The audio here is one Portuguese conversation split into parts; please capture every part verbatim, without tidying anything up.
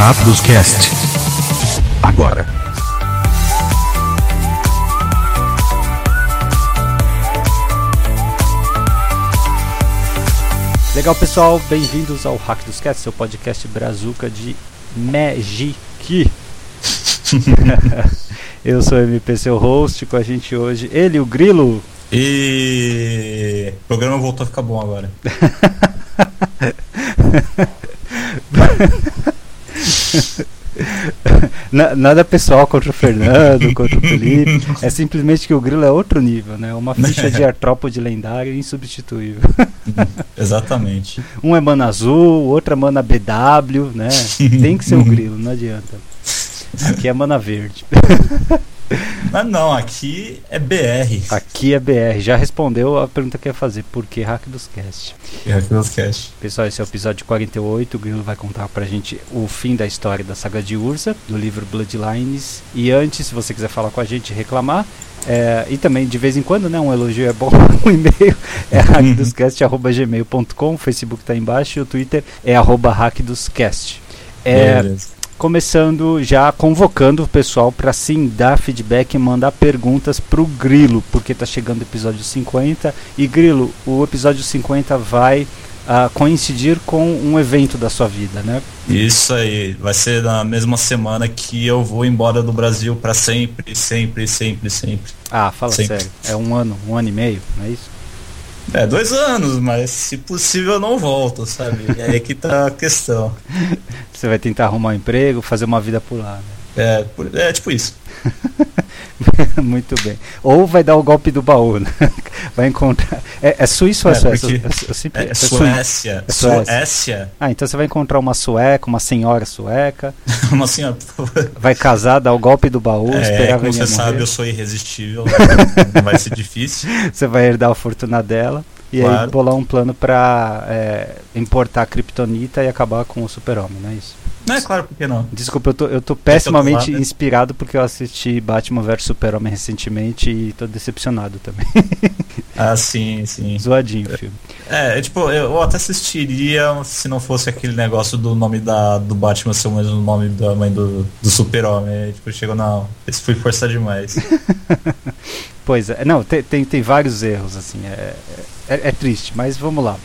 Rápidos Cast. Agora. Legal, pessoal, bem-vindos ao Rápidos Cast, seu podcast brazuca de Magic. Eu sou o M P, seu host, com a gente hoje, ele, o Grilo. E o programa voltou a ficar bom agora. Nada pessoal contra o Fernando, contra o Felipe. É simplesmente que o Grilo é outro nível, né? Uma ficha de artrópode lendário insubstituível. Exatamente. Um é mana azul, o outro é mana B W, né? Tem que ser o Grilo, não adianta. Aqui é mana verde. Mas não, aqui é B R. Aqui é B R. Já respondeu a pergunta que ia fazer. Por que Rápidos Cast? Rápidos Cast. Pessoal, esse é o episódio quarenta e oito. O Grilo vai contar pra gente o fim da história da saga de Urza, do livro Bloodlines. E antes, se você quiser falar com a gente e reclamar, é, e também de vez em quando, né, um elogio é bom, o e-mail é hackdoscast arroba gmail ponto com, o Facebook tá embaixo e o Twitter é arroba hackdoscast. É, começando já convocando o pessoal para sim dar feedback e mandar perguntas pro Grilo, porque tá chegando o episódio cinquenta e Grilo, o episódio cinquenta vai uh, coincidir com um evento da sua vida, né? Isso aí, vai ser na mesma semana que eu vou embora do Brasil para sempre, sempre, sempre, sempre. Ah, fala sempre. Sério, é um ano, um ano e meio, não é isso? É, dois anos, mas se possível eu não volto, sabe? É aí que tá a questão. Você vai tentar arrumar um emprego, fazer uma vida por lá, né? É, é tipo isso. Muito bem. Ou vai dar o golpe do baú, né? Vai encontrar... É, é Suíça ou é, é Suécia? Porque... Eu, eu sempre... É, é Suécia. É Suécia. Suécia. Ah, então você vai encontrar uma sueca, uma senhora sueca. Uma senhora, por favor. Vai casar, dar o golpe do baú, é, esperar como você sabe, eu sou irresistível. Não vai ser difícil. Você vai herdar a fortuna dela. E claro. Aí bolar um plano pra é, importar a Kryptonita e acabar com o Super-Homem, não é isso? Não é claro, por que não? Desculpa, eu tô, eu tô pessimamente eu tô inspirado porque eu assisti Batman versus Super-Homem recentemente e tô decepcionado também. Ah, sim, sim. Zoadinho o filme. É, tipo, eu até assistiria se não fosse aquele negócio do nome da, do Batman ser o mesmo nome da mãe do, do Super-Homem. Tipo, chegou, não, esse foi forçar demais. Pois é, não, tem, tem, tem vários erros, assim, é, é, é triste, mas vamos lá.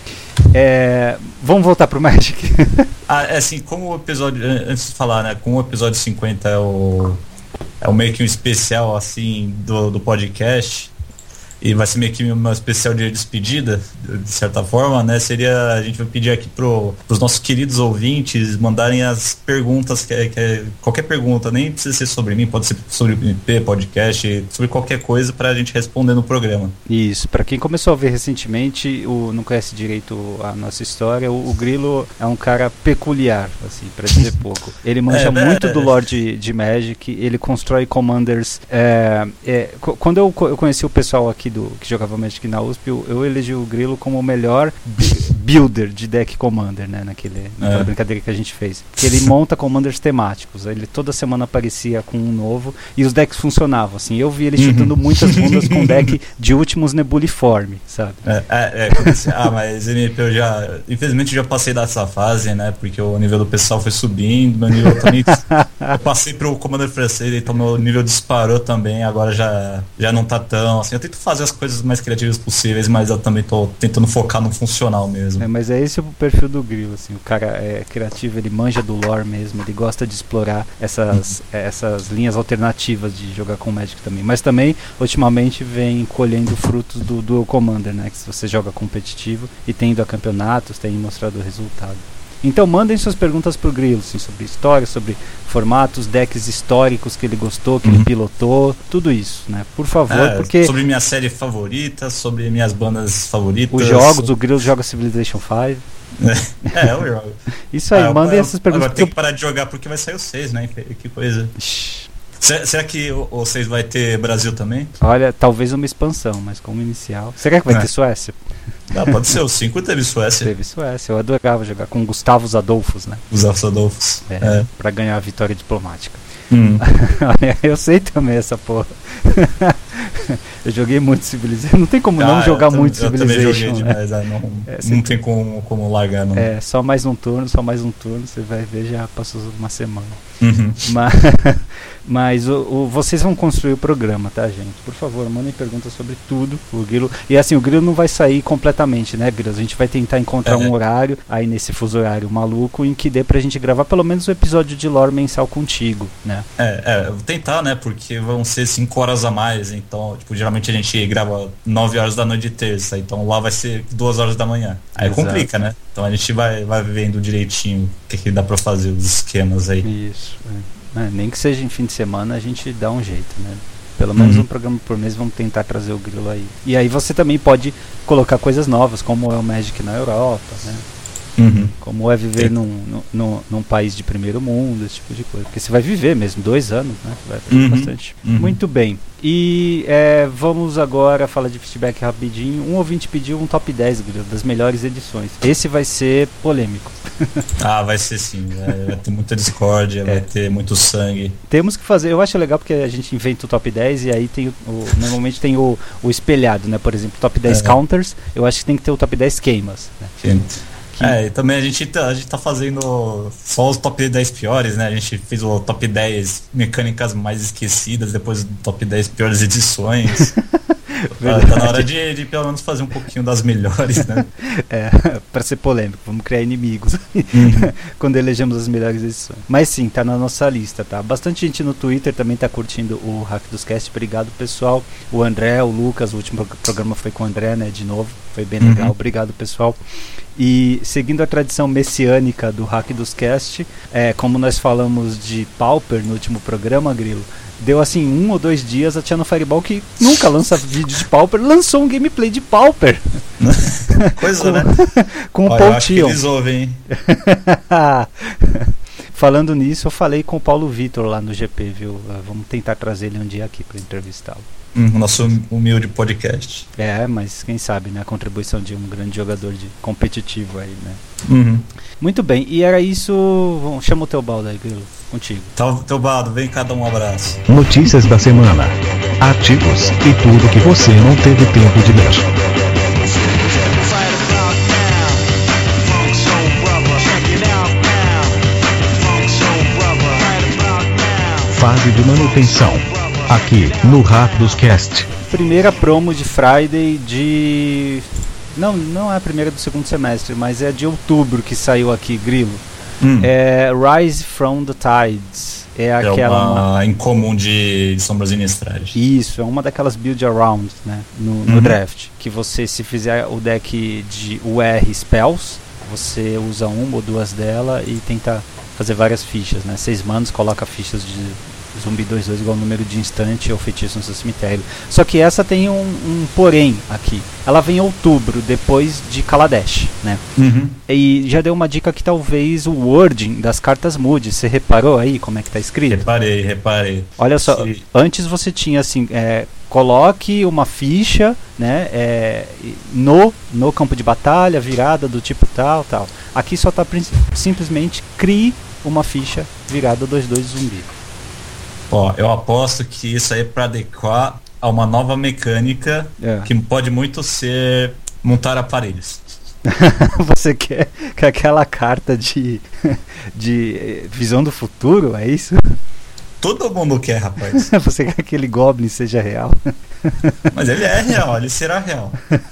É, vamos voltar pro Magic. Ah, é assim, como o episódio, antes de falar, né, como o episódio cinquenta é o, é o meio que um especial, assim, do, do podcast, e vai ser meio que uma especial de despedida, de certa forma, né? Seria, a gente vai pedir aqui pro, pros nossos queridos ouvintes mandarem as perguntas, que, que, qualquer pergunta, nem precisa ser sobre mim, pode ser sobre o M P, podcast, sobre qualquer coisa pra gente responder no programa. Isso, pra quem começou a ver recentemente, o, não conhece direito a nossa história, o, o Grilo é um cara peculiar, assim, pra dizer pouco. Ele manja é, muito é, do lore de, de Magic, ele constrói commanders. É, é, quando eu, eu conheci o pessoal aqui Do, que jogava Magic na U S P, eu, eu elegi o Grilo como o melhor builder de deck Commander, né, naquele, naquela é. brincadeira que a gente fez. Porque ele monta Commanders temáticos, ele toda semana aparecia com um novo e os decks funcionavam, assim, eu vi ele chutando uhum. muitas bundas com deck de últimos Nebuliforme, sabe? É, é, é assim, ah, mas M P eu já, infelizmente eu já passei dessa fase, né, porque o nível do pessoal foi subindo, meu nível também, eu passei pro Commander francês, então meu nível disparou também, agora já, já não tá tão, assim, eu tento fazer as coisas mais criativas possíveis, mas eu também tô tentando focar no funcional mesmo. É, mas é esse o perfil do Grilo, assim, o cara é criativo, ele manja do lore mesmo, ele gosta de explorar essas, uhum. essas linhas alternativas de jogar com Magic também, mas também, ultimamente, vem colhendo frutos do Dual Commander, né, que se você joga competitivo e tem ido a campeonatos, tem mostrado o resultado. Então mandem suas perguntas pro Grilo, assim, sobre história, sobre formatos, decks históricos que ele gostou, que uhum. ele pilotou, tudo isso, né? Por favor, é, porque... Sobre minha série favorita, sobre minhas bandas favoritas. Os jogos, o Grilo joga Civilization cinco. É, eu jogo. Isso aí, ah, mandem eu, essas perguntas. Agora tem que parar de jogar porque vai sair o seis, né? Que, que coisa. Será, será que o, o seis vai ter Brasil também? Olha, talvez uma expansão, mas como inicial. Será que vai é. ter Suécia? Ah, pode ser, o cinco teve Suécia. Teve Suécia, eu adorava jogar com Gustavos Adolfos, né? Gustavos Adolfos. É, é. Pra ganhar a vitória diplomática. Hum. Eu sei também essa porra. Eu joguei muito Civilization. Não tem como ah, não jogar muito Civilization. Eu também joguei né? demais, não, é, não tem como, como largar, não. É, só mais um turno, só mais um turno, você vai ver, já passou uma semana. Uhum. Mas, mas o, o, vocês vão construir o programa, tá, gente? Por favor, mandem perguntas sobre tudo. O Grilo. E assim, o Grilo não vai sair completamente, né, Grilo? A gente vai tentar encontrar é. um horário, aí nesse fuso horário maluco, em que dê pra gente gravar pelo menos um episódio de lore mensal contigo, né? É, é, eu vou tentar, né? Porque vão ser cinco horas a mais, então, tipo, geralmente a gente grava nove horas da noite de terça, então lá vai ser duas horas da manhã. Aí Exato. complica, né? Então a gente vai, vai vendo direitinho o que, que dá pra fazer, os esquemas aí. Isso, é. É, nem que seja em fim de semana, a gente dá um jeito, né? Pelo menos uhum. um programa por mês, vamos tentar trazer o Grilo aí. E aí você também pode colocar coisas novas, como é o Magic na Europa, né? Uhum. Como é viver num, num, num país de primeiro mundo, esse tipo de coisa. Porque você vai viver mesmo, dois anos, né? Vai fazer uhum. bastante. Uhum. Muito bem. E é, vamos agora falar de feedback rapidinho. Um ouvinte pediu um top dez, Grilo, das melhores edições. Esse vai ser polêmico. Ah, vai ser sim. Vai, vai ter muita discórdia, é. vai ter muito sangue. Temos que fazer, eu acho legal porque a gente inventa o top dez e aí tem o, o, normalmente tem o, o espelhado, né? Por exemplo, top dez é. counters, eu acho que tem que ter o top dez queimas, né? Sim. É, e também a gente, tá, a gente tá fazendo só os top dez piores, né? A gente fez o top dez mecânicas mais esquecidas, depois do top dez piores edições. tá, tá na hora de, de pelo menos fazer um pouquinho das melhores, né? É, pra ser polêmico, vamos criar inimigos uhum. quando elegemos as melhores edições. Mas sim, tá na nossa lista, tá? Bastante gente no Twitter também tá curtindo o Hack dos Cast, obrigado pessoal. O André, o Lucas, o último programa foi com o André, né? De novo, foi bem legal, uhum. obrigado pessoal. E seguindo a tradição messiânica do Hack dos Cast, é, como nós falamos de Pauper no último programa, Grilo, deu assim um ou dois dias a Channel Fireball, que nunca lança vídeo de Pauper, lançou um gameplay de Pauper. Coisa, com, né? Com o Paul Thion. Eu acho que eles ouvem, hein? Falando nisso, eu falei com o Paulo Vitor lá no G P, viu? Uh, vamos tentar trazer ele um dia aqui para entrevistá-lo. Hum, nosso humilde podcast. É, mas quem sabe, né? A contribuição de um grande jogador de competitivo aí, né? Uhum. Muito bem, e era isso. Vamos, chama o teu baldo aí, Grilo, contigo. Tá, teu baldo, vem cada um abraço. Notícias da semana, artigos e tudo que você não teve tempo de ler. Fase de manutenção, aqui no Rápidos Cast. Primeira promo de Friday de... Não, não é a primeira do segundo semestre, mas é de outubro que saiu aqui, Grilo. Hum. É Rise from the Tides. É, é aquela uma incomum de Sombras Inistradas. Isso, é uma daquelas build around, né, no, no uhum. draft. Que você, se fizer o deck de U R Spells, você usa uma ou duas dela e tenta fazer várias fichas, né? Seis manos, coloca fichas de zumbi dois dois igual ao número de instante ou feitiço no seu cemitério. Só que essa tem um, um porém aqui. Ela vem em outubro, depois de Kaladesh, né? Uhum. E já deu uma dica que talvez o wording das cartas mude. Você reparou aí como é que tá escrito? Reparei, reparei. Olha só, Sim. antes você tinha assim, é, coloque uma ficha, né, é, no, no campo de batalha, virada do tipo tal, tal. Aqui só tá simplesmente crie uma ficha virada dois dois zumbi. Ó, eu aposto que isso aí é para adequar a uma nova mecânica é. que pode muito ser montar aparelhos. Você quer que aquela carta de, de visão do futuro, é isso? Todo mundo quer, rapaz. Você quer que aquele Goblin seja real? Mas ele é real, ele será real.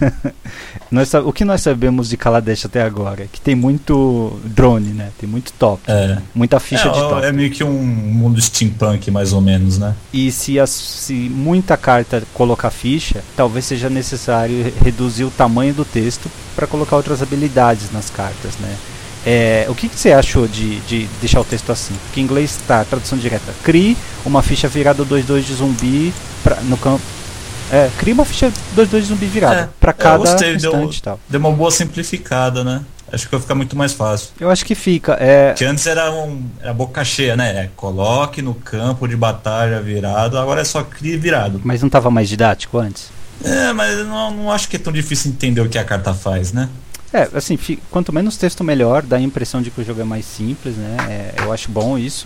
Nós, o que nós sabemos de Kaladesh até agora é que tem muito drone, né? Tem muito top, é. né? Muita ficha é, de top. É meio que um mundo steampunk, mais ou menos, né? E se, as, se muita carta colocar ficha, talvez seja necessário reduzir o tamanho do texto para colocar outras habilidades nas cartas, né? É, o que, que você achou de, de deixar o texto assim? Porque em inglês está, tradução direta. Crie uma ficha virada dois dois de zumbi pra, no campo. É, crie uma ficha dois dois de zumbi virada é, para cada gostei, instante deu, e tal. Deu uma boa simplificada, né? Acho que vai ficar muito mais fácil. Eu acho que fica. É... Que antes era, um, era boca cheia, né? É, coloque no campo de batalha virado, agora é só crie virado. Mas não estava mais didático antes? É, mas eu não, não acho que é tão difícil entender o que a carta faz, né? É, assim, fica, quanto menos texto melhor, dá a impressão de que o jogo é mais simples, né? É, eu acho bom isso.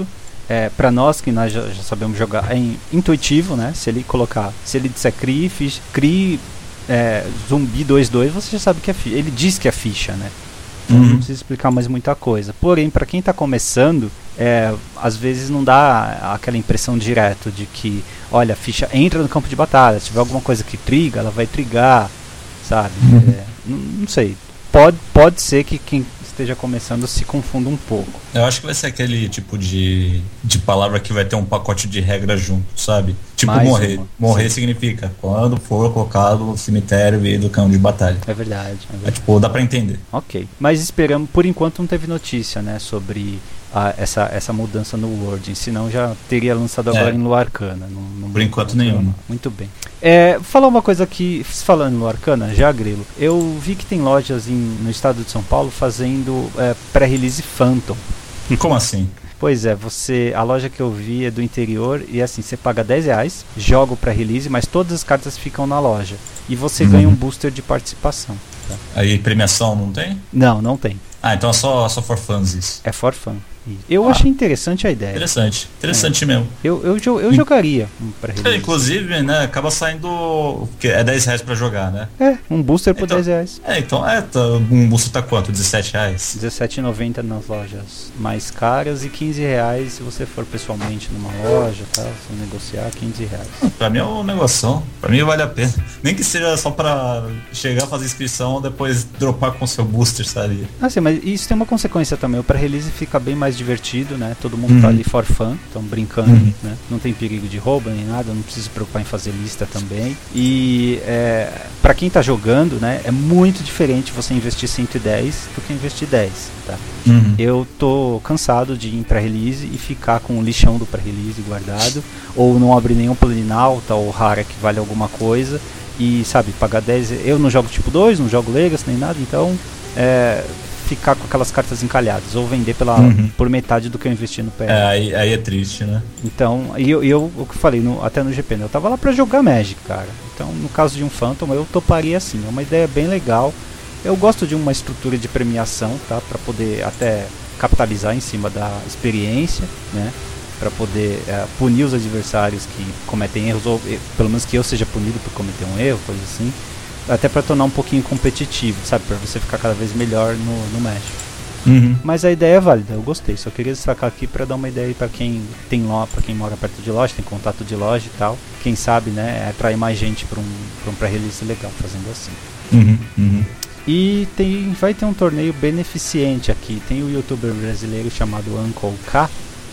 é, pra nós que nós já, já sabemos jogar, é in, intuitivo, né? Se ele colocar, se ele disser crie, ficha, crie é, zumbi dois dois, você já sabe que é ficha. Ele diz que é ficha, né? Então uhum. Não precisa explicar mais muita coisa. Porém, pra quem tá começando, é, às vezes não dá aquela impressão direto de que, olha, a ficha entra no campo de batalha, se tiver alguma coisa que triga, ela vai trigar, sabe? Uhum. É, não, não sei. Pode, pode ser que quem esteja começando se confunda um pouco. Eu acho que vai ser aquele tipo de, de palavra que vai ter um pacote de regras junto, sabe? Tipo mais morrer. Uma. Morrer Sim. significa quando for colocado no cemitério e do campo de batalha. É verdade. É, verdade. É tipo, dá pra entender. Ok. Mas esperamos, por enquanto não teve notícia, né, sobre a, essa, essa mudança no wording, senão já teria lançado agora é. em Lua-Arcana. Não, não por enquanto nenhuma. Muito bem. É, falar uma coisa aqui, falando em Lua-Arcana, já, Grilo, eu vi que tem lojas em, no estado de São Paulo fazendo é, pré-release Phantom. Como assim? Pois é, você, a loja que eu vi é do interior e assim, você paga dez reais, joga o pré-release, mas todas as cartas ficam na loja. E você uhum. ganha um booster de participação. Tá? Aí premiação não tem? Não, não tem. Ah, então é só, só for fans isso. É for fun. Eu ah, achei interessante a ideia. Interessante, interessante é. mesmo. Eu, eu, eu, eu jogaria um pré-release. É, inclusive, né, acaba saindo. É dez reais pra jogar, né? É, um booster por então, dez reais. É, então, é, tá, um booster tá quanto? dezessete reais? dezessete reais e noventa centavos nas lojas mais caras e quinze reais se você for pessoalmente numa loja, tá? Se negociar, quinze reais. Pra mim é um negócio, pra mim vale a pena. Nem que seja só pra chegar, fazer inscrição, depois dropar com o seu booster, sabe? Ah, sim, mas isso tem uma consequência também. O pré-release fica bem mais divertido, né? Todo mundo uhum. tá ali for fun, estão brincando, uhum. né? Não tem perigo de roubo nem nada, não precisa se preocupar em fazer lista também. E é, para quem tá jogando, né? É muito diferente você investir cento e dez do que investir dez, tá? Uhum. Eu tô cansado de ir em pré-release e ficar com o lixão do pré-release guardado, ou não abrir nenhum Planinauta ou rara que vale alguma coisa e, sabe, pagar dez. Eu não jogo tipo dois, não jogo Legacy nem nada, então é, ficar com aquelas cartas encalhadas ou vender pela, uhum. por metade do que eu investi no P R. É, aí, aí é triste, né? Então, e eu, eu o que eu falei no, até no G P, né? Eu tava lá pra jogar Magic, cara. Então, no caso de um Phantom, eu toparia assim. É uma ideia bem legal. Eu gosto de uma estrutura de premiação, tá? Pra poder até capitalizar em cima da experiência, né? Pra poder é, punir os adversários que cometem erros, ou pelo menos que eu seja punido por cometer um erro, coisa assim. Até para tornar um pouquinho competitivo, sabe? Para você ficar cada vez melhor no, no Magic. Uhum. Mas a ideia é válida, eu gostei. Só queria destacar aqui para dar uma ideia para quem tem lá, para quem mora perto de loja, tem contato de loja e tal. Quem sabe, né? Atrair mais gente para um, pra um pré-release legal, fazendo assim. Uhum. Uhum. E tem, vai ter um torneio beneficente aqui. Tem um youtuber brasileiro chamado Uncle K.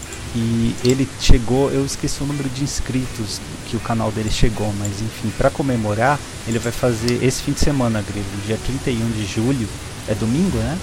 E ele chegou, eu esqueci o número de inscritos que o canal dele chegou, mas enfim, para comemorar, ele vai fazer esse fim de semana, Grilo, dia trinta e um de julho, é domingo, né?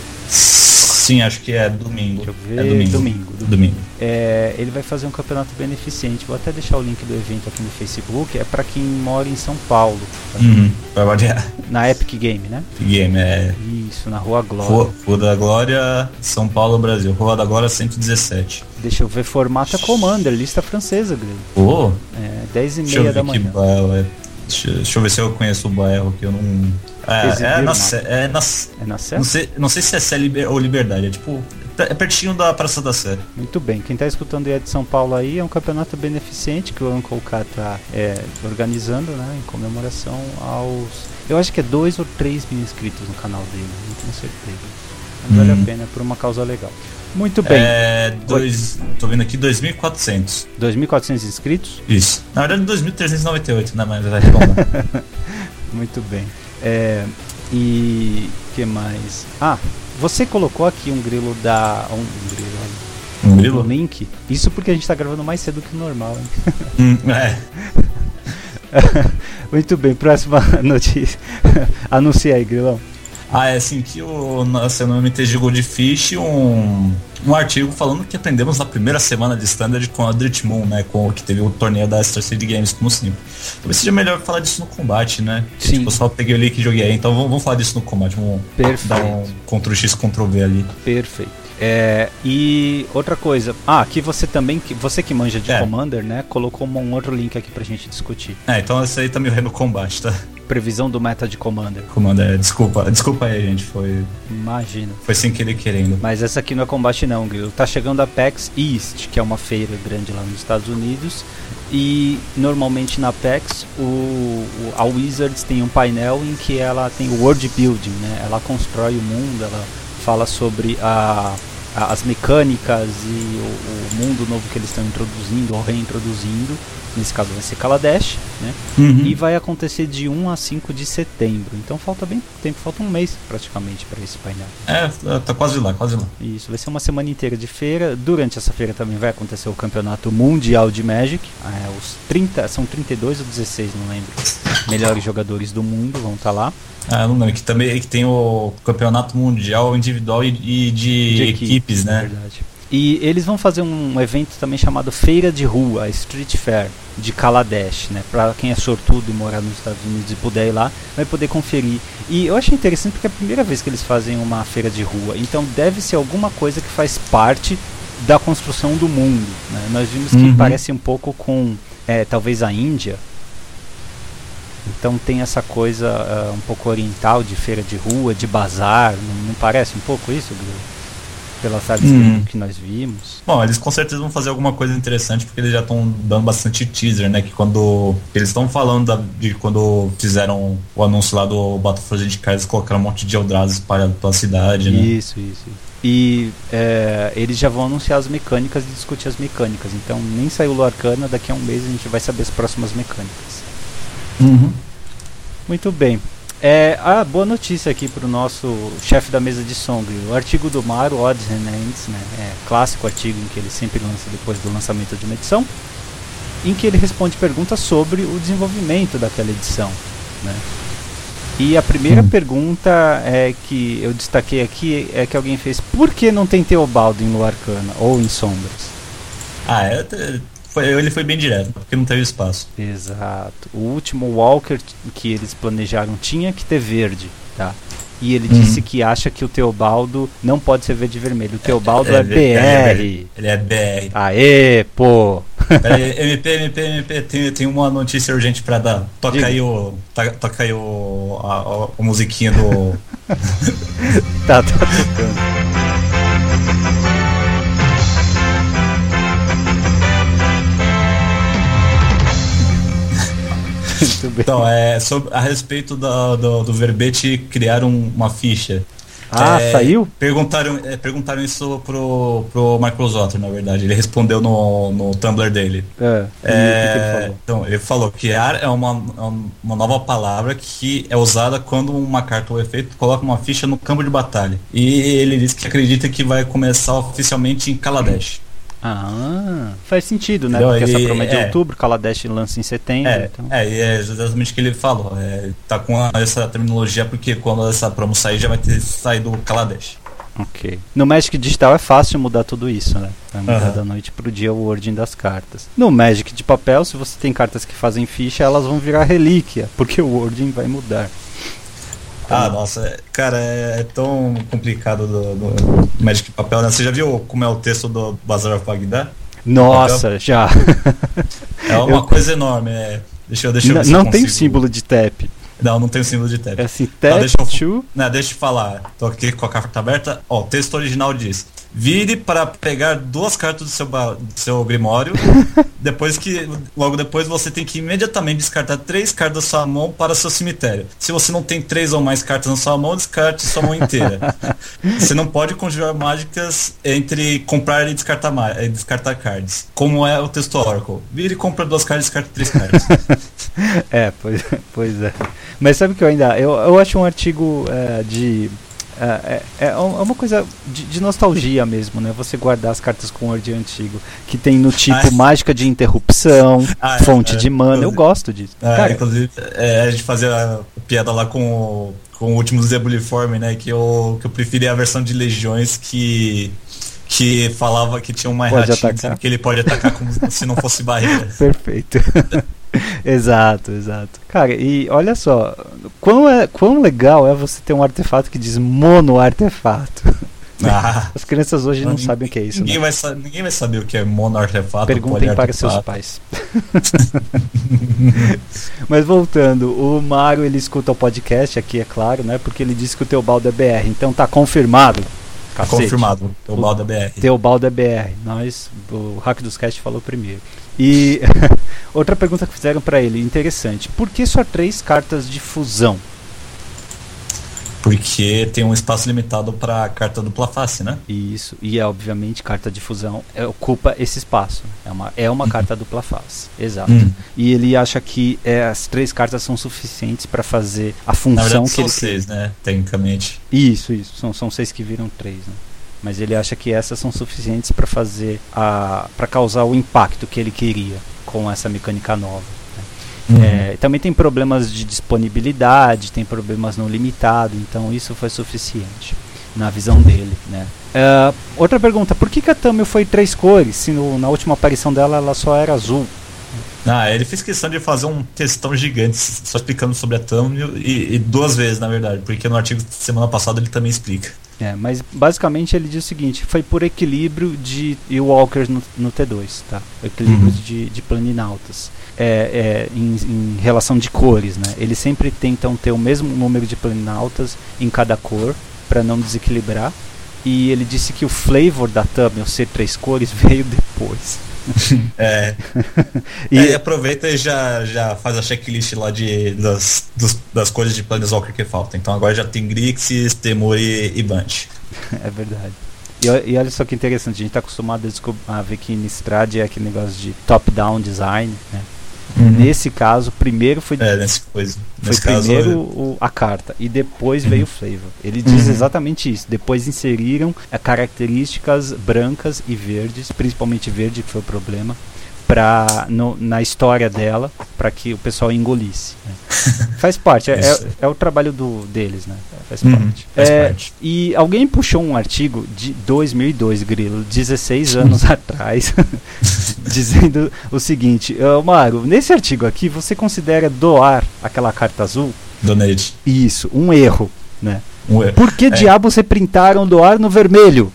Sim, acho que é domingo. Deixa eu ver. É domingo. Domingo. domingo. domingo. É, ele vai fazer um campeonato beneficente. Vou até deixar o link do evento aqui no Facebook. É pra quem mora em São Paulo. Tá? Uhum, pra variar. Na Epic Game, né? Epic Game, é. Isso, na Rua Glória. Rua, Rua da Glória, São Paulo, Brasil. Rua da Glória cento e dezessete. Deixa eu ver, formata Commander, lista francesa, Grilo. Oh. É, dez e meia da manhã. Que bairro é. Deixa, deixa eu ver se eu conheço o bairro que eu não. É, é, na, é, na, é na Sé? Não sei, não sei se é Sé Liber, ou Liberdade, é tipo. É pertinho da Praça da Sé. Muito bem, quem está escutando aí é de São Paulo aí, é um campeonato beneficente que o Uncle K tá é, organizando, né, em comemoração aos. Eu acho que é dois ou três mil inscritos no canal dele, não tenho certeza. Mas hum. vale a pena, é por uma causa legal. Muito bem. É. Dois, tô vendo aqui dois mil e quatrocentos. dois mil e quatrocentos inscritos? Isso. Na verdade, dois mil trezentos e noventa e oito, né? Mas vai arredondar. Muito bem. É, e. que mais? Ah, você colocou aqui um grilo da. Um, um grilo. Um grilo? Um link. Isso porque a gente tá gravando mais cedo que o normal, hein? Hum, é. Muito bem, próxima notícia. Anuncia aí, Grilão. Ah, é assim que o nosso no M T G Goldfish um, um artigo falando que aprendemos na primeira semana de Standard com a Dirt Moon, né? Com o que teve o torneio da Star City Games como sempre. Talvez seja melhor falar disso no combate, né? Sim. Tipo, eu só peguei o link e joguei aí, então vamos, vamos falar disso no combate. Vamos Perfeito. dar um Ctrl X, Ctrl V ali. Perfeito. É, e outra coisa, ah, aqui você também, você que manja de é. Commander, né? Colocou um outro link aqui pra gente discutir. É, então esse aí tá me no combate, tá? previsão do meta de Commander. Commander, desculpa, desculpa aí, gente, foi... Imagina. Foi sem querer querendo. Mas essa aqui não é combate não, Grilo. Tá chegando a PAX East, que é uma feira grande lá nos Estados Unidos. E normalmente na PAX o, o, a Wizards tem um painel em que ela tem o world building, né? Ela constrói o mundo, ela fala sobre a, a, as mecânicas e o, o mundo novo que eles estão introduzindo ou reintroduzindo. Nesse caso vai ser Kaladesh, né? Uhum. E vai acontecer de um a cinco de setembro. Então falta bem tempo, falta um mês praticamente para esse painel. É, tá quase lá, quase lá. Isso, vai ser uma semana inteira de feira. Durante essa feira também vai acontecer o campeonato mundial de Magic. É, os trinta, são trinta e dois ou dezesseis, não lembro. Melhores jogadores do mundo vão estar lá. Ah, não lembro, que também que tem o campeonato mundial individual e, e de, de equipes, equipes, né? Verdade. E eles vão fazer um evento também chamado Feira de Rua, a Street Fair de Kaladesh, né? Para quem é sortudo e morar nos Estados Unidos e puder ir lá, vai poder conferir. E eu achei interessante porque é a primeira vez que eles fazem uma feira de rua, então deve ser alguma coisa que faz parte da construção do mundo, né? Nós vimos que uhum. parece um pouco com, é, talvez a Índia. Então tem essa coisa uh, um pouco oriental de feira de rua, de bazar, não, não parece um pouco isso, Bruno? Pelas artes hum. que nós vimos. Bom, eles com certeza vão fazer alguma coisa interessante, porque eles já estão dando bastante teaser, né? Que quando eles estão falando da, de quando fizeram o anúncio lá do Battle for Zendikar, eles colocaram um monte de Eldrazi espalhado pela cidade, né? Isso, isso. E é, eles já vão anunciar as mecânicas e discutir as mecânicas. Então nem saiu o Arcana, daqui a um mês a gente vai saber as próximas mecânicas. Uhum. Muito bem. É, ah, boa notícia aqui para o nosso chefe da mesa de som, o artigo do Mauro, Odds and Ends, né? É, clássico artigo em que ele sempre lança depois do lançamento de uma edição, em que ele responde perguntas sobre o desenvolvimento daquela edição, né? E a primeira hum. pergunta é que eu destaquei aqui é que alguém fez: por que não tem Teobaldo em Arcana ou em Sombras? Ah, é, foi, ele foi bem direto, porque não teve espaço. Exato. O último Walker que eles planejaram tinha que ter verde, tá? E ele uhum. disse que acha que o Teobaldo não pode ser verde e vermelho. O Teobaldo é, é, é B R. Ele é B R. Aê, pô! Peraí, M P, M P, M P, tem, tem uma notícia urgente pra dar. Toca Diga. aí o. Toca, toca aí o. A, a, a musiquinha do. tá, tá tocando. Então, é, sobre, a respeito do, do, do verbete, criaram uma ficha. Ah, é, saiu? Perguntaram, é, perguntaram isso pro, pro Michael Zotter, na verdade. Ele respondeu no, no Tumblr dele. É, é, que que ele falou? Então, ele falou que ar é uma, uma nova palavra que é usada quando uma carta ou efeito coloca uma ficha no campo de batalha. E ele disse que acredita que vai começar oficialmente em Kaladesh. Ah, faz sentido, né? Entendeu? Porque ele, essa promo é de é, outubro, Kaladesh lança em setembro. É, então. é, e é exatamente o que ele falou. É, tá com a, essa terminologia porque quando essa promo sair já vai ter saído o Kaladesh. Ok. No Magic Digital é fácil mudar tudo isso, né? Vai mudar uhum. da noite pro dia o wording das cartas. No Magic de papel, se você tem cartas que fazem ficha, elas vão virar relíquia, porque o wording vai mudar. Ah, nossa, cara, é, é tão complicado do, do Magic papel, né? Você já viu como é o texto do Bazaar of Baghdad? Nossa, já. É uma eu... coisa enorme, é. Deixa eu, deixa eu ver se Não eu tem símbolo de tap. Não, não tem o símbolo de tap. É assim, tap, não, deixa eu, to... não, deixa eu falar. Tô aqui com a carta aberta. Ó, o texto original diz: vire para pegar duas cartas do seu, do seu Grimório. Depois que, logo depois você tem que imediatamente descartar três cartas da sua mão para seu cemitério. Se você não tem três ou mais cartas na sua mão, descarte sua mão inteira. Você não pode conjurar mágicas entre comprar e descartar, e descartar cards. Como é o texto Oracle. Vire e compra duas cartas e descarta três cartas. É, pois, pois é. Mas sabe que eu ainda... Eu, eu acho um artigo é, de... É, é, é uma coisa de, de nostalgia mesmo, né? Você guardar as cartas com Word antigo, que tem no tipo ah, é. mágica de interrupção, ah, fonte é, de mana. Eu gosto disso. É, Cara, inclusive, é, a gente fazia a piada lá com o, com o último Zebuliforme, né? Que eu, que eu preferia a versão de Legiões que... que falava que tinha uma erratinha que ele pode atacar como se não fosse barreira. Perfeito. Exato, exato. Cara, e olha só, quão, é, quão legal é você ter um artefato que diz mono artefato. Ah, As crianças hoje não ninguém, sabem o que é isso, ninguém, né? vai sa- ninguém vai saber o que é monoartefato. Perguntem para seus pais. Mas voltando, o Mário ele escuta o podcast aqui, é claro, né? Porque ele disse que o Teobaldo é B R. Então tá confirmado. Cacete. Confirmado, o Balda B R. Teobaldo é B R. Nós, o Hack dos Cast falou primeiro. E outra pergunta que fizeram pra ele, interessante. Por que só três cartas de fusão? Porque tem um espaço limitado para carta dupla face, né? Isso, e é obviamente carta de fusão é, ocupa esse espaço. É uma, é uma Uhum. carta dupla face, exato. Hum. E ele acha que é, as três cartas são suficientes para fazer a Na função verdade que são ele seis, né? Tecnicamente. Isso, isso. São, são seis que viram três, né? Mas ele acha que essas são suficientes para fazer a, para causar o impacto que ele queria com essa mecânica nova. Uhum. É, também tem problemas de disponibilidade, tem problemas no limitado, então isso foi suficiente na visão dele, né? É, outra pergunta, por que, que a Tamil foi três cores, se no, na última aparição dela ela só era azul? Ah, ele fez questão de fazer um textão gigante só explicando sobre a Tamil e, e duas vezes, na verdade, porque no artigo de semana passada ele também explica. É, mas basicamente ele diz o seguinte, foi por equilíbrio de Walkers no, no T dois, tá? Equilíbrio Uhum. de, de planinautas. É, é, em, em relação de cores, né? Eles sempre tentam ter o mesmo número de planinautas em cada cor para não desequilibrar. E ele disse que o flavor da Tamil ser três cores veio depois. É. E Aí aproveita e já, já faz a checklist lá de, das, dos, das cores de Planeswalker que faltam. Então agora já tem Grixis, Temur e, e Bunch. é verdade. E, o- e olha só que interessante, a gente está acostumado a, descob- a ver que Innistrad é aquele negócio de top-down design, né? Nesse caso, primeiro foi, É, nesse coisa. foi Nesse caso, primeiro o- a carta e depois veio o flavor. Ele diz Uhum. exatamente isso. Depois inseriram eh, características brancas e verdes, principalmente verde, que foi o problema, pra, no- na história dela, para que o pessoal engolisse. Né? Faz parte, é, Isso. é, é o trabalho do, deles, né? Faz Uhum, parte. faz É, parte. E alguém puxou um artigo de dois mil e dois, Grilo, dezesseis anos atrás, dizendo o seguinte: "Ah, Mário, nesse artigo aqui você considera doar aquela carta azul? Donate. Isso, um erro, né? Um erro. Por que É. diabos reprintaram doar no vermelho?"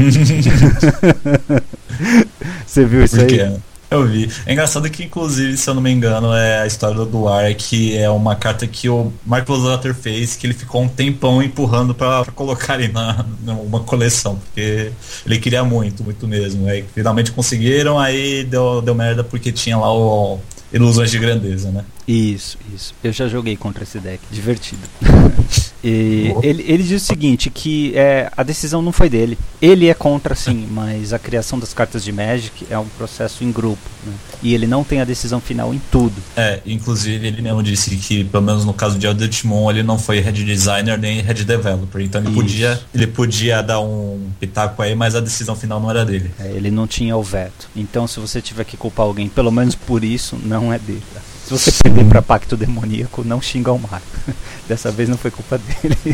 Você viu isso Porque aí? eu vi. É engraçado que, inclusive, se eu não me engano, é a história do Duar, que é uma carta que o Mark Losater fez, que ele ficou um tempão empurrando pra, pra colocar ali na, numa coleção, porque ele queria muito, muito mesmo. Aí finalmente conseguiram, aí deu, deu merda porque tinha lá o Ilusões de Grandeza, né? Isso, isso. Eu já joguei contra esse deck, divertido. E ele, ele diz o seguinte, que é, a decisão não foi dele. Ele é contra sim, mas a criação das cartas de Magic é um processo em grupo, né? E ele não tem a decisão final em tudo. É, inclusive ele mesmo disse que, pelo menos no caso de Eldritch Moon, ele não foi head designer nem head developer. Então ele Isso. podia, ele podia dar um pitaco aí, mas a decisão final não era dele. É, ele não tinha o veto. Então se você tiver que culpar alguém, pelo menos por isso, não é dele. Tá? Se você perder pra Pacto Demoníaco, não xinga o Mario. Dessa vez não foi culpa dele.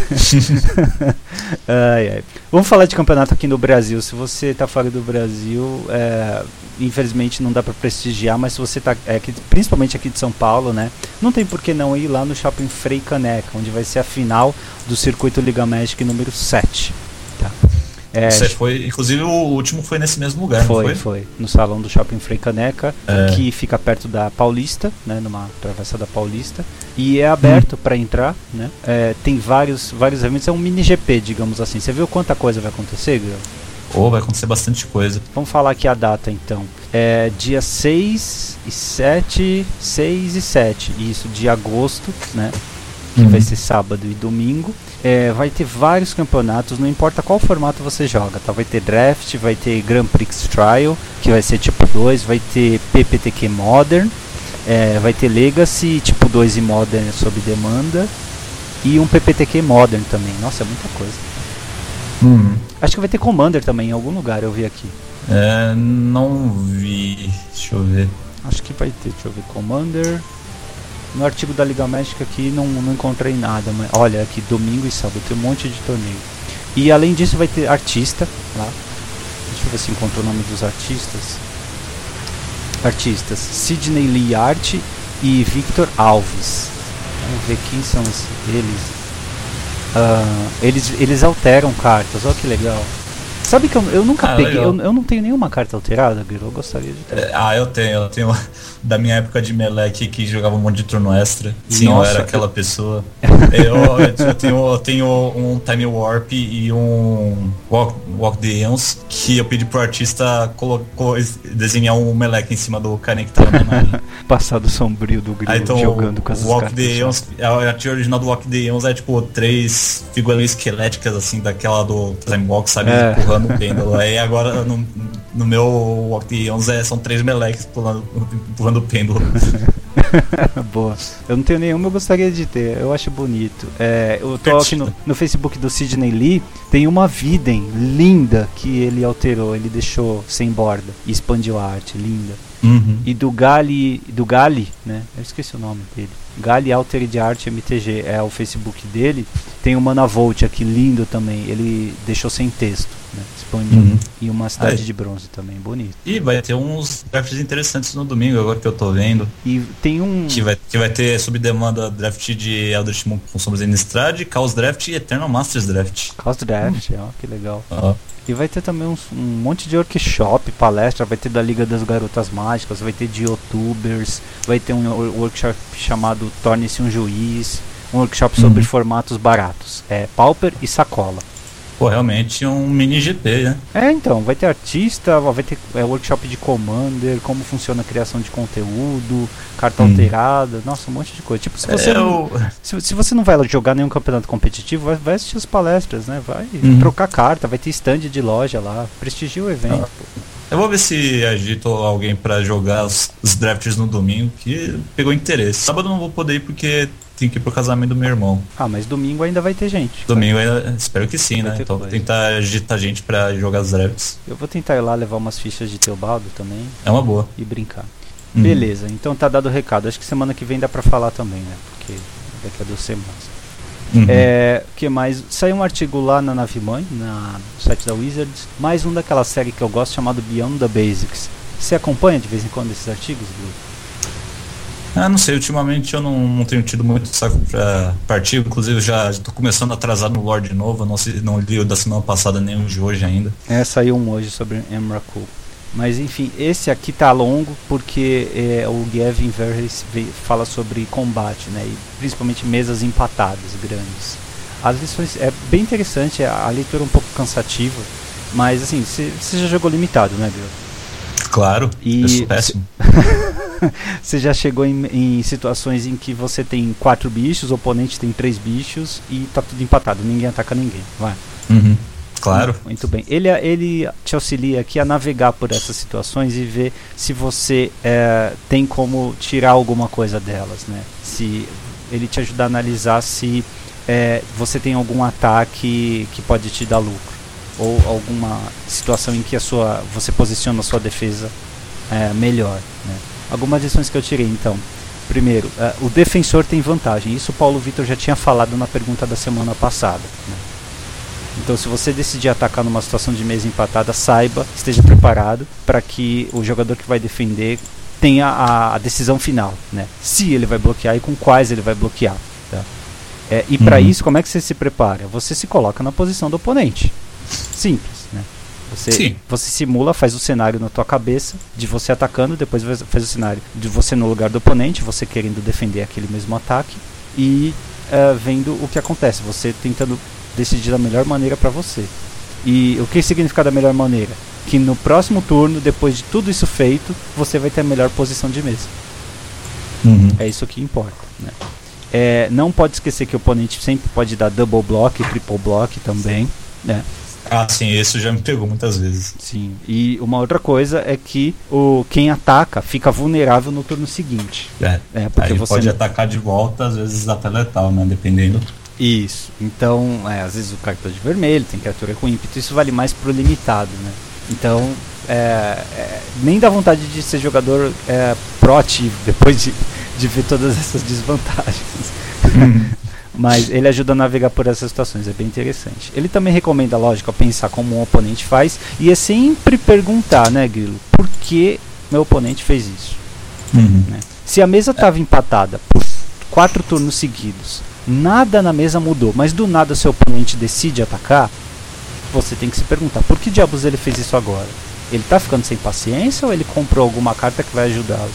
Ai, ai. Vamos falar de campeonato aqui no Brasil. Se você tá fora do Brasil, é, infelizmente não dá pra prestigiar, mas se você tá é, aqui, principalmente aqui de São Paulo, né? Não tem por que não ir lá no Shopping Frei Caneca, onde vai ser a final do circuito Liga Magic número sete. Tá? É, Você foi, inclusive o último foi nesse mesmo lugar, não foi, foi? foi, no salão do Shopping Frei Caneca, É. que fica perto da Paulista, né, numa travessa da Paulista, e é aberto Hum. para entrar, né? É, tem vários, vários eventos, é um mini G P, digamos assim. Você viu quanta coisa vai acontecer, Grilo? Ou vai acontecer bastante coisa. Vamos falar aqui a data então. É dia seis e sete, seis e sete, isso, de agosto, né? Que Uhum. vai ser sábado e domingo. É, vai ter vários campeonatos, não importa qual formato você joga, tá? Vai ter draft, vai ter Grand Prix Trial, que vai ser tipo dois, vai ter P P T Q Modern, é, vai ter Legacy, tipo dois e Modern sob demanda, e um P P T Q Modern também. Nossa, é muita coisa. Hum. Acho que vai ter Commander também em algum lugar, eu vi aqui. É, não vi. Deixa eu ver. Acho que vai ter, deixa eu ver, Commander. No artigo da Liga Magic aqui não, não encontrei nada, mas olha aqui, domingo e sábado tem um monte de torneio. E além disso vai ter artista lá. Deixa eu ver se encontro o nome dos artistas. Artistas, Sidney Lee Art e Victor Alves. Vamos ver quem são os- eles. Uh, eles, eles alteram cartas, olha que legal. Sabe que eu, eu nunca ah, peguei, eu, eu não tenho nenhuma carta alterada, Guilherme, eu gostaria de ter. É, ah, eu tenho, eu tenho da minha época de meleque que jogava um monte de turno extra. Sim, Nossa, eu era aquela eu... pessoa. eu, eu, tenho, eu tenho um Time Warp e um Walk, Walk the Eons que eu pedi pro artista colocou, desenhar um meleque em cima do carinha que tava na minha Passado sombrio do Guilherme então, jogando com essas Walk cartas. The Eons, a arte original do Walk the Eons é tipo três figuras esqueléticas assim, daquela do Time Walk, sabe? É. Empurrando o pêndulo. Aí agora no, no meu Walk the Eons é, são três meleques pulando, empurrando o pêndulo. Boa. Eu não tenho nenhuma, eu gostaria de ter. Eu acho bonito. É, eu tô aqui no, no Facebook do Sidney Lee. Tem uma Viden linda que ele alterou. Ele deixou sem borda e expandiu a arte. Linda. Uhum. E do Gali, do Gali, né? Eu esqueci o nome dele. Gali Altered Art M T G é o Facebook dele. Tem o Manavolt aqui, lindo também. Ele deixou sem texto, né? Expandiu. Uhum. E uma cidade Aí. de bronze também, bonito. E vai ter uns drafts interessantes no domingo, agora que eu tô vendo. E tem um... Que vai, que vai ter, sob demanda, draft de Eldritch Moon com Sombras Innistrad, Chaos Draft e Eternal Masters Draft. Chaos Draft, ó, que legal. Uhum. E vai ter também uns, um monte de workshop, palestra, vai ter da Liga das Garotas Mágicas, vai ter de youtubers, vai ter um workshop chamado Torne-se um Juiz, um workshop sobre uhum. formatos baratos, é Pauper e Sacola. Pô, realmente um mini G P, né? É, então, vai ter artista, vai ter é, workshop de Commander, como funciona a criação de conteúdo, carta hum. alterada, nossa, um monte de coisa. Tipo, se você, é, não, eu... se, se você não vai jogar nenhum campeonato competitivo, vai, vai assistir as palestras, né? Vai hum. trocar carta, vai ter stand de loja lá, prestigia o evento. Ah. Eu vou ver se agito alguém pra jogar os, os drafts no domingo, que pegou interesse. Sábado eu não vou poder ir porque tem que ir pro casamento do meu irmão. Ah, mas domingo ainda vai ter gente. Domingo ainda, espero que sim, vai né? Então vou tentar agitar gente pra jogar os drafts. Eu vou tentar ir lá levar umas fichas de Teobaldo também. É uma boa. E brincar. Uhum. Beleza, então tá dado o recado. Acho que semana que vem dá pra falar também, né? Porque daqui a duas semanas. Uhum. É, que mais? Saiu um artigo lá na Nave Mãe, na, no site da Wizards. Mais um daquela série que eu gosto chamado Beyond the Basics. Você acompanha de vez em quando esses artigos, Blue? Ah, não sei, ultimamente eu não, não tenho tido muito saco pra, pra artigo, inclusive já estou começando a atrasar no lore de novo, eu não, sei, não li o da semana passada nem o de hoje ainda. É, saiu um hoje sobre Emrakul. Mas enfim, esse aqui tá longo porque é, o Gavin Verhees fala sobre combate, né? E principalmente mesas empatadas, grandes. As lições é bem interessante, a, a leitura é um pouco cansativa, mas assim, você já jogou limitado, né, Bill? Claro, e eu sou péssimo. Você já chegou em, em situações em que você tem quatro bichos, o oponente tem três bichos e tá tudo empatado, ninguém ataca ninguém, vai. Uhum. Claro. Muito bem. Ele, ele te auxilia aqui a navegar por essas situações e ver se você é, tem como tirar alguma coisa delas, né? Se ele te ajuda a analisar se é, você tem algum ataque que pode te dar lucro ou alguma situação em que a sua, você posiciona a sua defesa é, melhor, né? Algumas lições que eu tirei, então. Primeiro, uh, o defensor tem vantagem. Isso o Paulo Vitor já tinha falado na pergunta da semana passada, né? Então, se você decidir atacar numa situação de mesa empatada, saiba, esteja preparado para que o jogador que vai defender tenha a, a decisão final, né? Se ele vai bloquear e com quais ele vai bloquear, tá? É, e para uhum. isso, como é que você se prepara? Você se coloca na posição do oponente. Simples, né? Você, você simula, faz o cenário na tua cabeça de você atacando, depois faz o cenário de você no lugar do oponente, você querendo defender aquele mesmo ataque e uh, vendo o que acontece, você tentando decidir da melhor maneira para você. E o que significa da melhor maneira? Que no próximo turno, depois de tudo isso feito, você vai ter a melhor posição de mesa. Uhum. É isso que importa, né? É, não pode esquecer que o oponente sempre pode dar double block, triple block também, né? Ah, sim, isso já me pegou muitas vezes. Sim, e uma outra coisa é que o, quem ataca fica vulnerável no turno seguinte. É, é porque aí você pode não... atacar de volta, às vezes até letal, né, dependendo. Isso, então, é, às vezes o cara tá de vermelho, tem criatura com ímpeto, isso vale mais pro limitado, né? Então, é, é, nem dá vontade de ser jogador é, proativo, depois de, de ver todas essas desvantagens. Mas ele ajuda a navegar por essas situações, é bem interessante. Ele também recomenda, lógico, a pensar como um oponente faz e é sempre perguntar, né, Grilo, por que meu oponente fez isso? Uhum. Né? Se a mesa estava empatada por quatro turnos seguidos, Nada na mesa mudou, mas do nada seu oponente decide atacar. Você tem que se perguntar, por que diabos ele fez isso agora? Ele tá ficando sem paciência ou ele comprou alguma carta que vai ajudá-lo?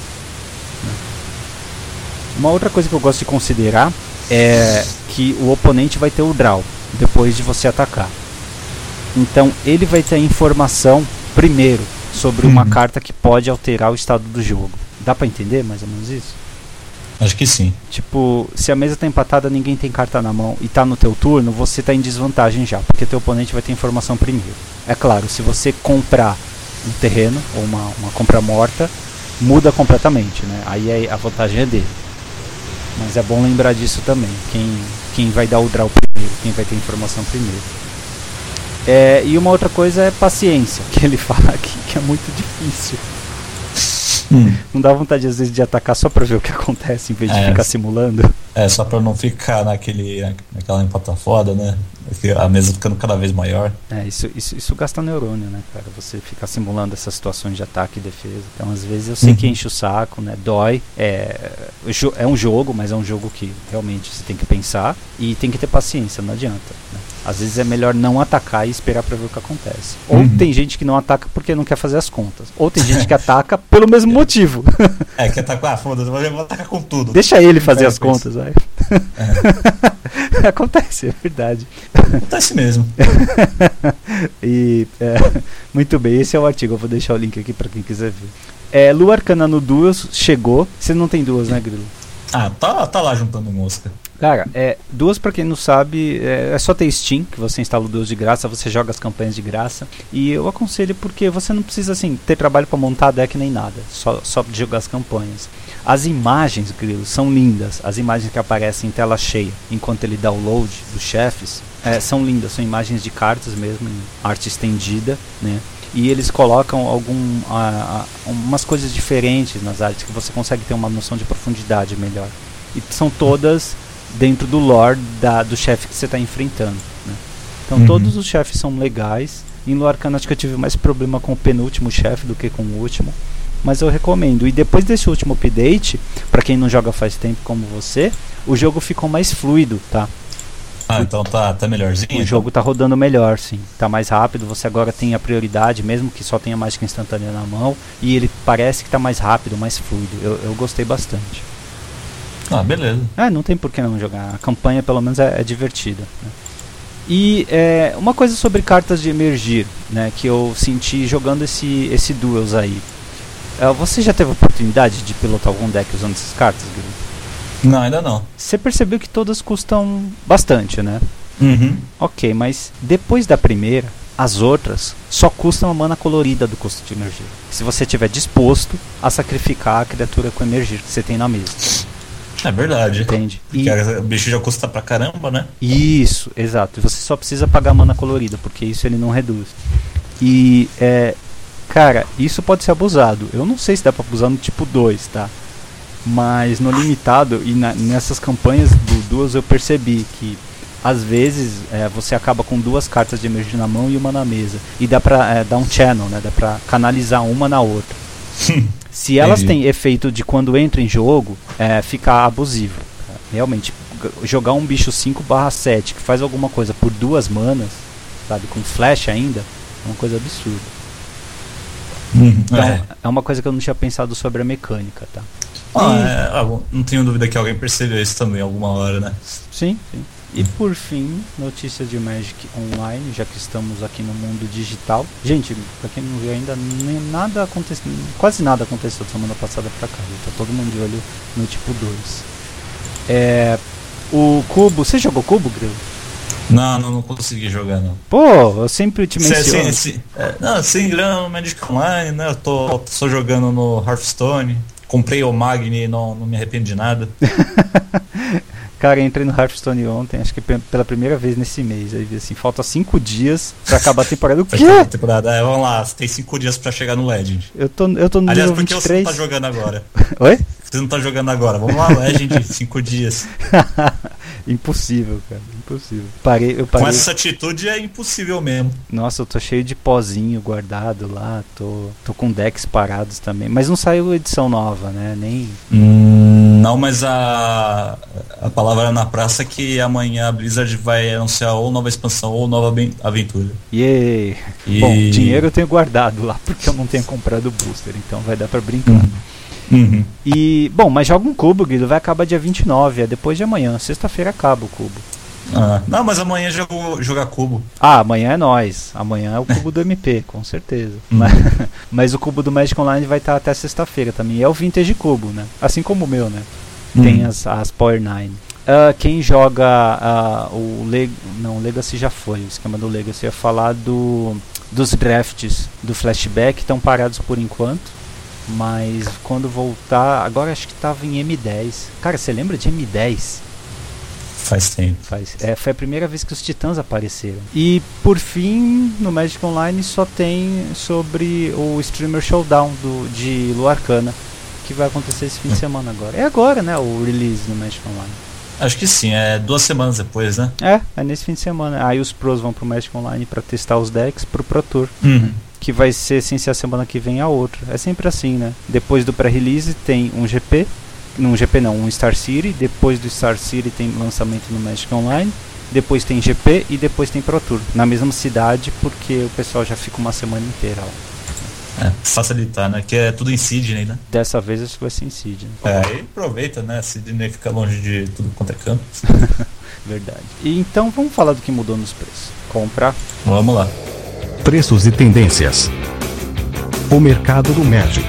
Uma outra coisa que eu gosto de considerar é que o oponente vai ter o draw depois de você atacar. Então ele vai ter a informação primeiro sobre uma uhum. carta que pode alterar o estado do jogo. Dá pra entender mais ou menos isso? Acho que sim. Tipo, se a mesa tá empatada, ninguém tem carta na mão e tá no teu turno, você tá em desvantagem já, porque teu oponente vai ter informação primeiro. É claro, se você comprar um terreno ou uma, uma compra morta, muda completamente, né? Aí a vantagem é dele. Mas é bom lembrar disso também. Quem, quem vai dar o draw primeiro, quem vai ter informação primeiro. É, e uma outra coisa é paciência, que ele fala aqui que é muito difícil. Hum. Não dá vontade às vezes de atacar só pra ver o que acontece em vez de é, ficar simulando? É, só pra não ficar naquele, naquela empata foda, né? A mesa ficando cada vez maior. É, isso, isso, isso gasta neurônio, né, cara? Você ficar simulando essas situações de ataque e defesa. Então, às vezes, eu sei uhum. que enche o saco, né? Dói. É, é um jogo, mas é um jogo que realmente você tem que pensar e tem que ter paciência, não adianta, né? Às vezes é melhor não atacar e esperar pra ver o que acontece. Ou uhum. tem gente que não ataca porque não quer fazer as contas. Ou tem gente que ataca pelo mesmo motivo. É, que ataca, ah, foda-se, eu vou atacar com tudo. Deixa ele fazer é, as contas, vai. É. Acontece, é verdade. Acontece mesmo. E, é, muito bem, esse é o artigo, eu vou deixar o link aqui pra quem quiser ver. É, Lua Arcana no Duels chegou. Você não tem duas, né, Grilo? Ah, tá, tá lá juntando mosca. Cara, é, duas pra quem não sabe, é, é só ter Steam, que você instala o Duels de graça, você joga as campanhas de graça. E eu aconselho porque você não precisa assim ter trabalho pra montar deck nem nada, só, só de jogar as campanhas. As imagens, Grilo, são lindas. As imagens que aparecem em tela cheia enquanto ele dá o load dos chefes é, são lindas, são imagens de cartas mesmo, em arte estendida, né? E eles colocam algum, a, a, umas coisas diferentes nas artes que você consegue ter uma noção de profundidade melhor. E são todas dentro do lore da, do chefe que você está enfrentando, né? Então uhum. todos os chefes são legais. Em Lua Arcana acho que eu tive mais problema com o penúltimo chefe do que com o último, mas eu recomendo. E depois desse último update, para quem não joga faz tempo como você, o jogo ficou mais fluido, tá? Ah, então tá, tá melhorzinho? O então? jogo tá rodando melhor, sim. Tá mais rápido, você agora tem a prioridade, mesmo que só tenha mágica instantânea na mão, e ele parece que tá mais rápido, mais fluido. Eu, eu gostei bastante. Ah, beleza. Ah, não tem por que não jogar. A campanha pelo menos é, é divertida, né? E é, uma coisa sobre cartas de emergir, né, que eu senti jogando esse, esse Duels aí. É, você já teve a oportunidade de pilotar algum deck usando essas cartas, Guilherme? Não, ainda não. Você percebeu que todas custam bastante, né? Uhum. Ok, mas depois da primeira, as outras só custam a mana colorida do custo de emergir. Se você estiver disposto a sacrificar a criatura com emergir que você tem na mesa. É verdade. Entende? Porque e... o bicho já custa pra caramba, né? Isso, exato. Você só precisa pagar mana colorida, porque isso ele não reduz. E, é, cara, isso pode ser abusado. Eu não sei se dá pra abusar no tipo dois, tá? Mas no limitado e na, nessas campanhas do Duels eu percebi que às vezes é, você acaba com duas cartas de emergir na mão e uma na mesa. E dá pra é, dar um channel, né? Dá pra canalizar uma na outra. Se elas têm efeito de quando entra em jogo, é, fica abusivo. Realmente, jogar um bicho cinco barra sete que faz alguma coisa por duas manas, sabe, com flash ainda, é uma coisa absurda. Hum, então, é. é uma coisa que eu não tinha pensado sobre a mecânica, tá? Ah, é, não tenho dúvida que alguém percebeu isso também alguma hora, né? Sim, sim. E por fim, notícias de Magic Online, já que estamos aqui no mundo digital. Gente, pra quem não viu ainda, nem nada aconteceu, quase nada aconteceu da semana passada pra cá. Tá todo mundo de olho no tipo dois. É, o Cubo, você jogou Cubo, Grilo? Não, não, não consegui jogar, não. Pô, eu sempre te menciono. Sim, sim, é, não, sem grana no Magic Online, né? Eu tô, tô só jogando no Hearthstone. Comprei o Magni e não, não me arrependo de nada. Cara, eu entrei no Hearthstone ontem, acho que pela primeira vez nesse mês. Aí vi assim, falta cinco dias pra acabar a temporada. O quê? Temporada. É, vamos lá, você tem cinco dias pra chegar no Legend. Eu tô, eu tô no Aliás, nível vinte e três. Aliás, por que você não tá jogando agora? Oi? Você não tá jogando agora. Vamos lá, Legend, cinco dias. Impossível, cara, impossível. Parei, eu parei. Com essa atitude é impossível mesmo. Nossa, eu tô cheio de pozinho guardado lá, tô, tô com decks parados também. Mas não saiu edição nova, né? Nem... Hum... Não, mas a, a palavra na praça é que amanhã a Blizzard vai anunciar ou nova expansão ou nova aventura. Yay! E... Bom, dinheiro eu tenho guardado lá porque eu não tenho comprado o booster, então vai dar pra brincar. Uhum. Uhum. E, bom, mas joga um cubo, Guido, vai acabar dia vinte e nove, é depois de amanhã, sexta-feira acaba o cubo. Ah, não, mas amanhã já vou jogar cubo. Ah, amanhã é nós, amanhã é o cubo do M P, com certeza. Uhum. Mas, mas o cubo do Magic Online vai estar até sexta-feira também, e é o Vintage Cubo, né? Assim como o meu, né? Uhum. Tem as, as Power nove. Uh, quem joga uh, o Leg... Não, o Legacy já foi, o esquema do Legacy. Eu ia falar do, dos drafts do Flashback, estão parados por enquanto. Mas quando voltar, agora acho que tava em M dez. Cara, você lembra de M dez? Faz tempo. Faz, é, foi a primeira vez que os Titãs apareceram. E por fim, no Magic Online só tem sobre o Streamer Showdown do, de Lua Arcana, que vai acontecer esse fim de semana agora. É agora, né, o release no Magic Online. Acho que sim, é duas semanas depois, né? É, é nesse fim de semana. Aí os pros vão pro Magic Online pra testar os decks pro Pro Tour. Uhum. Que vai ser, sem ser a semana que vem, a outra. É sempre assim, né? Depois do pré-release tem um G P. Não, um G P não, um Star City. Depois do Star City tem lançamento no Magic Online. Depois tem G P e depois tem Pro Tour. Na mesma cidade, porque o pessoal já fica uma semana inteira lá. É, facilitar, né? Que é tudo em Sydney, né? Dessa vez acho que vai ser em Sydney. É, aí aproveita, né? Sydney fica longe de tudo quanto é canto. Verdade. E então vamos falar do que mudou nos preços. Comprar. Vamos lá. Preços e tendências. O mercado do Magic.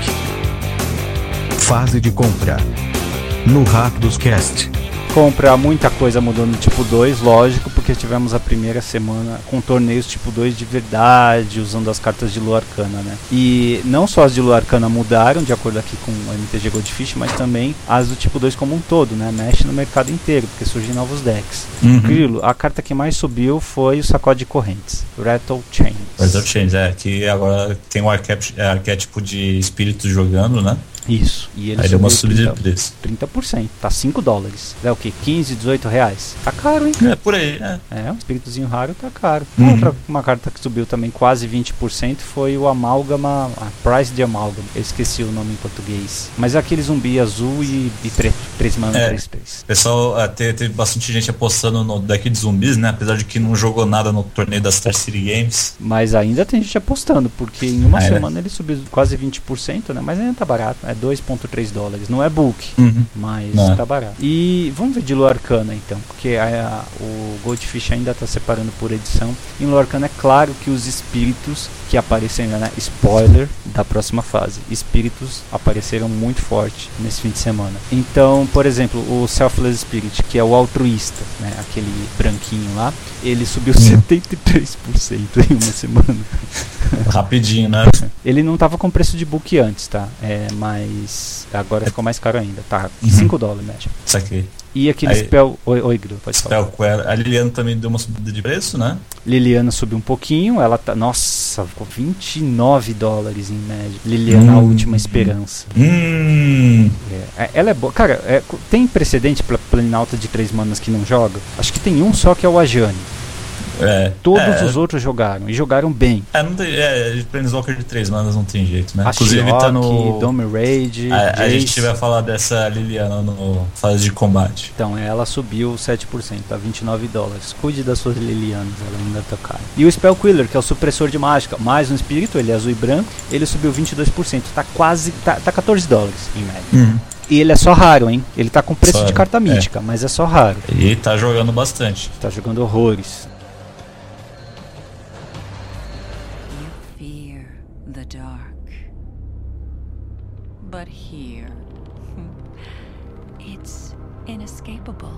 Fase de compra. No Rápidos Cast. Comprar, muita coisa mudou no tipo dois, lógico, porque tivemos a primeira semana com torneios tipo dois de verdade, usando as cartas de Lua Arcana, né? E não só as de Lua Arcana mudaram, de acordo aqui com o M T G Goldfish, mas também as do tipo dois como um todo, né? Mexe no mercado inteiro, porque surgem novos decks. Uhum. Grilo, a carta que mais subiu foi o Sacode de Correntes, Rattle Chains. Rattle Chains, é, que agora tem um arquétipo de espíritos jogando, né? Isso. E ele aí deu uma subida de preço. trinta por cento. Tá cinco dólares. É o que? quinze, dezoito reais? Tá caro, hein? É, por aí, né? É, um espíritozinho raro tá caro. Uhum. Outra uma carta que subiu também quase vinte por cento foi o Amálgama, a Price de Amálgama. Eu esqueci o nome em português. Mas é aquele zumbi azul e, e preto. três mana, é, três três. Pessoal, até teve bastante gente apostando no deck de zumbis, né? Apesar de que não jogou nada no torneio da Star City Games. Mas ainda tem gente apostando, porque em uma ah, semana é? ele subiu quase vinte por cento, né? Mas ainda tá barato. É dois vírgula três dólares. Não é book, uhum. mas não. tá barato. E vamos ver de Lua Arcana então, porque a, a, o Goldfish ainda tá separando por edição. Em Lua Arcana é claro que os espíritos que apareceram, né? Spoiler da próxima fase. Espíritos apareceram muito forte nesse fim de semana. Então, por exemplo, o Selfless Spirit, que é o altruísta, né? Aquele branquinho lá, ele subiu uhum. setenta e três por cento em uma semana. Rapidinho, né? Ele não tava com preço de book antes, tá? É, mas agora ficou mais caro ainda. Tá, uhum. cinco dólares, né? Isso aqui. E aquele Aí, Spell... Oi, oi Gru, pode falar. Spell Queller. A Liliana também deu uma subida de preço, né? Liliana subiu um pouquinho, ela tá... Nossa, ficou vinte e nove dólares em média. Liliana, hum. a última esperança. Hum. É, ela é boa. Cara, é, tem precedente pra Planinauta de três manas que não joga? Acho que tem um só que é o Ajani. É, Todos é, os outros jogaram, e jogaram bem. É, não tem, é, Planeswalker de três manas não tem jeito, né? A Inclusive Shioki, tá no... Dome Raid, a, a gente vai falar dessa Liliana no fase de combate. Então, ela subiu sete por cento, tá vinte e nove dólares. Cuide das suas Lilianas, ela ainda tá cara. E o Spell Queller, que é o supressor de mágica, mais um espírito, ele é azul e branco, ele subiu vinte e dois por cento, tá quase, tá, tá catorze dólares em média. Uhum. E ele é só raro, hein? Ele tá com preço só, de carta mítica, é. mas é só raro. E tá jogando bastante. Tá jogando horrores. The dark, but here it's inescapable.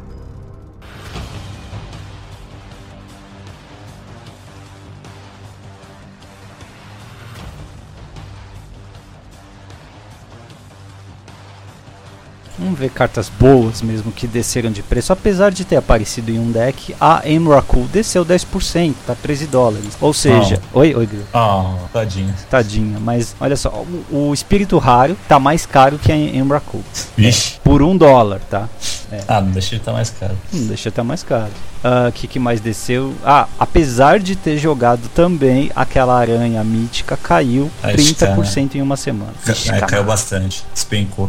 Vamos ver cartas boas mesmo que desceram de preço. Apesar de ter aparecido em um deck, a Emrakul desceu dez por cento, tá treze dólares. Ou seja, oh. oi, oi, Grilo. Ah, oh, tadinha. Tadinha, mas olha só, o, o espírito raro tá mais caro que a Emrakul. Vixe. É, por um dólar, tá? É. Ah, não deixa ele tá mais caro. Não deixa ele tá mais caro. O uh, que, que mais desceu? Ah, apesar de ter jogado também, aquela aranha mítica caiu Acho trinta por cento cara. Em uma semana. Vixe, é, caiu bastante, despencou.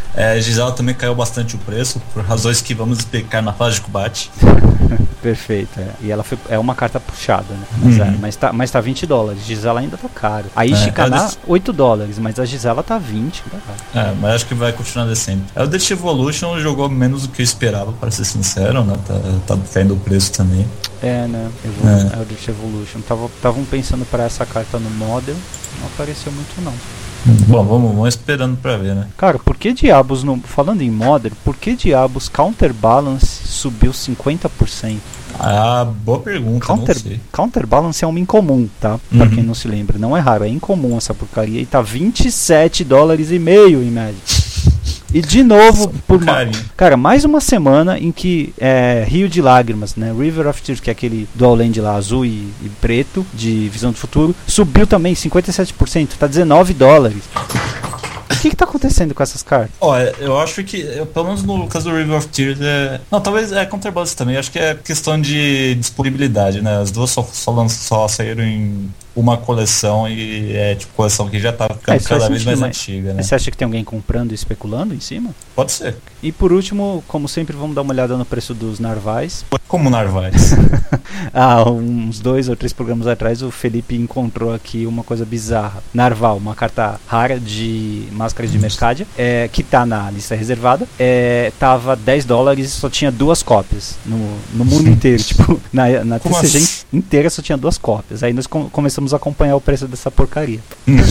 É, Gisela também caiu bastante o preço, por razões que vamos explicar na fase de combate. Perfeito, é. E ela foi, é uma carta puxada, né? Mas, Uhum. é, mas, tá, mas tá vinte dólares. Gisela ainda tá caro. A É, Ishikana, ela des- oito dólares, mas a Gisela tá vinte. Tá caro. É, mas acho que vai continuar descendo. É, o Death Evolution jogou menos do que eu esperava, para ser sincero, né? Tá, tá caindo o preço também. É, né? Evolu- É. é o Death Evolution. Estavam pensando pra essa carta no Model, não apareceu muito não. Bom, vamos, vamos esperando pra ver, né? Cara, por que diabos, no, falando em Modern, por que diabos Counterbalance subiu cinquenta por cento? Ah, boa pergunta, Counter, não sei. Counterbalance é um incomum, tá? Pra Uhum. quem não se lembra, não é raro, é incomum essa porcaria e tá vinte e sete dólares e meio em média. E de novo, por ma- Carinho. cara, mais uma semana em que é, Rio de Lágrimas, né? River of Tears, que é aquele dual land lá, azul e, e preto, de Visão do Futuro, subiu também cinquenta e sete por cento, tá dezenove dólares. O que que tá acontecendo com essas cartas? Olha, eu acho que, eu, pelo menos no caso do River of Tears, é... Não, talvez é Counterbalance também, acho que é questão de disponibilidade, né? As duas só, só, lan- só saíram em uma coleção e é tipo coleção que já tá ficando É, isso faz cada vez sentido, mais mas- antiga, né? Mas você acha que tem alguém comprando e especulando em cima? Pode ser. E por último, como sempre, vamos dar uma olhada no preço dos narvais. Como Narvais. Há uns dois ou três programas atrás, o Felipe encontrou aqui uma coisa bizarra. Narval, uma carta rara de máscaras de Mercadia, é, que tá na lista reservada. É, tava dez dólares e só tinha duas cópias no, no mundo inteiro. Tipo, na, na Como T C G assim? inteira só tinha duas cópias. Aí nós com- começamos a acompanhar o preço dessa porcaria.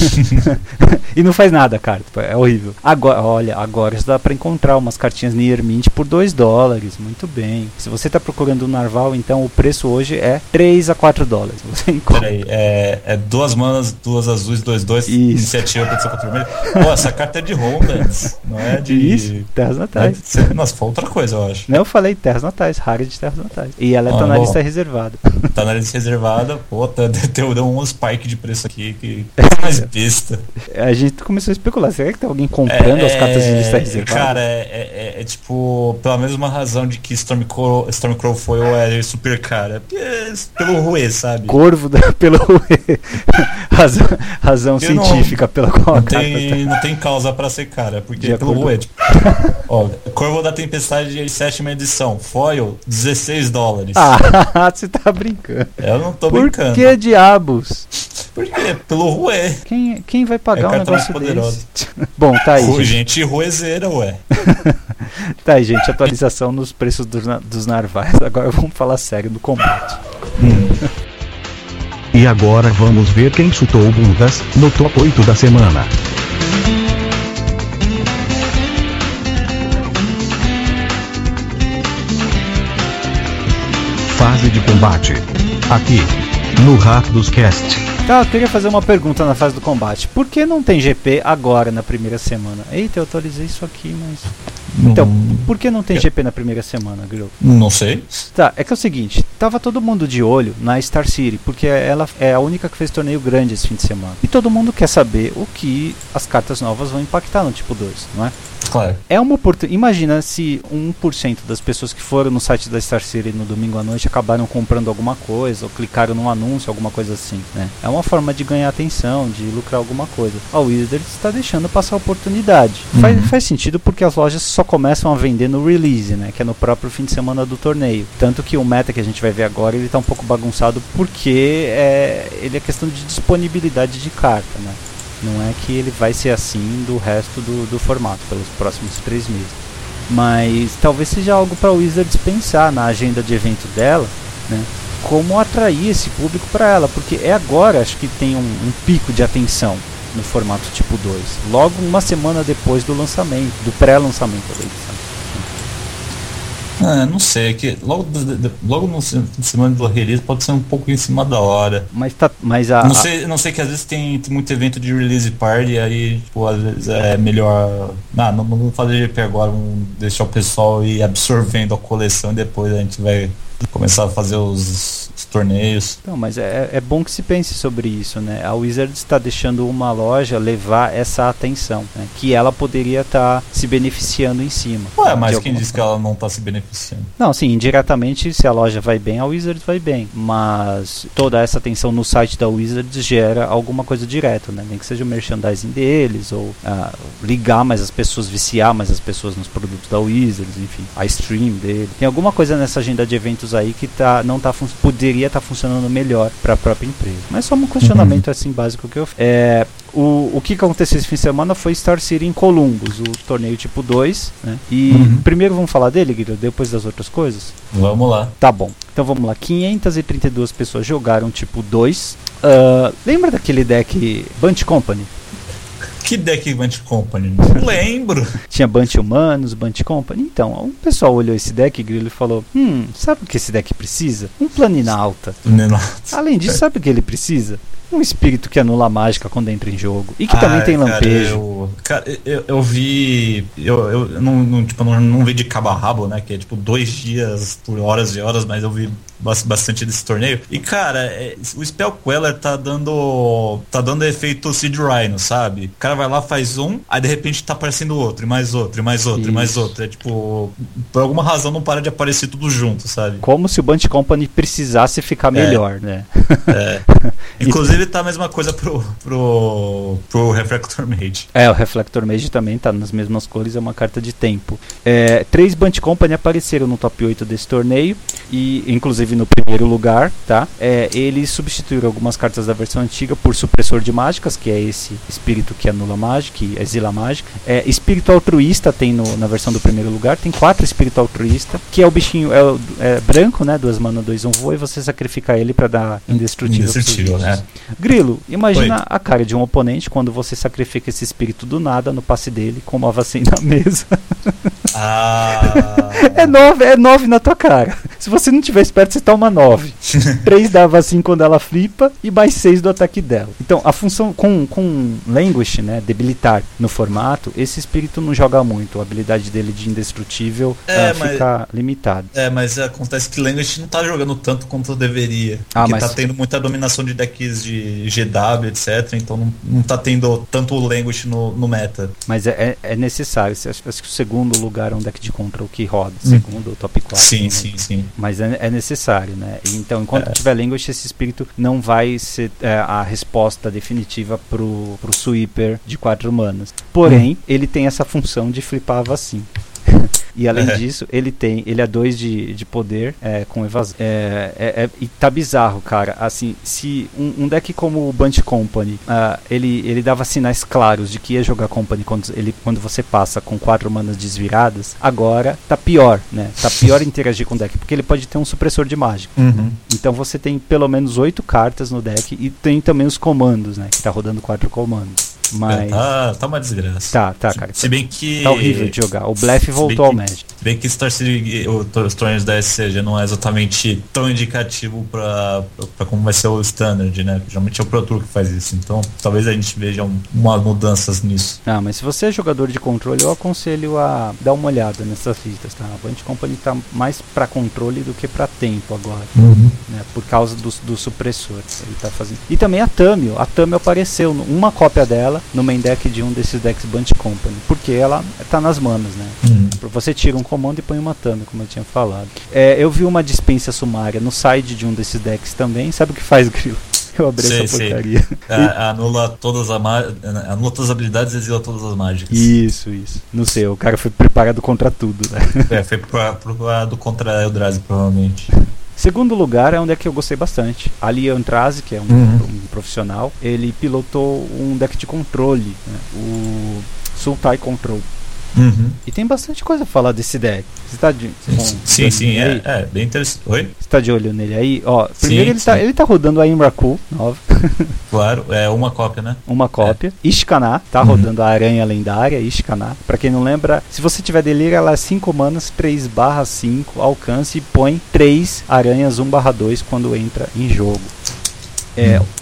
E não faz nada, cara. Tipo, é horrível. Agora, olha, agora já dá pra encontrar umas cartinhas Near Mint por dois dólares. Muito bem. Se você tá procurando um Narval, então o preço hoje é três a quatro dólares. Você encontra. Peraí, é, é duas manas, duas azuis, dois, dois, Isso. iniciativa pra ser contra vermelho. Pô, essa carta é de Rondas, não é de... Isso, Terras é Natais. de ser- Nossa, foi outra coisa, eu acho. Não, eu falei Terras Natais, rara de Terras Natais. E ela tá Ah, na bom. lista reservada. Tá na lista reservada, pô, tá, deu, deu um spike de preço aqui, que coisa mais besta. A gente começou a especular. Será que tem alguém comprando as cartas de lista reservada? Cara, é, é, é, é tipo, pela mesma razão de que Stormcrow, Stormcrow Foil é super cara. Porque é pelo ruê, sabe? Corvo da, pelo razão, razão Eu não- científica pela qual a Não carta tem, não tem causa pra ser cara, porque De é pelo acordo. ruê. Tipo, ó, Corvo da Tempestade, sétima edição, Foil, dezesseis dólares. Ah, você tá brincando. Eu não tô Por brincando. que diabos? Por quê? Pelo ruê. Quem, quem vai É pagar um carta mais negócio poderosa. desse? Bom, tá aí, Ru- gente. gente ruezeira, ué. Tá aí, gente. Atualização nos preços dos, na- dos narvais. Agora vamos falar sério do combate. E agora vamos ver quem chutou bundas no top oito da semana. Fase de combate. Aqui, no Rapdos Cast. Tá, eu queria fazer uma pergunta na fase do combate. Por que não tem G P agora na primeira semana? Eita, eu atualizei isso aqui, mas... Então, Hum, por que não tem G P na primeira semana, Grill? não sei. Tá, é que é o seguinte, tava todo mundo de olho na Star City, porque ela é a única que fez torneio grande esse fim de semana. E todo mundo quer saber o que as cartas novas vão impactar no tipo dois, não é? Claro. É uma oportunidade. Imagina se um por cento das pessoas que foram no site da Star City no domingo à noite acabaram comprando alguma coisa, ou clicaram num anúncio, alguma coisa assim, né? É uma forma de ganhar atenção, de lucrar alguma coisa. A Wizards está deixando passar a oportunidade. Uhum. Faz, faz sentido porque as lojas só começam a vender no release, né? Que é no próprio fim de semana do torneio. Tanto que o meta que a gente vai ver agora, ele tá um pouco bagunçado porque é, ele é questão de disponibilidade de carta, né? Não é que ele vai ser assim do resto do, do formato, pelos próximos três meses. Mas talvez seja algo para a Wizards pensar na agenda de evento dela, né? Como atrair esse público para ela, porque é agora, acho que tem um, um pico de atenção no formato tipo dois. Logo uma semana depois do lançamento, do pré-lançamento da edição. Ah, não sei, é que logo, de- de- logo no se- semana do release pode ser um pouco em cima da hora. Mas, tá, mas a, Não a- sei, não sei que às vezes tem, tem muito evento de release party e aí, tipo, às vezes é melhor. Ah, não, não vamos fazer G P agora, vamos deixar o pessoal ir absorvendo a coleção e depois a gente vai começar a fazer os, os torneios. Não, mas é, é bom que se pense sobre isso, né? A Wizards está deixando uma loja levar essa atenção, né? Que ela poderia estar tá se beneficiando em cima. Ué, mas quem diz que ela não está se beneficiando? Não, sim, indiretamente, se a loja vai bem, a Wizards vai bem. Mas toda essa atenção no site da Wizards gera alguma coisa direta, né? Nem que seja o merchandising deles, ou ah, ligar mais as pessoas, viciar mais as pessoas nos produtos da Wizards, enfim, a stream dele. Tem alguma coisa nessa agenda de eventos aí que tá, não tá poderia estar tá funcionando melhor para a própria empresa. Mas só um questionamento uhum. assim básico que eu é, o, o que aconteceu esse fim de semana foi Star City em Columbus, o torneio tipo dois, né? E uhum. primeiro vamos falar dele, Guilherme, depois das outras coisas? Vamos lá. Tá bom. Então vamos lá. quinhentas e trinta e duas pessoas jogaram tipo dois. Uh, lembra daquele deck Bunch Company? Que deck Bunch Company? Não lembro. Tinha Bunch Humanos, Bunch Company. Então, o pessoal olhou esse deck, Grilo, e falou: Hum, sabe o que esse deck precisa? Um Planinauta. Planinauta. Além disso, sabe o que ele precisa? Um espírito que anula a mágica quando entra em jogo. E que ah, também tem lampejo. Eu, cara, eu, eu vi. Eu, eu não, não, tipo, não, não vi de cabo a rabo, né? Que é tipo dois dias por horas e horas, mas eu vi bastante desse torneio. E cara, é, o Spell Queller tá dando. tá dando efeito Seed Rhino, sabe? O cara vai lá, faz um, aí de repente tá aparecendo outro, e mais outro, e mais outro, Isso. e mais outro. É tipo, por alguma razão não para de aparecer tudo junto, sabe? Como se o Bunch Company precisasse ficar melhor, é. né? É. Inclusive tá a mesma coisa pro, pro, pro Reflector Mage. É, o Reflector Mage também tá nas mesmas cores, é uma carta de tempo. É, três Bunch Company apareceram no top oito desse torneio, e inclusive no primeiro lugar, tá? É, eles substituíram algumas cartas da versão antiga por Supressor de Mágicas, que é esse espírito que anula mágica, que exila mágica. É, espírito Altruísta tem no, na versão do primeiro lugar, tem quatro Espírito Altruísta, que é o bichinho, é, é branco, né? Duas mana, dois, um voa, e você sacrifica ele pra dar indestrutível. Indestrutível, né? Grilo, imagina Oi. a cara de um oponente quando você sacrifica esse espírito do nada no passe dele com uma vacina na mesa. Ah. É nove, é nove na tua cara. Se você não tiver esperto, você toma nove. três dava assim quando ela flipa e mais seis do ataque dela. Então, a função com, com Languish, né, debilitar no formato, esse espírito não joga muito. A habilidade dele de indestrutível é, uh, mas, fica limitada. É, mas acontece que Languish não tá jogando tanto quanto deveria. Ah, porque mas... tá tendo muita dominação de decks de G W, etcétera. Então não, não tá tendo tanto Languish no, no meta. Mas é, é, é necessário. Acho, acho que o segundo lugar é um deck de control que roda. Hum. Segundo, top quatro. Sim, né? sim, sim. Mas é, é necessário, né? Então, enquanto é. tiver Languish, esse espírito não vai ser é, a resposta definitiva pro, pro sweeper de quatro manas. Porém, hum. ele tem essa função de flipar a vacina. E além é. disso, ele tem, ele é dois de, de poder é, com evasão. É, é, é, e tá bizarro, cara. Assim, se um, um deck como o Bunch Company, uh, ele, ele dava sinais claros de que ia jogar Company quando, ele, quando você passa com quatro manas desviradas, agora tá pior, né? Tá pior interagir com o deck, porque ele pode ter um supressor de mágica. Uhum. Então você tem pelo menos oito cartas no deck e tem também os comandos, né? Que tá rodando quatro comandos. Mas... Ah, tá uma desgraça. Tá, tá, cara. Se bem que... Tá horrível de jogar. O Bleff voltou ao Magic. Se bem que Star City, os torneios da S C G não é exatamente tão indicativo pra, pra como vai ser o Standard, né? Geralmente é o Pro Tour que faz isso. Então, talvez a gente veja um, umas mudanças nisso. Ah, mas se você é jogador de controle, eu aconselho a dar uma olhada nessas listas, tá? A Bunch Company tá mais pra controle do que pra tempo agora. Uhum. Né? Por causa do, do supressor. Ele tá fazendo. E também a Tamio. A Tamio apareceu, uma cópia dela no main deck de um desses decks Bunch Company, porque ela tá nas manas, né? Uhum. Você tira um comando e põe uma Tamio, como eu tinha falado. É, eu vi uma dispensa sumária no side de um desses decks também. Sabe o que faz, Grilo? Eu abri sei, essa porcaria. É, anula todas as ma- anula todas as habilidades e exila todas as mágicas. Isso, isso. Não sei, o cara foi preparado contra tudo, né? É, foi preparado contra Eldrazi, provavelmente. Segundo lugar é um deck que eu gostei bastante. Ali Antrazi, que é um, uhum. um profissional, ele pilotou um deck de controle, né? O Sultai Control. Uhum. E tem bastante coisa a falar desse deck. Você tá de, com, sim, sim, é, é bem interessante. Oi? Você tá de olho nele aí? Ó, primeiro sim, ele, sim. Tá, ele tá rodando a Imrakul nova. Claro, é uma cópia, né? Uma cópia. É. Ishkaná, tá uhum. rodando a aranha lendária, Ishkaná. Pra quem não lembra, se você tiver delírio, ela é cinco manas, três barra cinco, alcance e põe três aranhas um barra dois quando entra em jogo. É,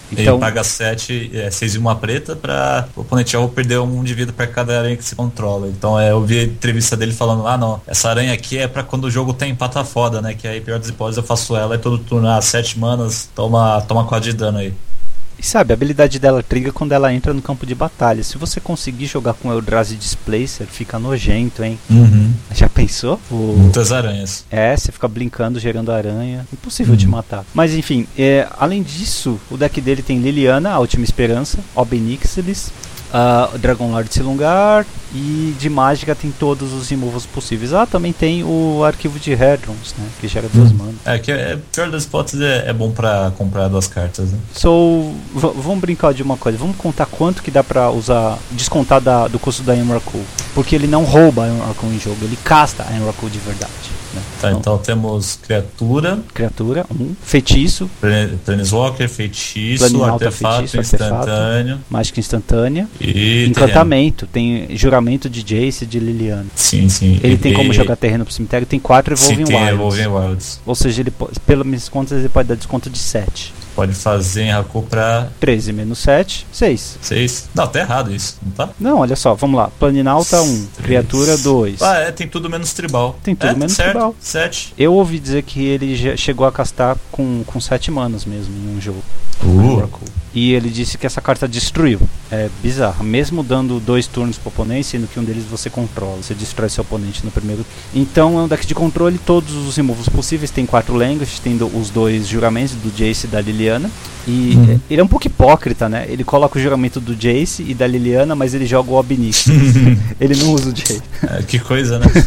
Então, ele paga sete, é, seis e uma preta pra o oponente alvo perder um de vida pra cada aranha que se controla. Então é, eu vi a entrevista dele falando, ah não, essa aranha aqui é pra quando o jogo tem empata foda, né? Que aí, pior das hipóteses, eu faço ela e todo turno, ah, sete manas, toma, toma quatro de dano aí. E sabe, a habilidade dela triga quando ela entra no campo de batalha. Se você conseguir jogar com Eldrazi Displacer, fica nojento, hein? Uhum. Já pensou? O... Muitas aranhas. É, você fica brincando, gerando aranha. Impossível uhum. de matar. Mas enfim, é, além disso, o deck dele tem Liliana, a Última Esperança, Obnixilis, Uh, Dragonlord Silungar, e de mágica tem todos os removals possíveis. Ah, também tem o arquivo de Hedrons, né, que gera duas hum. manas. É, que é, pior das hipóteses é, é bom pra comprar duas cartas, né? So, v- vamos brincar de uma coisa. Vamos contar quanto que dá pra usar, descontar da, do custo da Emrakul. Porque ele não rouba a Emrakul em jogo, ele casta a Emrakul de verdade. Né? Tá, então, então temos criatura. Criatura, um. Feitiço. Planeswalker, feitiço, Planinauta, artefato, feitiço, instantâneo. Artefato, mágica instantânea. E encantamento. Terreno. Tem juramento de Jace e de Liliana. Sim, sim. Ele e, tem como jogar terreno pro cemitério. Tem quatro Evolving sim, tem Wilds. Evolving Wilds. Ou seja, ele, pelas minhas contas, ele pode dar desconto de sete. Pode fazer em Raku pra treze menos sete, seis. seis. Não, tá errado isso, não tá? Não, olha só, vamos lá. Planinauta um, criatura dois. Ah, é, tem tudo menos tribal. Tem tudo é, menos certo, tribal. sete. Eu ouvi dizer que ele já chegou a castar com, com sete manas mesmo em um jogo. Uh. E ele disse que essa carta destruiu. É bizarro. Mesmo dando dois turnos pro oponente, sendo que um deles você controla. Você destrói seu oponente no primeiro. Então é um deck de controle, todos os removos possíveis. Tem quatro languages, tem do, os dois juramentos do Jace e da Liliana. E uhum. ele é um pouco hipócrita, né? Ele coloca o juramento do Jace e da Liliana, mas ele joga o Obnix. Ele não usa o Jace. É, que coisa, né?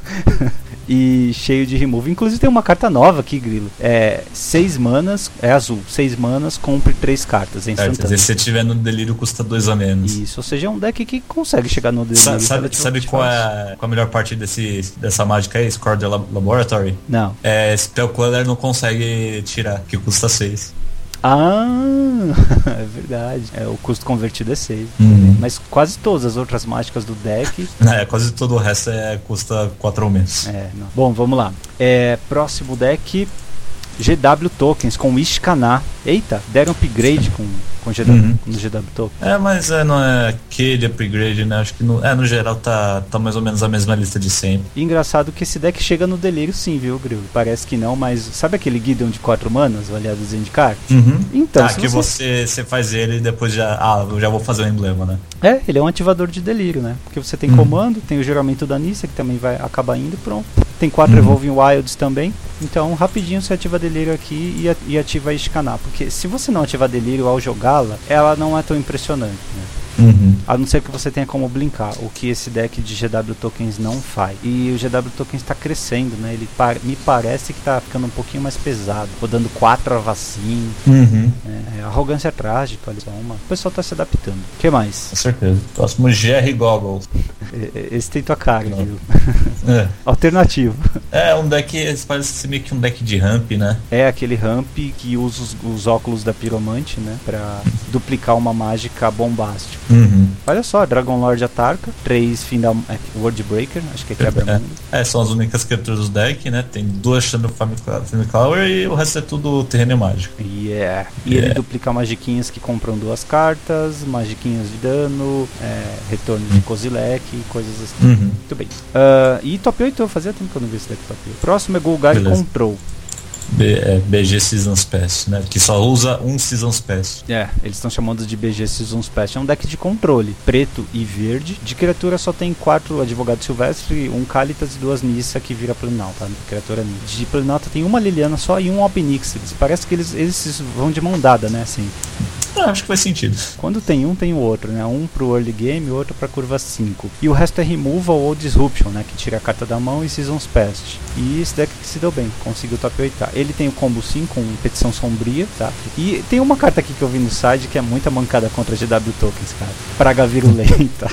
E cheio de remove. Inclusive tem uma carta nova aqui, Grilo. É seis manas, é azul. seis manas, compre três cartas. É instantâneo. Se você tiver no delírio, custa dois a menos. Isso, ou seja, é um deck que consegue chegar no delírio. Sa sabe sabe qual, é, qual a melhor parte desse, dessa mágica aí? Score the Laboratory? Não. É, Spellcaller não consegue tirar, que custa seis. Ah, é verdade. É, o custo convertido é seis. Uhum. Mas quase todas as outras mágicas do deck. É, quase todo o resto é, custa quatro ou menos. É, não. Bom, vamos lá. É, próximo deck: G W Tokens com Ishkanah. Eita, deram upgrade com, com G W, uhum. no G W Tokens. É, mas é, não é aquele upgrade, né? Acho que no, é, no geral tá, tá mais ou menos a mesma lista de sempre. E engraçado que esse deck chega no delírio sim, viu, Grilo? Parece que não, mas sabe aquele Gideon de quatro manas, aliado de Zendikar? Uhum. Então, ah, que você... você, você faz ele e depois já... Ah, eu já vou fazer o emblema, né? É, ele é um ativador de delírio, né? Porque você tem uhum. comando, tem o juramento da Nissa, que também vai acabar indo, pronto. Tem quatro uhum. Evolving Wilds também. Então, rapidinho você ativa delírio aqui e, e ativa a Ishkanah. Porque se você não ativar delírio ao jogá-la, ela não é tão impressionante, né? Uhum. A não ser que você tenha como blinkar, o que esse deck de G W Tokens não faz. E o G W Tokens está crescendo, né? Ele par me parece que está ficando um pouquinho mais pesado, rodando quatro avacin. Uhum. É, a arrogância é trágica, olha só, uma. O pessoal está se adaptando. O que mais? Com certeza. Próximo, Jerry Goggles. Esse tem tua cara, viu? É. Alternativo. É um deck, parece ser meio que um deck de ramp, né? É aquele ramp que usa os, os óculos da piromante, né? Pra duplicar uma mágica bombástica. Uhum. Olha só, Dragonlord Atarca, três fim da é, Worldbreaker, acho que é quebra-mundo. É, é, são as únicas criaturas do deck, né? Tem duas Shadow Famiclower e o resto é tudo terreno e mágico. Yeah. E yeah. ele duplica magiquinhas que compram duas cartas, magiquinhas de dano, é, retorno de Kozilek e coisas assim. Uhum. Muito bem. Uh, e top oito, eu fazia tempo que eu não vi esse deck top oito. Próximo é Golgari Control. B, é, B G Seasons Pass, né? Que só usa um Seasons Pass. É, eles estão chamando de B G Seasons Pass. É um deck de controle, preto e verde. De criatura só tem quatro Advogado Silvestre, um Kalitas e duas Nissa que vira Planinauta, tá? Criatura Nissa. De Planinauta tem uma Liliana só e um Obnix. Parece que eles, eles vão de mão dada, né? Assim. Ah, acho que faz sentido. Quando tem um, tem o outro, né? Um pro early game e o outro pra curva cinco. E o resto é Removal ou Disruption, né? Que tira a carta da mão e Seasons Past. E esse deck que se deu bem, conseguiu top oito. Ele tem o combo sim com Petição Sombria, tá? E tem uma carta aqui que eu vi no site que é muita mancada contra G W Tokens, cara. Praga Virulenta.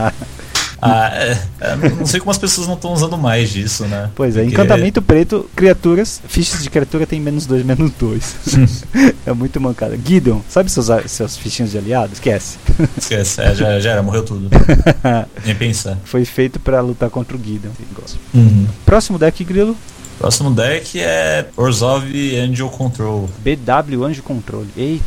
Ah, é, é, não sei como as pessoas não estão usando mais disso, né? Pois é, Porque... encantamento preto, criaturas, fichas de criatura tem menos dois, menos dois. É muito mancada. Gideon, sabe seus, seus fichinhos de aliados? Esquece. Esquece, é, já, já era, morreu tudo. Nem pensar. Foi feito pra lutar contra o Gideon. Uhum. Próximo deck, Grilo. Próximo deck é Orzhov Angel Control. B W Anjo Controle. Eita.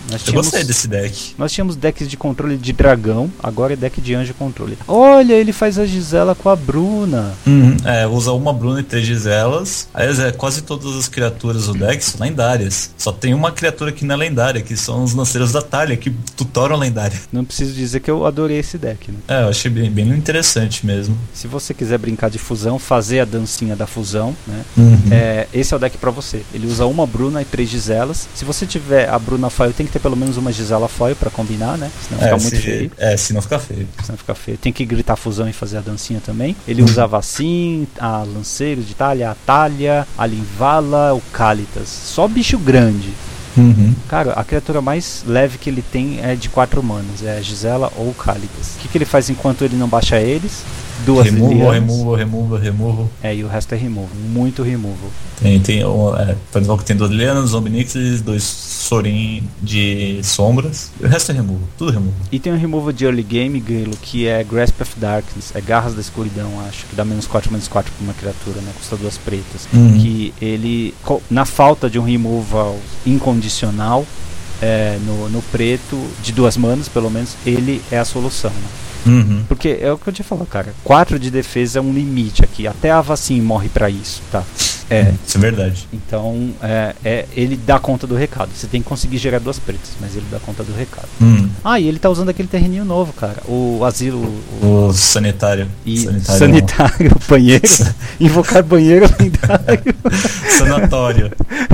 Nós Eu tínhamos, gostei desse deck. nós tínhamos decks de controle de dragão, agora é deck de anjo controle. Olha, ele faz a Gisela com a Bruna. Uhum. É, usa uma Bruna e três Giselas. Aí, é, quase todas as criaturas do deck são lendárias. Só tem uma criatura que não é lendária, que são os Lanceiros da Talha, que tutoram lendária. Não preciso dizer que eu adorei esse deck, né? É, eu achei bem, bem interessante mesmo. Se você quiser brincar de fusão, fazer a dancinha da fusão, né? Uhum. É, esse é o deck pra você. Ele usa uma Bruna e três Giselas. Se você tiver a Bruna foil, tem que ter pelo menos uma Gisela foil pra combinar, né? Senão É, fica muito se, feio. é, senão fica feio. Senão fica feio. Tem que gritar fusão e fazer a dancinha também. Ele usava assim, a Lanceiros de Talha, a Talha, a Linvala, o Cálitas. Só bicho grande. Uhum. Cara, a criatura mais leve que ele tem é de quatro manas, é a Gisela ou o Cálitas. O que, que ele faz enquanto ele não baixa eles? Duas Removal, Lilianas. removal, removal, removal. É, e o resto é removal. Muito removal. Tem, tem, um, é, por exemplo, tem duas Lilianas, Zombinix, dois Sorin de sombras. E o resto é removal, tudo removal. E tem um removal de early game, Grilo, que é Grasp of Darkness, é Garras da Escuridão, acho, que dá menos quatro, menos quatro pra uma criatura, né? Custa duas pretas. Uhum. Que ele, co- na falta de um removal incondicional, é, no, no preto, de duas manas pelo menos, ele é a solução, né? Uhum. Porque é o que eu te falo, cara. quatro de defesa é um limite aqui. Até a Vacin morre pra isso, tá? É. Isso é verdade. Então, é, é, ele dá conta do recado. Você tem que conseguir gerar duas pretas, mas ele dá conta do recado. Hum. Ah, e ele tá usando aquele terreninho novo, cara. O asilo. O, O sanitário. e Sanitário. sanitário, banheiro. Invocar banheiro lendário. Sanatório.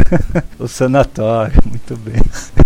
O sanatório, muito bem.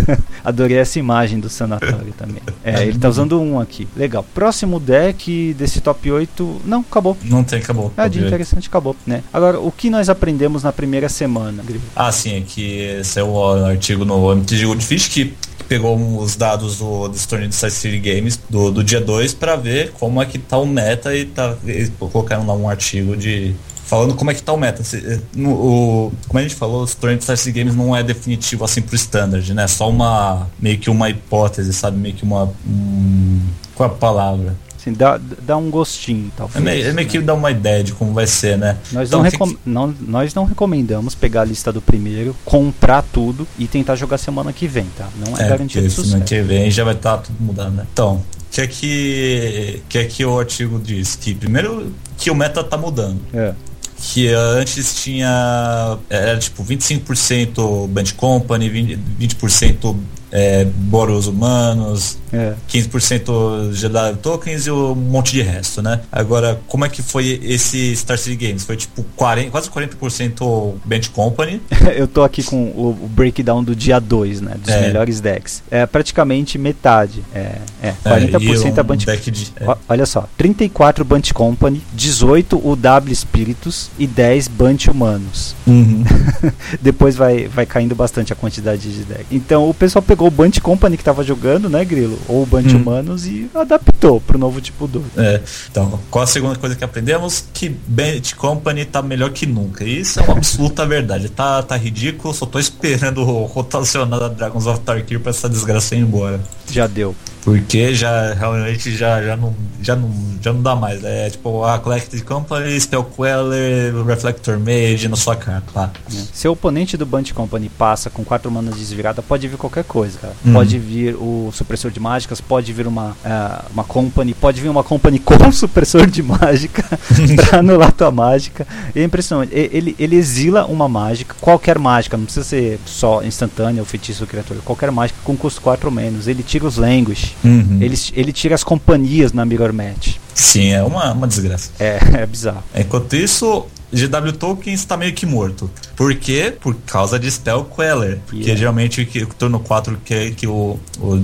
Adorei essa imagem do sanatório também. É, ele tá usando um aqui. Legal. Próximo deck desse top oito. Não, acabou. Não tem, acabou. É, de interessante, acabou, né? Agora, o que nós aprendemos na primeira semana, Grilo? Ah, sim, é que saiu um artigo no M T G Goldfish que pegou os dados do, dos torneios do Side City Games do, do dia dois pra ver como é que tá o meta e tá, eles colocaram lá um artigo de falando como é que tá o meta. Se, no, o, como a gente falou, os torneios do Side City Games não é definitivo assim pro standard, né? Só uma, meio que uma hipótese, sabe? Meio que uma... Um, qual é a palavra? Assim, dá, dá um gostinho, talvez. É meio, é meio né? que dá uma ideia de como vai ser, né? Nós, Então, não tem recom- que- não, nós não recomendamos pegar a lista do primeiro, comprar tudo e tentar jogar semana que vem, tá? Não é, É, garantia de porque sucesso. semana que vem já vai estar tudo mudando, né? Então, o que é que, que é que o artigo diz? Que primeiro que o meta tá mudando. É. Que antes tinha. Era tipo vinte e cinco por cento Band Company, vinte por cento é, Boros Humanos, É. quinze por cento Jedi Tokens e um monte de resto, né? Agora, como é que foi esse Star City Games? Foi tipo quarenta, quase quarenta por cento Band Company. Eu tô aqui com o, o breakdown do dia dois, né? Dos É. melhores decks. É praticamente metade. É, é quarenta por cento é, a Band deck de, é. Ó, Olha só, trinta e quatro Band Company, dezoito o W Spiritus e dez Band Humanos. Uhum. Depois vai, vai caindo bastante a quantidade de deck. Então o pessoal pegou o Band Company que tava jogando, né, Grilo? Ou o Band Hum. Humanos e adaptou pro novo tipo dois. É, então, qual a segunda coisa que aprendemos? Que Band Company tá melhor que nunca. E isso é uma absoluta verdade. Tá, tá ridículo, só tô esperando rotacionar a Dragons of Tarkir pra essa desgraça ir embora. Já deu. Porque já realmente já, já, não, já, não, já não dá mais. É tipo a Collected Company, Spell Queller, Reflector Mage na sua carta. Tá? Se o oponente do Band Company passa com quatro manas desvirada, pode vir qualquer coisa, cara. Hum. Pode vir o supressor de mágicas, pode vir uma, uh, uma Company, pode vir uma Company com supressor de mágica pra anular tua mágica. É impressionante. Ele, ele exila uma mágica, qualquer mágica, não precisa ser só instantânea ou feitiço ou criatura, qualquer mágica com custo quatro ou menos. Ele tira os languish. Uhum. Ele, ele tira as companhias na Mirror Match. Sim, é uma, uma desgraça. É, é bizarro. Enquanto isso, G W Tokens está meio que morto. Por quê? Por causa de Spell Queller. Porque Yeah. geralmente o que- o turno quatro que, que o, o,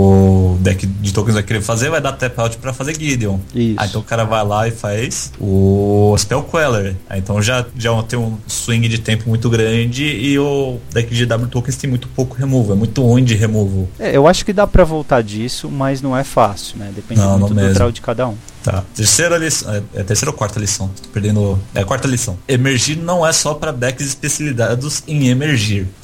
o deck de tokens vai querer fazer vai dar tap out pra fazer Gideon. Isso. Aí então o cara vai lá e faz o Spell Queller. Aí então já, já tem um swing de tempo muito grande e o deck de G W Tokens tem muito pouco removal. É muito ruim de removal. É, eu acho que dá pra voltar disso, mas não é fácil, né? Depende Não, muito não do mesmo. draw de cada um. Tá. Terceira lição. É, é terceira ou quarta lição? Tô perdendo. É a quarta lição. Emergir não é só para decks especializados em emergir.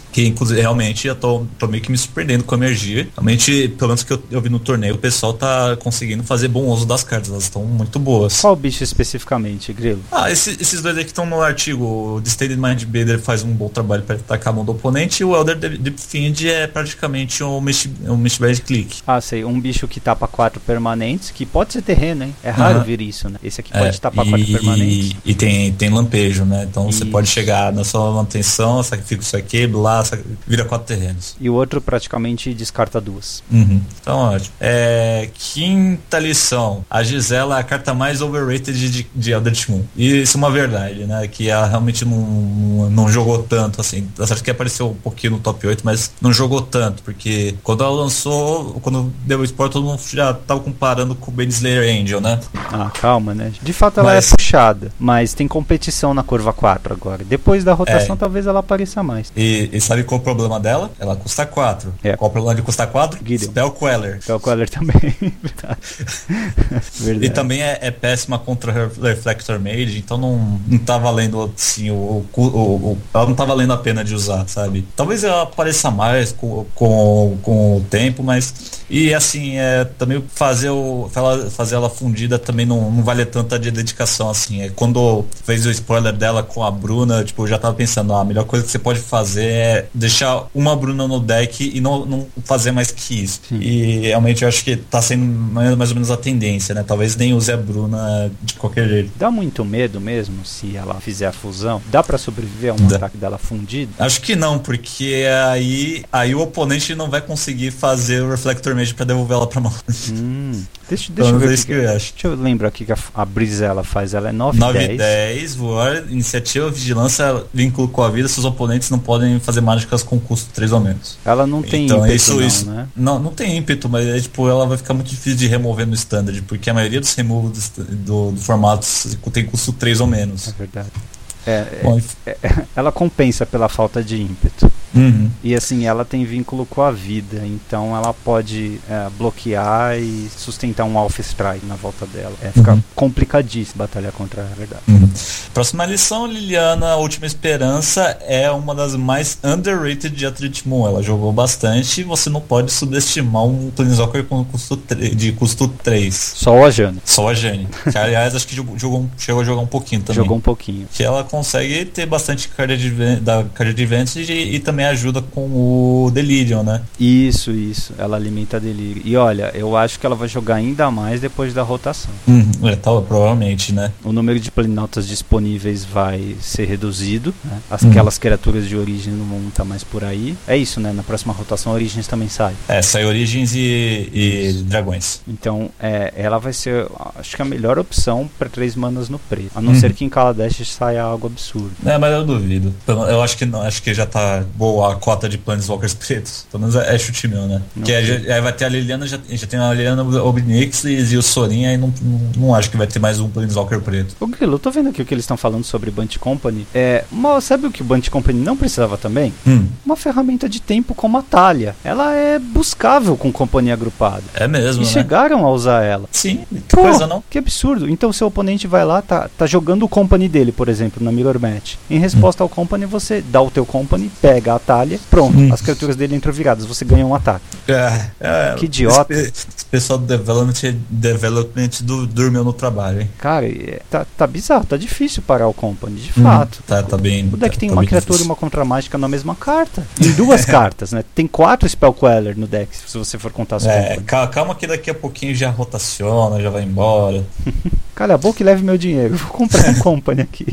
Que inclusive realmente eu tô, tô meio que me surpreendendo com a energia. Realmente, pelo menos que eu, eu vi no torneio, o pessoal tá conseguindo fazer bom uso das cartas, elas estão muito boas. Qual bicho especificamente, Grilo? Ah, esse, esses dois aí que estão no artigo, o Distended Mindbender faz um bom trabalho para atacar a mão do oponente, e o Elder Defiend é praticamente um Mistband Click. Ah, sei, um bicho que tapa quatro permanentes, que pode ser terreno, hein? É raro uhum. ver isso, né? Esse aqui pode é, tapar e, quatro permanentes. E tem, tem lampejo, né? Então isso. Você pode chegar na sua manutenção, sacrifica isso aqui, lá, vira quatro terrenos. E o outro praticamente descarta duas. Uhum. Então, ótimo. É, quinta lição. A Gisela é a carta mais overrated de, de Eldritch Moon. E isso é uma verdade, né? Que ela realmente não, não, não jogou tanto, assim. Acho que apareceu um pouquinho no top oito, mas não jogou tanto, porque quando ela lançou, quando deu o Sport, todo mundo já tava comparando com o Baneslayer Angel, né? Ah, calma, né? De fato ela mas... é puxada, mas tem competição na curva quatro agora. Depois da rotação, é. talvez ela apareça mais. E, e sabe qual é o problema dela? Ela custa quatro. É. Qual o problema de custar quatro? Gideon. Spell Queller. Spell Queller também. Verdade. Verdade. E também é, é péssima contra Reflector Mage, então não, não tá valendo assim, o, o, o, ela não tá valendo a pena de usar, sabe? Talvez ela apareça mais com, com, com o tempo, mas e assim, é, também fazer, o, fazer ela fundida também não, não vale tanta de dedicação assim. É, quando fez o spoiler dela com a Bruna, tipo, eu já tava pensando, ah, a melhor coisa que você pode fazer é deixar uma Bruna no deck e não, não fazer mais que isso. Sim. E realmente eu acho que tá sendo mais, mais ou menos a tendência, né? Talvez nem use a Bruna de qualquer jeito. Dá muito medo mesmo se ela fizer a fusão? Dá pra sobreviver a um Dá. ataque dela fundido? Acho que não, porque aí, aí o oponente não vai conseguir fazer o Reflector Mage pra devolver ela pra mão. Hum. Deixa, deixa então, eu ver. Que que eu acho. Deixa eu lembrar aqui que a, a brisa ela faz. Ela é nove e dez, voar, iniciativa, vigilância, vínculo com a vida. Seus oponentes não podem fazer mágicas com custo três ou menos. Ela não tem então, ímpeto, isso, não, isso, né? Não, não tem ímpeto, mas é, tipo, ela vai ficar muito difícil de remover no standard, porque a maioria dos removes do, do, do formato tem custo três ou menos. É verdade. É, Bom, é, é, ela compensa pela falta de ímpeto. Uhum. E assim, ela tem vínculo com a vida, então ela pode é, bloquear e sustentar um Alpha Strike na volta dela. É, fica uhum. complicadíssimo batalhar contra a verdade. Uhum. Próxima lição, Liliana, a Última Esperança é uma das mais underrated de Eldritch Moon. Ela jogou bastante e você não pode subestimar um Planeswalker com custo de custo três. Só a Jane. Só a Jane. Que, aliás, acho que jogou, chegou a jogar um pouquinho também. Jogou um pouquinho. Que ela consegue ter bastante card da card advantage e, e também ajuda com o Delirium, né? Isso, isso. Ela alimenta Delirium. E olha, eu acho que ela vai jogar ainda mais depois da rotação. Uhum, é, tal, provavelmente, né? O número de Planaltas disponíveis vai ser reduzido, né? Aquelas uhum. criaturas de origem não vão estar mais por aí. É isso, né? Na próxima rotação, Origins também sai. É, sai Origins e, e Dragões. Então, é, ela vai ser, acho que a melhor opção para três manas no preto. A não uhum. ser que em Kaladesh saia algo absurdo. É, mas eu duvido. Eu acho que não, acho que já tá boa a cota de Planeswalkers pretos. Pelo menos é, é chute meu, né? Não que aí, aí vai ter a Liliana, já, já tem a Liliana Obnix e o Sorin, aí não, não, não acho que vai ter mais um Planeswalker preto. Ô Grilo, eu tô vendo aqui o que eles estão falando sobre Bunt Company. É, uma, sabe o que o Bunt Company não precisava também? Hum. Uma ferramenta de tempo como a Thalia. Ela é buscável com companhia agrupada. É mesmo, E né? chegaram a usar ela. Sim, que Pô, coisa não? Que absurdo. Então seu oponente vai lá, tá, tá jogando o company dele, por exemplo, na Mirror Match. Em resposta hum. ao company, você dá o teu company, pega a Thalia, pronto. Hum. As criaturas dele entram viradas, você ganha um ataque. É, é, que idiota. Esse, esse pessoal do development, development do, dormiu no trabalho, hein? Cara, é, tá, tá bizarro, tá difícil parar o company, de hum, fato. Tá, tá bem. O deck tá, tem tá uma criatura difícil. E uma contra-mágica na mesma carta. Em duas cartas, né? Tem quatro Spell Queller no deck, se você for contar as É, calma, calma que daqui a pouquinho já rotaciona, já vai embora. Cala a boca e leve meu dinheiro. Vou comprar um company aqui.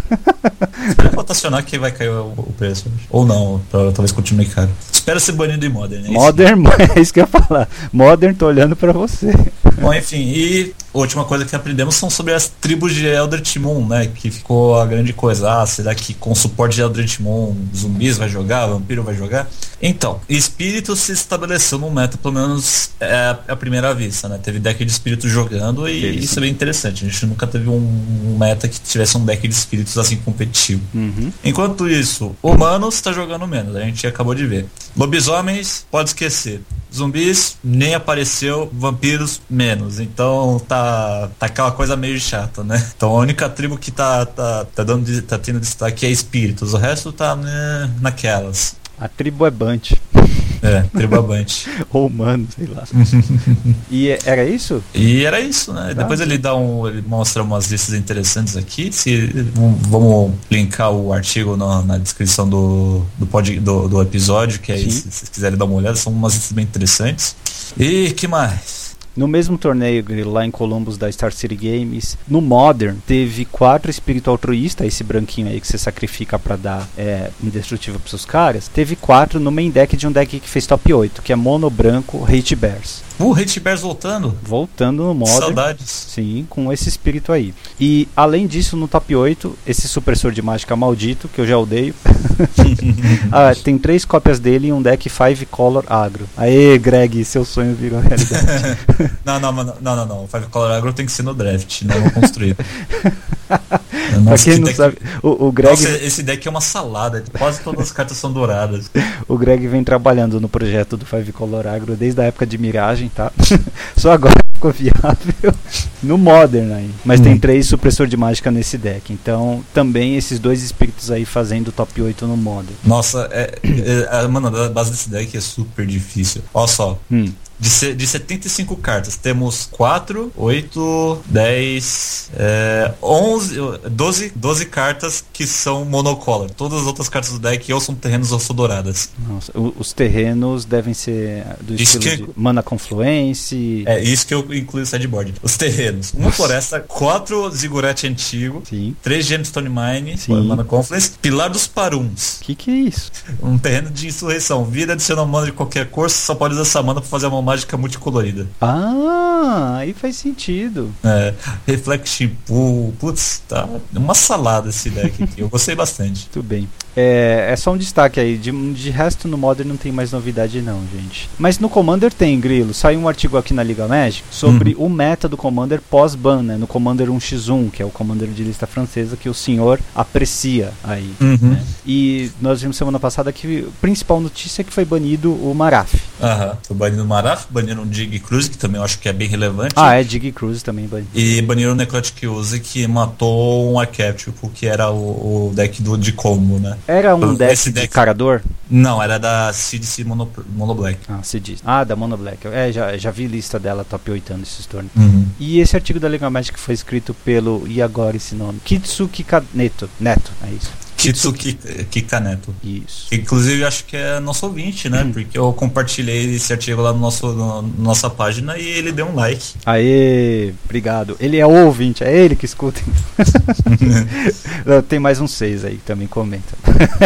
Espera rotacionar que vai cair o, o preço. Ou não, talvez continue caro. Espera ser banido em Modern. É Modern, é isso que eu ia falar. Modern, tô olhando pra você. Bom, enfim, e a última coisa que aprendemos são sobre as tribos de Eldritch Moon, né? Que ficou a grande coisa. Ah, será que com suporte de Eldritch Moon zumbis vai jogar, vampiro vai jogar? Então, espírito se estabeleceu no meta, pelo menos é a primeira vista, né? Teve deck de espírito jogando e isso, isso é bem interessante. A gente nunca teve um meta que tivesse um deck de espíritos assim competitivo. Uhum. Enquanto isso, humanos tá jogando menos, a gente acabou de ver. Lobisomens, pode esquecer. Zumbis, nem apareceu. Vampiros, menos. Então tá, tá aquela coisa meio chata, né? Então a única tribo que tá, tá, tá, dando, tá tendo destaque é espíritos. O resto tá né, naquelas. A tribo é Bunch. É, tribabante. Ou humano, sei lá. E é- era isso? E era isso, né? Tá. Depois ele dá um. Ele mostra umas listas interessantes aqui. Se, vamos- vamos linkar o artigo na, na descrição do, do, pod, do, do episódio, que aí, Sim. se vocês quiserem dar uma olhada, são umas listas bem interessantes. E que mais? No mesmo torneio, Grilo, lá em Columbus da Star City Games, no Modern, teve quatro espírito altruísta, esse branquinho aí que você sacrifica pra dar é, indestrutível pros seus caras. Teve quatro no main deck de um deck que fez top oito, que é mono branco Hate Bears. O Hate Bears voltando. Voltando no Modern. Saudades. Sim, com esse espírito aí. E além disso, no top oito, esse supressor de mágica maldito, que eu já odeio. Ah, tem três cópias dele em um deck Five Color Agro. Aê, Greg, seu sonho virou realidade. Não, não, não, não, não, não. O Five Color Agro tem que ser no draft, não no construído. Pra Nossa, quem que não deck- sabe, o, o Greg, Nossa, esse deck é uma salada. Quase todas as cartas são douradas. o Greg vem trabalhando no projeto do Five Color Agro desde a época de Miragem, tá? Só agora ficou viável no Modern aí. Mas Hum. tem três supressor de mágica nesse deck. Então, também esses dois espíritos aí fazendo top oito no Modern. Nossa, é, é, a- mano, a base desse deck é super difícil. Olha só. Hum. De, se- de setenta e cinco cartas, temos quatro, oito, dez, é, onze, doze, doze cartas que são monocolor. Todas as outras cartas do deck ou são terrenos ou são douradas. Nossa, o- os terrenos devem ser do Isso estilo que- de Mana Confluence. É isso que eu incluo no sideboard. Os terrenos. Uma floresta, quatro zigurate antigo, Sim. três gemstone mine, Sim. mana confluence, pilar dos paruns. Que que é isso? Um terreno de insurreição. Vida adiciona mana de qualquer cor, você só pode usar essa mana pra fazer uma mágica multicolorida. Ah, aí faz sentido. É, Reflection Pool, putz, tá uma salada esse deck aqui. Eu gostei bastante. Muito bem. É, é só um destaque aí. De, de resto, no Modern não tem mais novidade, não, gente. Mas no Commander tem, Grilo. Saiu um artigo aqui na Liga Magic sobre o meta do Commander pós-ban, né? No Commander um por um, que é o Commander de lista francesa que o senhor aprecia aí. Uhum. Né? E nós vimos semana passada que a principal notícia é que foi banido o Maraf. Aham. Foi banido o Maraf, baniram o Dig Cruise, que também eu acho que é bem relevante. Ah, é, Dig Cruise também banido. E baniram o Necrotic Use, que matou um arquétipo, que era o, o deck do, de combo, né? Era um Esse deck de deck- carador? Não, era da C D C Mono, Mono Black. Ah, se diz. Ah, da Mono Black. É, já, já vi lista dela top oito esses torneios. Uhum. E esse artigo da Liga Magic foi escrito pelo, e agora esse nome? Kitsuki Kaneto. Neto, é isso. Kitsuki Kikaneto. Isso. Inclusive, acho que é nosso ouvinte, né? Porque eu compartilhei esse artigo lá no nosso, no, nossa página e ele deu um like. Aê, obrigado. Ele é o ouvinte, é ele que escuta. Não, tem mais uns seis aí que também comenta.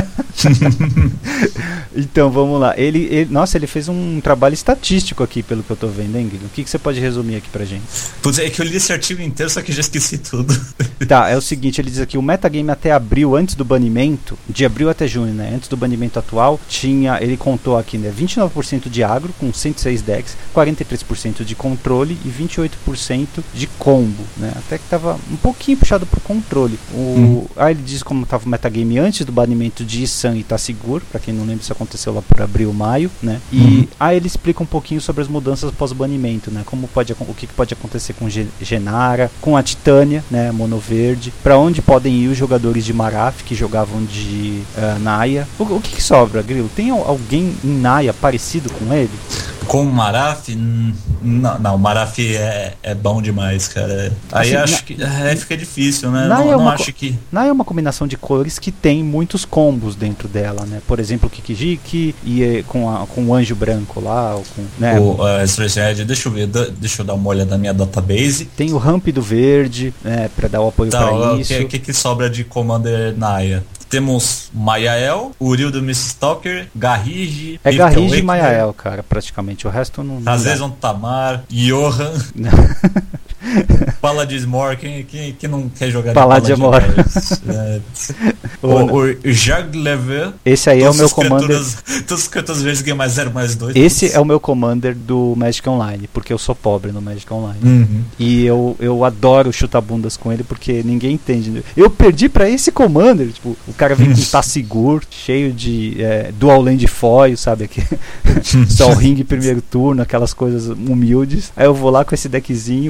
Então vamos lá. Ele, ele, nossa, ele fez um trabalho estatístico aqui, pelo que eu tô vendo, hein, Guilherme? O que, que você pode resumir aqui pra gente? Putz, é que eu li esse artigo inteiro, só que já esqueci tudo. Tá, é o seguinte, ele diz aqui, o metagame até abril, antes do banimento, de abril até junho, né, antes do banimento atual, tinha, ele contou aqui, né, vinte e nove por cento de agro, com cento e seis decks, quarenta e três por cento de controle e vinte e oito por cento de combo, né, até que tava um pouquinho puxado pro controle. O, Hum. Aí ele diz como tava o metagame antes do banimento de Issan e Tassigur, pra quem não lembra, isso aconteceu lá por abril, maio, né, e Uhum. aí ele explica um pouquinho sobre as mudanças pós-banimento, né, como pode, acon- o que que pode acontecer com Ge- Genara, com a Titânia, né, Mono Verde, pra onde podem ir os jogadores de Maraf que jogavam de uh, Naya. O, o que, que sobra, Grilo? Tem al- alguém em Naya parecido com ele? Com o Maraf, hum, não, não, o Maraf é, é bom demais, cara. Aí Assim, acho na- que é, fica difícil, né? Naya Não, é não uma acho co- que. Naya é uma combinação de cores que tem muitos combos dentro dela, né? Por exemplo, o Kikijiki e eh, com, a, com o anjo branco lá, ou com, né? O uh, Strategy, deixa eu ver, da- deixa eu dar uma olhada na minha database. Tem o Ramp do Verde, né, pra dar o apoio Tá, pra o isso. que, que, que sobra de Commander Naya? Temos Mayael, Uril do Miststalker, Garrige, É Rift Garrige e Awakener, Mayael, cara, praticamente. O resto não. não dá. Razezon Tamar, Johan, Paladismor, quem, quem, quem não quer jogar de Paladimor. É, O- o, o Jaglever. Esse aí é o todas meu as commander. criaturas- Todas as criaturas vezes ganham mais zero, mais dois. Esse é o meu commander do Magic Online, porque eu sou pobre no Magic Online. Uhum. E eu, eu adoro chutar bundas com ele, porque ninguém entende. Eu perdi pra esse commander, tipo, o cara vem com Tassigur, cheio de é, dual land foil, sabe? Aqui. Só o ring primeiro turno, aquelas coisas humildes. Aí eu vou lá com esse deckzinho, aqui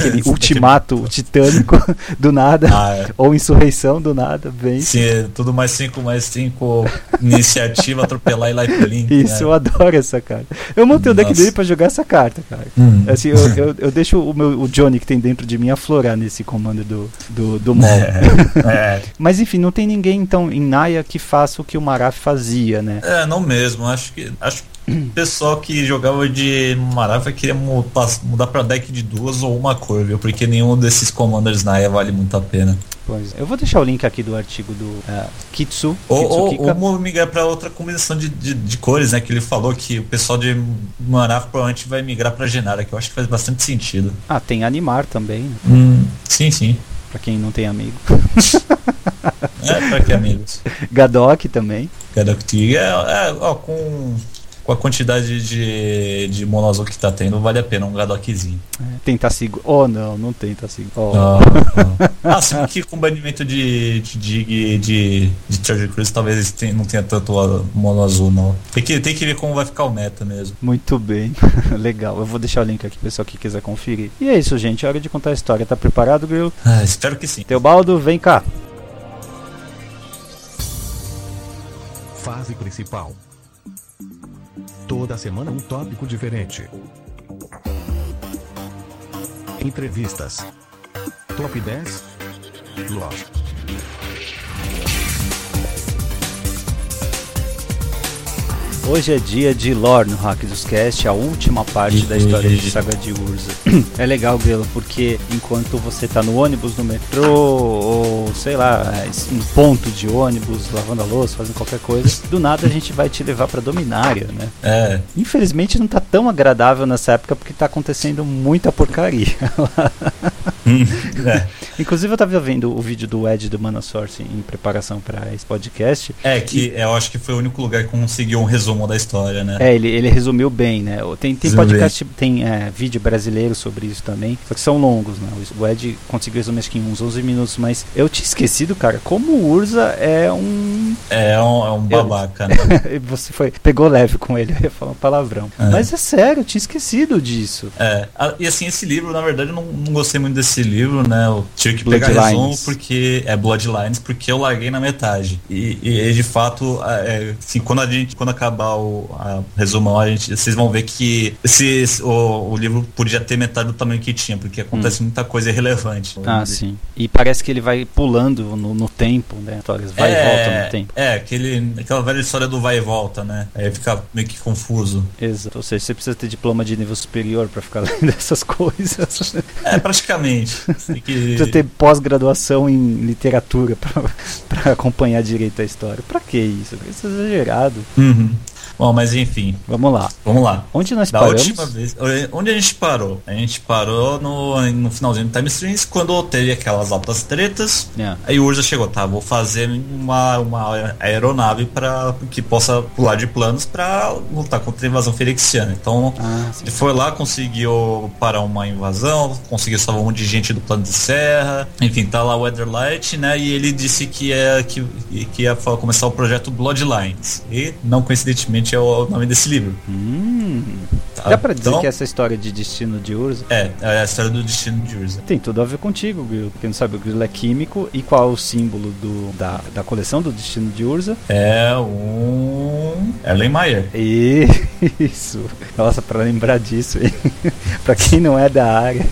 aquele ultimato titânico do nada, Ah, é. ou insurreição do nada, vem. Sim, é tudo mais cinco mais cinco, iniciativa, atropelar e lifelink. Isso, né? eu adoro essa carta. Eu montei o deck Nossa. dele pra jogar essa carta, cara. Hum. Assim, eu, eu, eu deixo o, meu, o Johnny que tem dentro de mim aflorar nesse comando do, do, do Mol. É. Mas enfim, não tem ninguém então em Naya que faça o que o Maraf fazia, né? É, não mesmo. Acho que acho que o pessoal que jogava de Marafa queria mudar, mudar pra deck de duas ou uma cor, viu? Porque nenhum desses commanders Naya vale muito a pena. Pois é. Eu vou deixar o link aqui do artigo do uh, Kitsu. Ou, ou, Kitsukika. ou migrar pra outra combinação de, de, de cores, né? Que ele falou que o pessoal de Marafa provavelmente vai migrar pra Genara, que eu acho que faz bastante sentido. Ah, tem Animar também, né? Hum, sim, sim. Pra quem não tem amigo. É, pra que amigos? Gadok também. Gadoktig é, é ó, com, com a quantidade de, de mono azul que tá tendo, vale a pena um Gadokzinho. É, tem Tassigo. Oh, não, não tem Tassigo. Oh. Ah, ah. ah, se bem que com banimento de, de Dig e de, de Charger Cruise talvez tem, não tenha tanto a- mono azul, não. Tem que, tem que ver como vai ficar o meta mesmo. Muito bem. Legal. Eu vou deixar o link aqui pro pessoal que quiser conferir. E é isso, gente. É hora de contar a história. Tá preparado, Grill? Ah, espero que sim. Teobaldo, vem cá. Fase principal. Toda semana um tópico diferente. Entrevistas. Top dez. Lore. Hoje é dia de lore no Hack dos Cast, a última parte da história de Saga de Urza. É legal, Grelo, porque enquanto você tá no ônibus, no metrô, ou sei lá, em ponto de ônibus, lavando a louça, fazendo qualquer coisa, do nada a gente vai te levar pra Dominária, né? É, Infelizmente não tá tão agradável nessa época porque tá acontecendo muita porcaria. é. Inclusive eu tava vendo o vídeo do Ed do Mana Source em preparação pra esse podcast. É que eu acho que foi o único lugar que conseguiu um resumo da história, né? É, ele, ele resumiu bem, né? Tem, tem Resumiu podcast, tem é, vídeo brasileiro sobre isso também, só que são longos, né? O Ed conseguiu resumir acho que em uns onze minutos, mas eu tinha esquecido, cara, como o Urza é um... É um, é um babaca, né? Você foi, pegou leve com ele, eu ia falar um palavrão. É. Mas é sério, eu tinha esquecido disso. É, a- e assim, esse livro, na verdade, eu não, não gostei muito desse livro, né? Eu tive que pegar resumo Bloodlines. porque é Bloodlines, porque eu larguei na metade. E, e, de fato, é, assim, quando a gente, quando acabar o a resumão, a gente, vocês vão ver que esse, esse- o, o livro podia ter metade do tamanho que tinha, porque acontece muita coisa irrelevante. Ah, sim. E parece que ele vai pulando no, no tempo, né? Histórias vai é, e volta no tempo. É, aquele, aquela velha história do vai e volta, né? Aí fica meio que confuso. Exato. Ou seja, você precisa ter diploma de nível superior pra ficar lendo essas coisas. É, praticamente. Tem que... Precisa ter pós-graduação em literatura pra, pra acompanhar direito a história. Pra que isso? Isso é exagerado. Uhum. Bom, mas enfim, Vamos lá. vamos lá. Onde nós Da paramos? última vez, onde a gente parou? A gente parou no, no finalzinho do Time Streams, quando teve aquelas altas tretas. É. Aí o Urza chegou, tá, vou fazer uma, uma aeronave para que possa pular de planos para lutar contra a invasão ferexiana. Então Ah, sim. ele foi lá, conseguiu parar uma invasão, conseguiu salvar um monte de gente do plano de serra. Enfim, tá lá o Weatherlight, né? E ele disse que ia, que, que ia fa- começar o projeto Bloodlines. E, não coincidentemente, é o nome desse livro. Hum. Tá? Dá pra dizer Então, que essa história de destino de Urza É, é a história do destino de Urza. tem tudo a ver contigo, Grilo. Quem não sabe, o Grilo é químico. E qual é o símbolo do, da, da coleção do destino de Urza? É um Erlenmeyer. E isso. Nossa, pra lembrar disso, hein? Pra quem não é da área,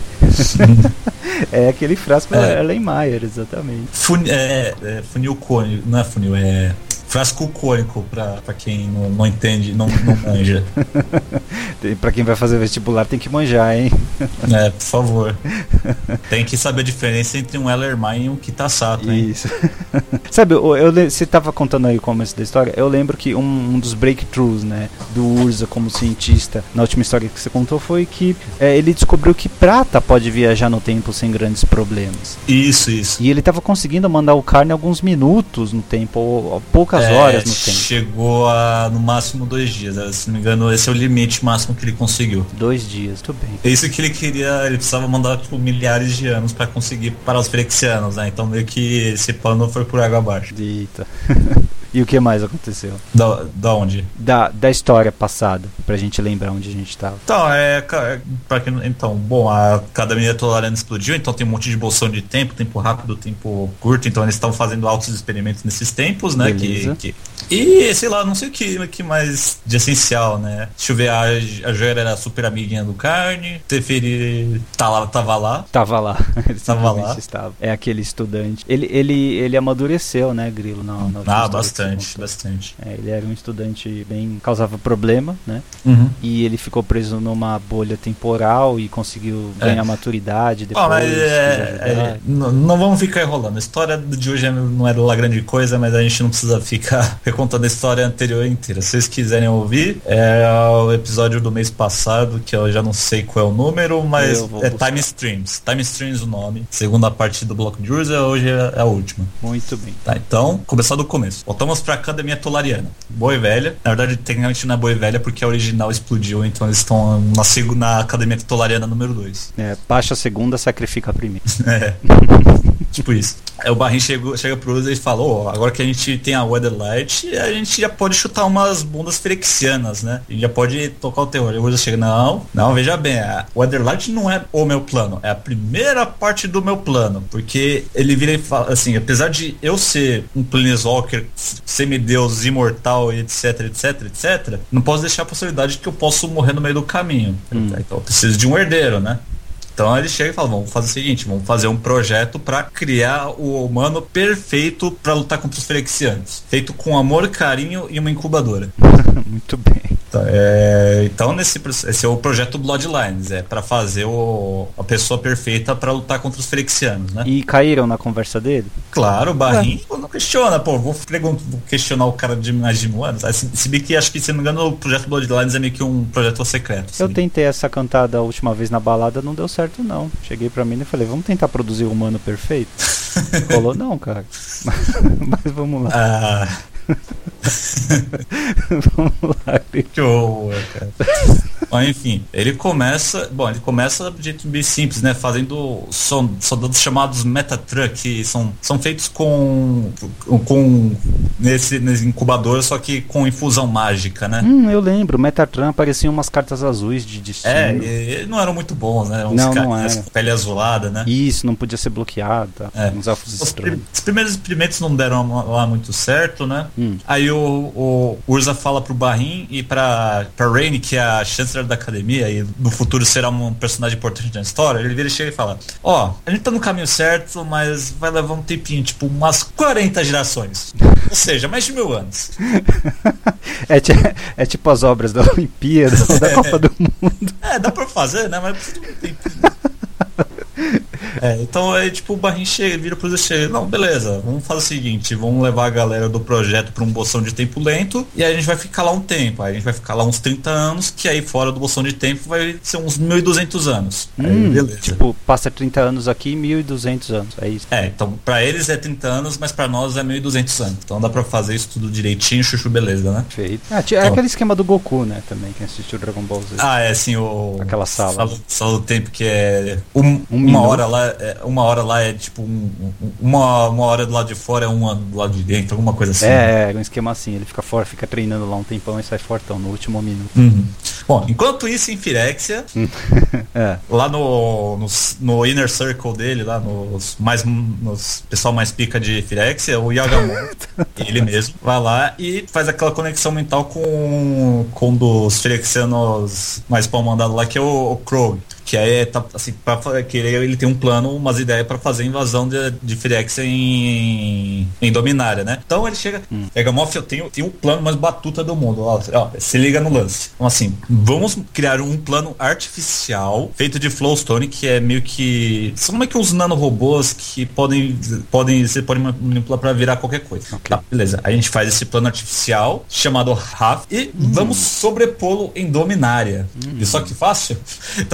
é aquele frasco É. Erlenmeyer, exatamente. Fun, é, é funil cônico, não é funil, é frasco cônico pra, pra quem não, não entende, não, não manja. Tem- Pra quem vai fazer vestibular tem que manjar, hein? É, por favor. Tem que saber a diferença entre um Ellermeyer e um Kitasato, hein? Isso. Sabe, eu, eu, le- você tava contando aí o começo da história, eu lembro que um, um dos breakthroughs, né, do Urza como cientista, na última história que você contou, foi que é, ele descobriu que prata pode viajar no tempo sem grandes problemas. Isso, isso. E ele tava conseguindo mandar o Carne alguns minutos no tempo, ou, ou poucas horas É, no tempo. chegou a no máximo dois dias, né? Se não me engano, esse é o limite máximo que ele conseguiu. Dois dias, tudo bem. É isso que ele queria, ele precisava mandar tipo, milhares de anos pra conseguir parar os ferexianos, né? Então meio que esse plano foi por água abaixo. Eita. E o que mais aconteceu? Da, da onde? Da, da história passada, pra gente lembrar onde a gente tava. Então, é, ca- pra quem, então, bom, a Academia Tolariana explodiu, então tem um monte de bolsão de tempo, tempo rápido, tempo curto, então eles estão fazendo altos experimentos nesses tempos, né? Que, que, e, sei lá, não sei o que, que mais de essencial, né? Deixa eu ver, a, a Joia era super amiguinha do Carne, Teferi tá lá, tava lá. Tava lá. Ele Tava lá. estava. É aquele estudante. Ele, ele, ele amadureceu, né, Grilo? Na, na Ah, bastante, bastante. É, ele era um estudante bem... causava problema, né? Uhum. E ele ficou preso numa bolha temporal e conseguiu É. ganhar maturidade depois. Ó, mas quis é, ajudar. é, não, não vamos ficar enrolando. A história de hoje não é lá grande coisa, mas a gente não precisa ficar recontando a história anterior inteira. Se vocês quiserem ouvir, é o episódio do mês passado, que eu já não sei qual é o número, mas Eu vou é buscar. Time Streams. Time Streams o nome. Segunda parte do bloco de Urza, hoje é a última. Muito bem. Tá, então, começar do começo. Voltamos pra Academia Tolariana. Boa e velha. Na verdade, tecnicamente não é boa e velha porque a original explodiu, então eles estão na, seg- na Academia Tolariana número dois. É, baixa a segunda, sacrifica a primeira. É. Tipo isso. Aí o Barrinho chega, chega pro Urza e fala, ó, agora que a gente tem a Weatherlight, a gente já pode chutar umas bundas ferexianas, né? E já pode tocar o terror. Aí o Urza chega, não, não, veja bem, a Weatherlight não é o meu plano, é a primeira parte do meu plano, porque ele vira e fala assim, apesar de eu ser um Planeswalker, semideus, imortal, etc, etc, etc, não posso deixar a possibilidade de que eu posso morrer no meio do caminho. Hum. Então eu preciso de um herdeiro, né? Então ele chega e fala, vamos fazer o seguinte, vamos fazer um projeto para criar o humano perfeito para lutar contra os Ferexianos, feito com amor, carinho e uma incubadora. Muito bem. Então, é, então nesse esse é o projeto Bloodlines, é para fazer o, a pessoa perfeita para lutar contra os Ferexianos, né? E caíram na conversa dele? Claro, o Barrinho pô, não questiona, pô, vou, pergunto, vou questionar o cara de mais de mil anos. Aí, se, se bem que acho que, se não me engano, o projeto Bloodlines é meio que um projeto secreto. Eu assim. tentei essa cantada a última vez na balada, não deu certo não. Cheguei pra mim e falei, vamos tentar produzir o humano perfeito? Rolou não, cara. Mas vamos lá. Ah, Vamos lá. que horror, cara. Mas, enfim, ele começa, bom, ele começa de jeito bem simples, né, fazendo son- soldados chamados Metatran, que são, são feitos com com nesse, nesse incubador, só que com infusão mágica, né? Hum, eu lembro, Metatran pareciam umas cartas azuis de destino. É, e, e não eram muito bons, né? Uns Não, não caras era. com pele azulada, né? Isso, não podia ser bloqueado, tá? É. Uns elfos Os, estranhos. prim- os primeiros experimentos não deram lá muito certo, né? Hum. Aí o, o Urza fala pro Barrin e pra, pra Raine, que é a chanceler da academia e no futuro será um personagem importante na história, ele vira e chega e fala, ó, a gente tá no caminho certo, mas vai levar um tempinho, tipo umas quarenta gerações. Ou seja, mais de mil anos. É, ti- é tipo as obras da Olimpíada ou da Copa do Mundo. É, dá pra fazer, né? Mas precisa de um tempinho. É, então é tipo o Barrinho chega, vira pro Zé chega, não, beleza, vamos fazer o seguinte, vamos levar a galera do projeto pra um bolsão de tempo lento e aí a gente vai ficar lá um tempo, aí a gente vai ficar lá uns trinta anos, que aí fora do bolsão de tempo vai ser uns mil e duzentos anos. Aí, Hum, beleza. tipo, passa trinta anos aqui e mil e duzentos anos, é isso. É, então pra eles é trinta anos, mas pra nós é mil e duzentos anos. Então dá pra fazer isso tudo direitinho, chuchu, beleza, né? Feito. Ah, ti- é Então. aquele esquema do Goku, né, também, quem assistiu Dragon Ball Z. Ah, é assim, o... Aquela sala. Sala, sala do tempo que é... Um, Um uma minuto. hora lá é, uma hora lá é tipo um, um- uma, uma hora do lado de fora é um ano do lado de dentro, alguma coisa assim. É, é um esquema assim, ele fica fora, fica treinando lá um tempão e sai fortão no último minuto. Uhum. Bom, enquanto isso em Firexia, É. lá no, no, no inner circle dele, lá nos mais nos pessoal mais pica de Firexia, o Yagamoto, ele mesmo, vai lá e faz aquela conexão mental com, com um dos Firexianos mais pau mandado lá, que é o, o Krog. Que aí tá assim, pra, fa- que ele, ele tem um plano, umas ideias pra fazer a invasão de, de Firexia em, em Dominária, né? Então ele chega, Hum. Yagamoth, eu tenho, tenho um plano mais batuta do mundo. Ó, ó, se liga no lance. Então assim, vamos criar um plano artificial feito de Flowstone, que é meio que. São meio que uns nanorobôs que podem. podem você pode manipular pra virar qualquer coisa. Ok. Tá, beleza. A gente faz esse plano artificial chamado Raf e vamos sobrepô-lo em Dominária. E só que fácil. Então Yagamoth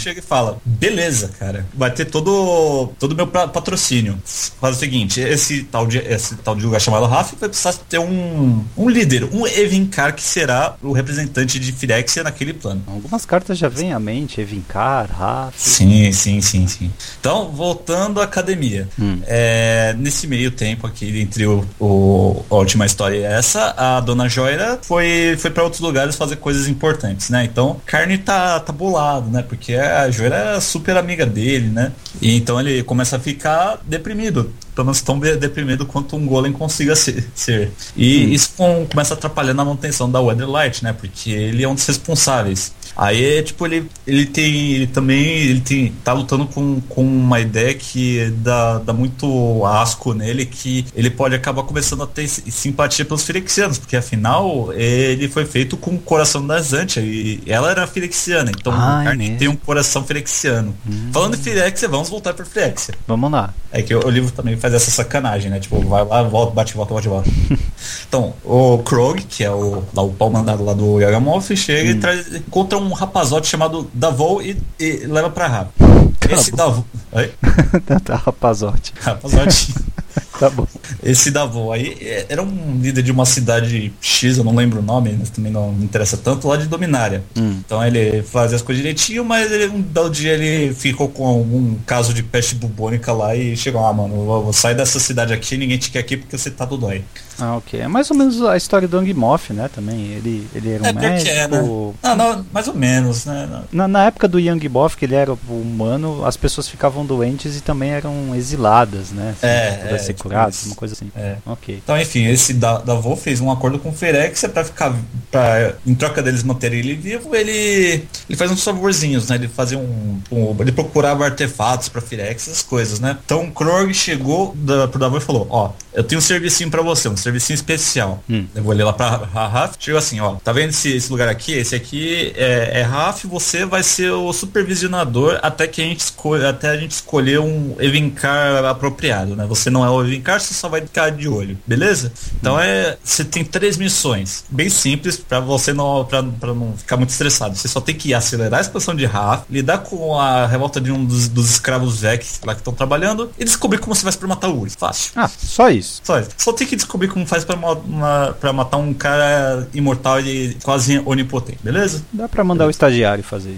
chega e fala, beleza, cara, vai ter todo todo o meu pra- patrocínio. Faz o seguinte, esse tal de, esse tal de lugar chamado Raf vai precisar ter um, um líder, um Evinkar que será o representante de Firexia naquele plano. Algumas cartas já vêm à mente, Evinkar, Raf. Sim, sim, sim, sim. Então, voltando à academia. Hum. É, nesse meio tempo aqui, entre o, o- a última história e essa, a Dona Joira foi, foi para outros lugares fazer coisas importantes, né? Então, Carne tá, tá bolado, né? Porque a Joira era super amiga dele, né? E então ele começa a ficar deprimido. Pelo menos tão de- deprimido quanto um golem consiga ser. ser. E Hum. isso com- começa atrapalhando a manutenção da Weatherlight, né? Porque ele é um dos responsáveis. Aí, tipo, ele, ele tem. Ele também ele tem, tá lutando com, com uma ideia que dá, dá muito asco nele, que ele pode acabar começando a ter s- simpatia pelos Firexianos, porque afinal ele foi feito com o coração da Zantia e ela era Firexiana, então Ah, o é Carne mesmo? tem um coração Firexiano. Falando em Firexia, vamos voltar pra Firexia. Vamos lá. É que o livro também faz essa sacanagem, né? Tipo, vai lá, volta, bate, volta, bate, volta. Então, o Krog, que é o, lá, o pau mandado lá do Yagamoth, chega e traz, encontra um rapazote chamado Davol e, e leva pra Rap. Esse Davol... Oi? tá, tá, rapazote. Rapazote. Tá bom. Esse Davol aí é- era um líder de uma cidade X, eu não lembro o nome, mas também não me interessa tanto, lá de Dominária. Hum. Então ele fazia as coisas direitinho, mas ele, um belo dia ele ficou com algum caso de peste bubônica lá e chegou, ah, mano, eu vou, vou sair dessa cidade aqui, ninguém te quer aqui porque você tá do dói. Ah, ok. É mais ou menos a história do Yangmoth, né? Também. Ele, ele era um É, pior médico. que é, né? Não, não, mais ou menos, né? Não. Na, na época do Yangmoth, que ele era humano, as pessoas ficavam doentes e também eram exiladas, né? Assim, É, pra é, ser tipo curadas, isso. uma coisa assim. É. Ok. Então, enfim, esse da- Davô fez um acordo com o Firexia pra ficar. Pra, em troca deles manterem ele vivo, ele. Ele faz uns favorzinhos, né? Ele fazia um. um- ele procurava artefatos pra Firexia, essas coisas, né? Então o Krog chegou da, pro Davô e falou: Ó, eu tenho um servicinho pra você, um servicinho especial. Hum. Eu vou ler lá pra Raf. Chegou assim: Ó, tá vendo esse, esse lugar aqui? Esse aqui é, é Raf, você vai ser o supervisionador até que a gente escolha, até a gente escolher um Evinkar apropriado, né? Você não é o Evinkar, você só vai ficar de olho, beleza? Então é, você tem três missões, bem simples pra você não, pra, pra não ficar muito estressado. Você só tem que acelerar a expansão de Raf, lidar com a revolta de um dos, dos escravos Vex lá que estão trabalhando e descobrir como você faz pra matar o Urs. Fácil. Ah, só isso. Só, isso. Só tem que descobrir como faz pra, ma- uma- pra matar um cara imortal e quase onipotente, beleza? Dá pra mandar o estagiário fazer.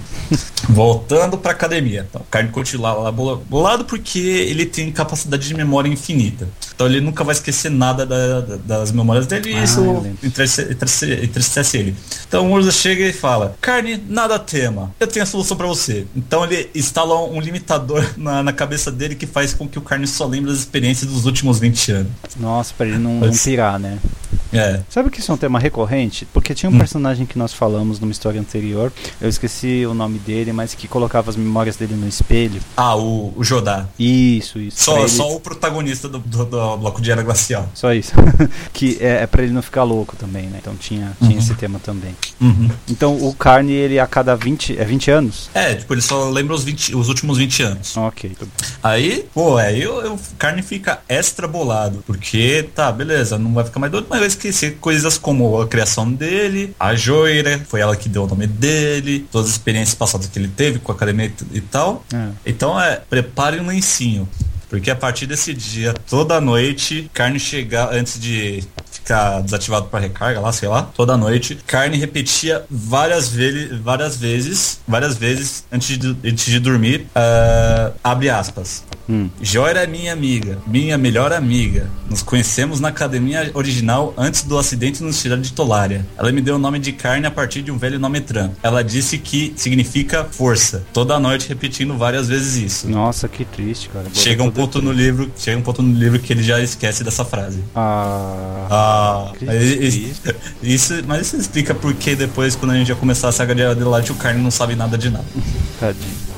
Voltando pra academia. Então, o Carne continua lá bola- bolado porque ele tem capacidade de memória infinita. Então ele nunca vai esquecer nada da- da- das memórias dele e Ah, eu isso lembro. entristece, entristece- entristece ele. Então o Urza chega e fala: Carne, nada tema, eu tenho a solução pra você. Então ele instala um limitador na, na cabeça dele que faz com que o Carne só lembre das experiências dos últimos vinte anos. Nossa, pra ele não, não Mas- pirar, né? É. Sabe que isso é um tema recorrente? Porque tinha um Hum. personagem que nós falamos numa história anterior, eu esqueci o nome dele, mas que colocava as memórias dele no espelho. Ah, o, o Jodar. Isso, isso. Só, pra ele- só o protagonista do, do, do bloco de Era Glacial. Só isso. que é, é pra ele não ficar louco também, né? Então tinha, tinha Uhum. esse tema também. Uhum. Então o Carne, ele a cada vinte. É vinte anos? É, tipo, ele só lembra os, vinte, os últimos vinte anos. Ok. tudo bem. Aí, pô, aí o, o Carne fica extra bolado. Porque, tá, beleza, não vai ficar mais doido, mas vai esquecer coisas como a criação dele, a Joira, foi ela que deu o nome dele, todas as experiências passadas que ele teve com a academia e, e tal. É. Então, é, prepare um lencinho. Porque a partir desse dia, toda noite, Carne chegar antes de ficar desativado para recarga lá, sei lá, toda noite, Carne repetia várias vezes, várias vezes, várias vezes antes de, antes de dormir, ah, abre aspas. Hum. Joira é minha amiga, minha melhor amiga. Nos conhecemos na academia original antes do acidente no cidade de Tolária. Ela me deu o nome de Carne a partir de um velho nome Tran. Ela disse que significa força. Toda noite repetindo várias vezes isso. Nossa, que triste, cara. Chega um Botou ponto no livro, chega um ponto no livro que ele já esquece dessa frase. Ah. Ah, Que mas isso, triste. isso, mas isso explica porque depois, quando a gente já começar a saga de Adelaide, o Carne não sabe nada de nada. Tadinho.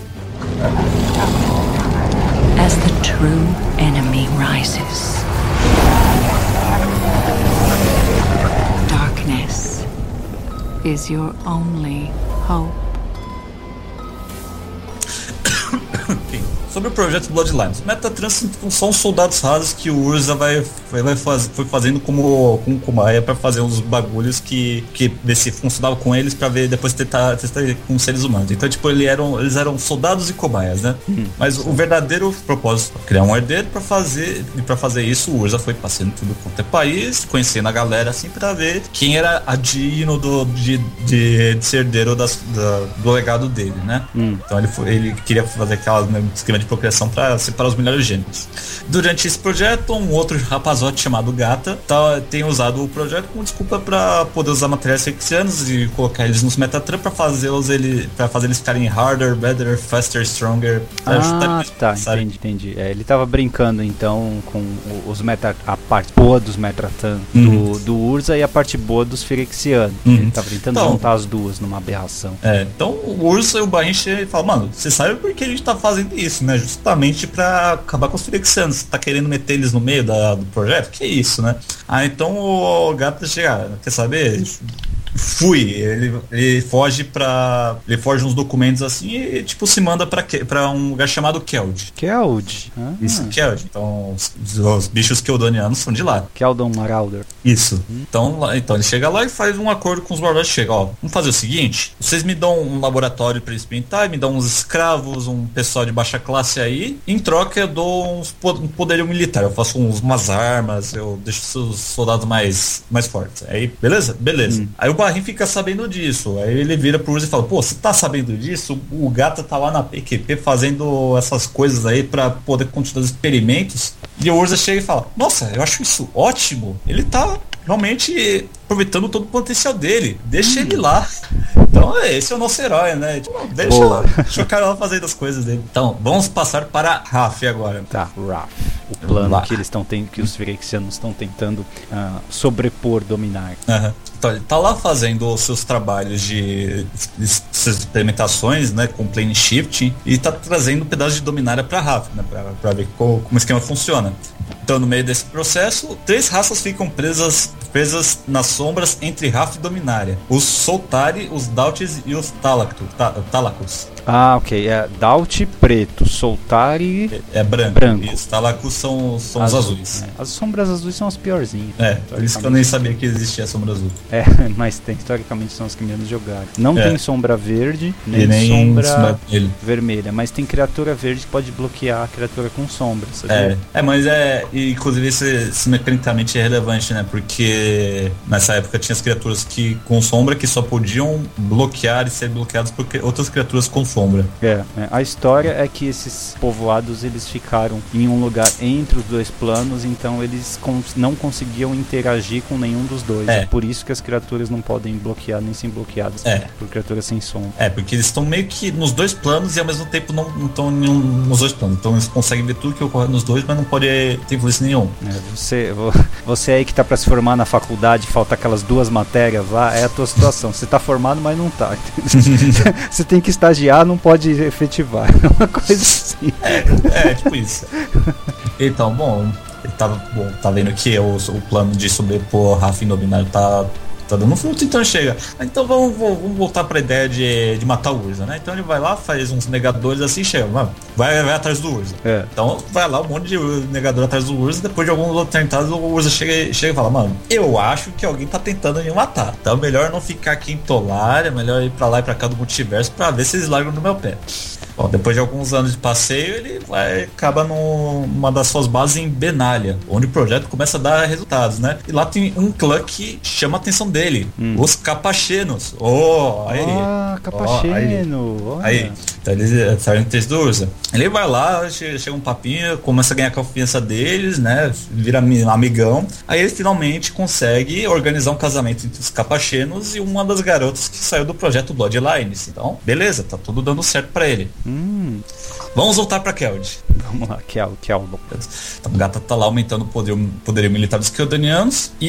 As the true enemy rises, darkness is your only hope. Enfim. sobre o projeto Bloodlines. O Metatrans são soldados rasos que o Urza vai, vai, vai faz, foi fazendo como, como cobaia pra fazer uns bagulhos que, que ver se funcionava com eles pra ver depois tentar, testar com seres humanos. Então, tipo, eles eram, eles eram soldados e cobaias, né? Hum. Mas o verdadeiro propósito é criar um herdeiro pra fazer, e pra fazer isso o Urza foi passando tudo quanto é país, conhecendo a galera assim pra ver quem era a digno do, de, de, de ser herdeiro das, da, do legado dele, né? Hum. Então ele, foi, ele queria fazer aquela né, esquema de procriação pra separar os melhores gêneros. Durante esse projeto, um outro rapazote chamado Gata tá, tem usado o projeto como desculpa pra poder usar materiais rexianos e colocar eles nos Metatran pra fazê-los ele, pra fazer eles ficarem harder, better, faster, stronger. Ah, tá, sabe? entendi, entendi. É, ele tava brincando então com os meta, a parte boa dos Metatran uhum. do, do Urza e a parte boa dos Phyrexianos. Uhum. Ele tava tentando então, juntar as duas numa aberração. É, então o Urza e o Bain chegam e falam, mano, você sabe por que a gente tá fazendo isso, né? Justamente pra acabar com os Phyrexianos. Você tá querendo meter eles no meio da, do projeto? Que isso, né? Ah, então o Gata chega, quer saber? Fui, ele, ele foge pra. Ele foge uns documentos assim e tipo se manda pra, pra um lugar chamado Keld. Keld? Ah. Isso, Keld. Então os, os bichos keldonianos são de lá. Keldon Marauder. Isso. Hum. Então, lá, então ele chega lá e faz um acordo com os Warlords. Chega, ó, vamos fazer o seguinte: vocês me dão um laboratório pra experimentar, me dão uns escravos, um pessoal de baixa classe aí. Em troca eu dou uns, um poderio militar. Eu faço uns, umas armas, eu deixo os soldados mais, mais fortes. Aí, beleza? Beleza. Hum. Aí o Barrim fica sabendo disso. Aí ele vira pro Urza e fala, pô, você tá sabendo disso? O Gata tá lá na P Q P fazendo essas coisas aí pra poder continuar os experimentos. E o Urza chega e fala, nossa, eu acho isso ótimo. Ele tá realmente aproveitando todo o potencial dele. Deixa hum. ele lá. Então esse é o nosso herói, né? Tipo, deixa, lá, deixa o cara lá fazendo as coisas dele. Então, vamos passar para Raf agora. Tá, Raf. O plano lá. que eles estão tendo, que os Phyrexianos estão tentando uh, sobrepor, dominar. Uhum. Então, ele tá lá fazendo os seus trabalhos de, de, de experimentações, né, com plane shifting, e tá trazendo um pedaço de dominária pra Raf, né, pra, pra ver como, como o esquema funciona. Então, no meio desse processo, três raças ficam presas, presas nas sombras entre Raf e Dominária. Os Soltari, os Dautes e os Talactus. Ta, Talacus. Ah, ok. É Daut preto, Soltari é, é branco. branco. E os Talacus são, são os azuis. É. As sombras azuis são as piorzinhas. É, por isso que eu nem sabia que existia a sombra azul. É, mas tem, historicamente são as que menos jogaram. Não é. tem sombra verde, nem, nem sombra vermelha, mas tem criatura verde que pode bloquear a criatura com sombra. É, é, mas é. Inclusive isso, isso mecanicamente é relevante, né? Porque nessa época tinha as criaturas que com sombra que só podiam bloquear e ser bloqueadas por outras criaturas com sombra. É, é, a história é que esses povoados eles ficaram em um lugar entre os dois planos, então eles cons- não conseguiam interagir com nenhum dos dois. É. é por isso que as criaturas não podem bloquear nem ser bloqueadas é. por criaturas sem sombra. É, porque eles estão meio que nos dois planos e ao mesmo tempo não estão nos dois planos. Então eles conseguem ver tudo que ocorre nos dois, mas não pode ter influência nenhum. É, você, você aí que tá pra se formar na faculdade, falta aquelas duas matérias lá, é a tua situação. Você tá formado, mas não tá. Você tem que estagiar, não pode efetivar. É uma coisa assim. É, é tipo isso. Então, bom, ele tava, bom, tá vendo que o, o plano de sobrepor Raf e Dominário tá, tá dando fruto, então chega. Então vamos, vamos voltar pra ideia de, de matar o Urza, né? Então ele vai lá, faz uns negadores assim, chega, mano, vai, vai atrás do Urza. É. Então vai lá um monte de negador atrás do Urza, depois de alguns outros tentados, o Urza chega, chega e fala, mano, eu acho que alguém tá tentando me matar. Então melhor não ficar aqui em Tolaria, melhor ir pra lá e pra cá do multiverso pra ver se eles largam do meu pé. Bom, depois de alguns anos de passeio, ele vai, acaba numa das suas bases em Benalia, onde o projeto começa a dar resultados, né? E lá tem um clã que chama a atenção dele, hum. os Capachenos. Oh, aí. Ah, Capacheno. Oh, aí. aí. Então eles saem no texto do Urza. Ele vai lá, chega, chega um papinho, começa a ganhar a confiança deles, né? Vira amigão. Aí ele finalmente consegue organizar um casamento entre os Capachenos e uma das garotas que saiu do projeto Bloodlines. Então, beleza, tá tudo dando certo pra ele. Hum. Vamos voltar pra Keld. Vamos lá, Keld, Keld. Então o Gata tá lá aumentando o poder, poderio militar dos Keldonianos e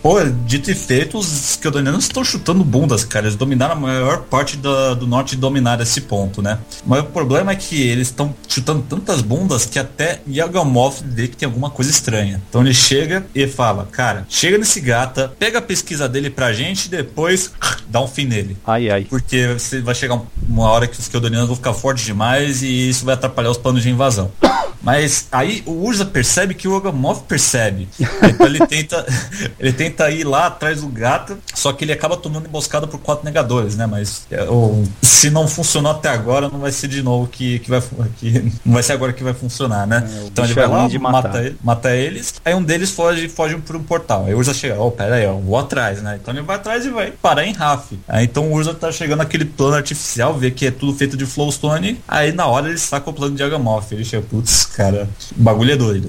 pô, dito e feito, os Skeldonianos estão chutando bundas, cara. Eles dominaram a maior parte do, do norte e dominaram esse ponto, né? Mas o problema é que eles estão chutando tantas bundas que até Yavimov vê que tem alguma coisa estranha. Então ele chega e fala, cara, chega nesse gata, pega a pesquisa dele pra gente e depois dá um fim nele. Ai, ai. Porque você vai chegar uma hora que os Skeldonianos vão ficar fortes demais e isso vai atrapalhar os planos de invasão. Mas aí o Urza percebe que o Yavimov percebe. Então ele tenta, ele tenta ir lá atrás do gata, só que ele acaba tomando emboscada por quatro negadores, né? Mas ou, se não funcionou até agora, não vai ser de novo que, que vai que não vai ser agora que vai funcionar, né? É, então ele vai lá, mata, ele, mata eles, aí um deles foge, foge por um portal. Aí o Urza chega, ó, oh, pera aí, eu vou atrás, né? Então ele vai atrás e vai parar em Raf. Aí então o Urza tá chegando naquele plano artificial, vê que é tudo feito de Flowstone, aí na hora ele saca o plano de Yavimov. Ele chega, putz, cara, o bagulho é doido.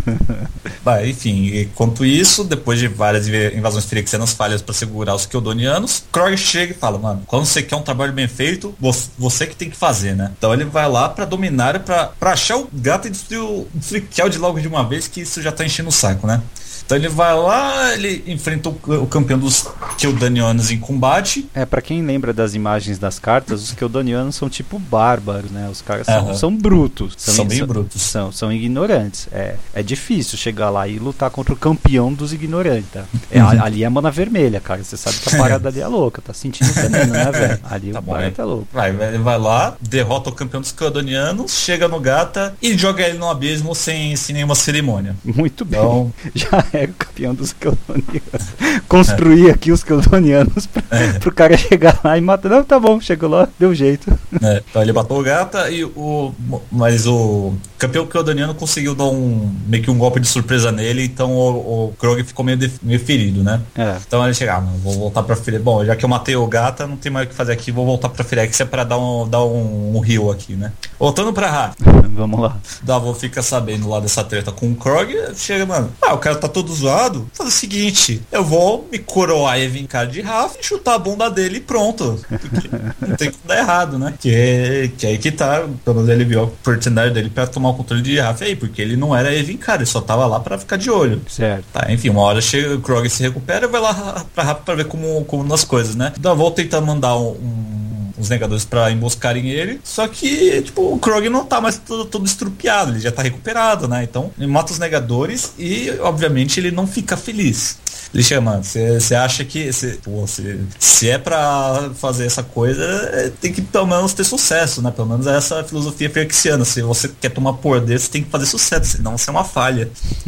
Bah, enfim, enquanto isso, depois de várias invasões firexianas falhas para segurar os Skeldonianos, Krog chega e fala, mano, quando você quer um trabalho bem feito, você que tem que fazer, né? Então ele vai lá pra dominar, pra, pra achar o gato e destruir o Keld logo de uma vez, que isso já tá enchendo o saco, né? Então ele vai lá, ele enfrenta o, o campeão dos Skeldonianos em combate. É, pra quem lembra das imagens das cartas, os Skeldonianos são tipo bárbaros, né? Os caras são, uhum. são brutos. São, são bem são, brutos. São, são ignorantes. É, é difícil chegar lá e lutar contra o campeão dos ignorantes, tá? É, uhum. Ali é mana vermelha, cara. Você sabe que a parada ali é louca. Tá sentindo o veneno, né, velho? Ali tá o bom, tá louco. Vai, vai, vai lá, derrota o campeão dos Skeldonianos, chega no gata e joga ele no abismo sem, sem nenhuma cerimônia. Muito bem. Então... Já é o campeão dos Skeldonianos. Construir é. aqui os Skeldonianos pra, é. pro cara chegar lá e matar. Não, tá bom, chegou lá, deu jeito. É, então ele matou o gata e o. Mas o campeão Skeldoniano conseguiu dar um. meio que um golpe de surpresa nele, então o, o Krog ficou meio, de, meio ferido, né? É. Então ele chega, ah, não, vou voltar pra Firexia. Bom, já que eu matei o gata, não tem mais o que fazer aqui, vou voltar pra Firexia pra dar um, dar um, um heal aqui, né? Voltando pra Ra. Vamos lá. Davos fica sabendo lá dessa treta com o Krog, chega, mano, ah, o cara tá todo zoado. Faz o seguinte, eu vou me coroar e vincar de Raf e chutar a bunda dele e pronto. Porque não tem como dar errado, né? Que, que aí que tá, pelo menos ele viu a oportunidade dele pra tomar o controle de Raf aí, porque ele não era Evincar, ele só tava lá pra ficar de olho. Certo. Tá, enfim, uma hora chega, o Krog se recupera e vai lá pra Raf pra ver como, como nas coisas, né? Davos tenta mandar um, um os negadores pra emboscarem ele, só que, tipo, o Krog não tá mais todo, todo estrupiado, ele já tá recuperado, né? Então, ele mata os negadores e, obviamente, ele não fica feliz. Ele chama, você acha que cê, pô, cê, se é pra fazer essa coisa, é, tem que pelo menos ter sucesso, né? Pelo menos é essa filosofia firexiana. Se você quer tomar poder, você tem que fazer sucesso, senão você é uma falha.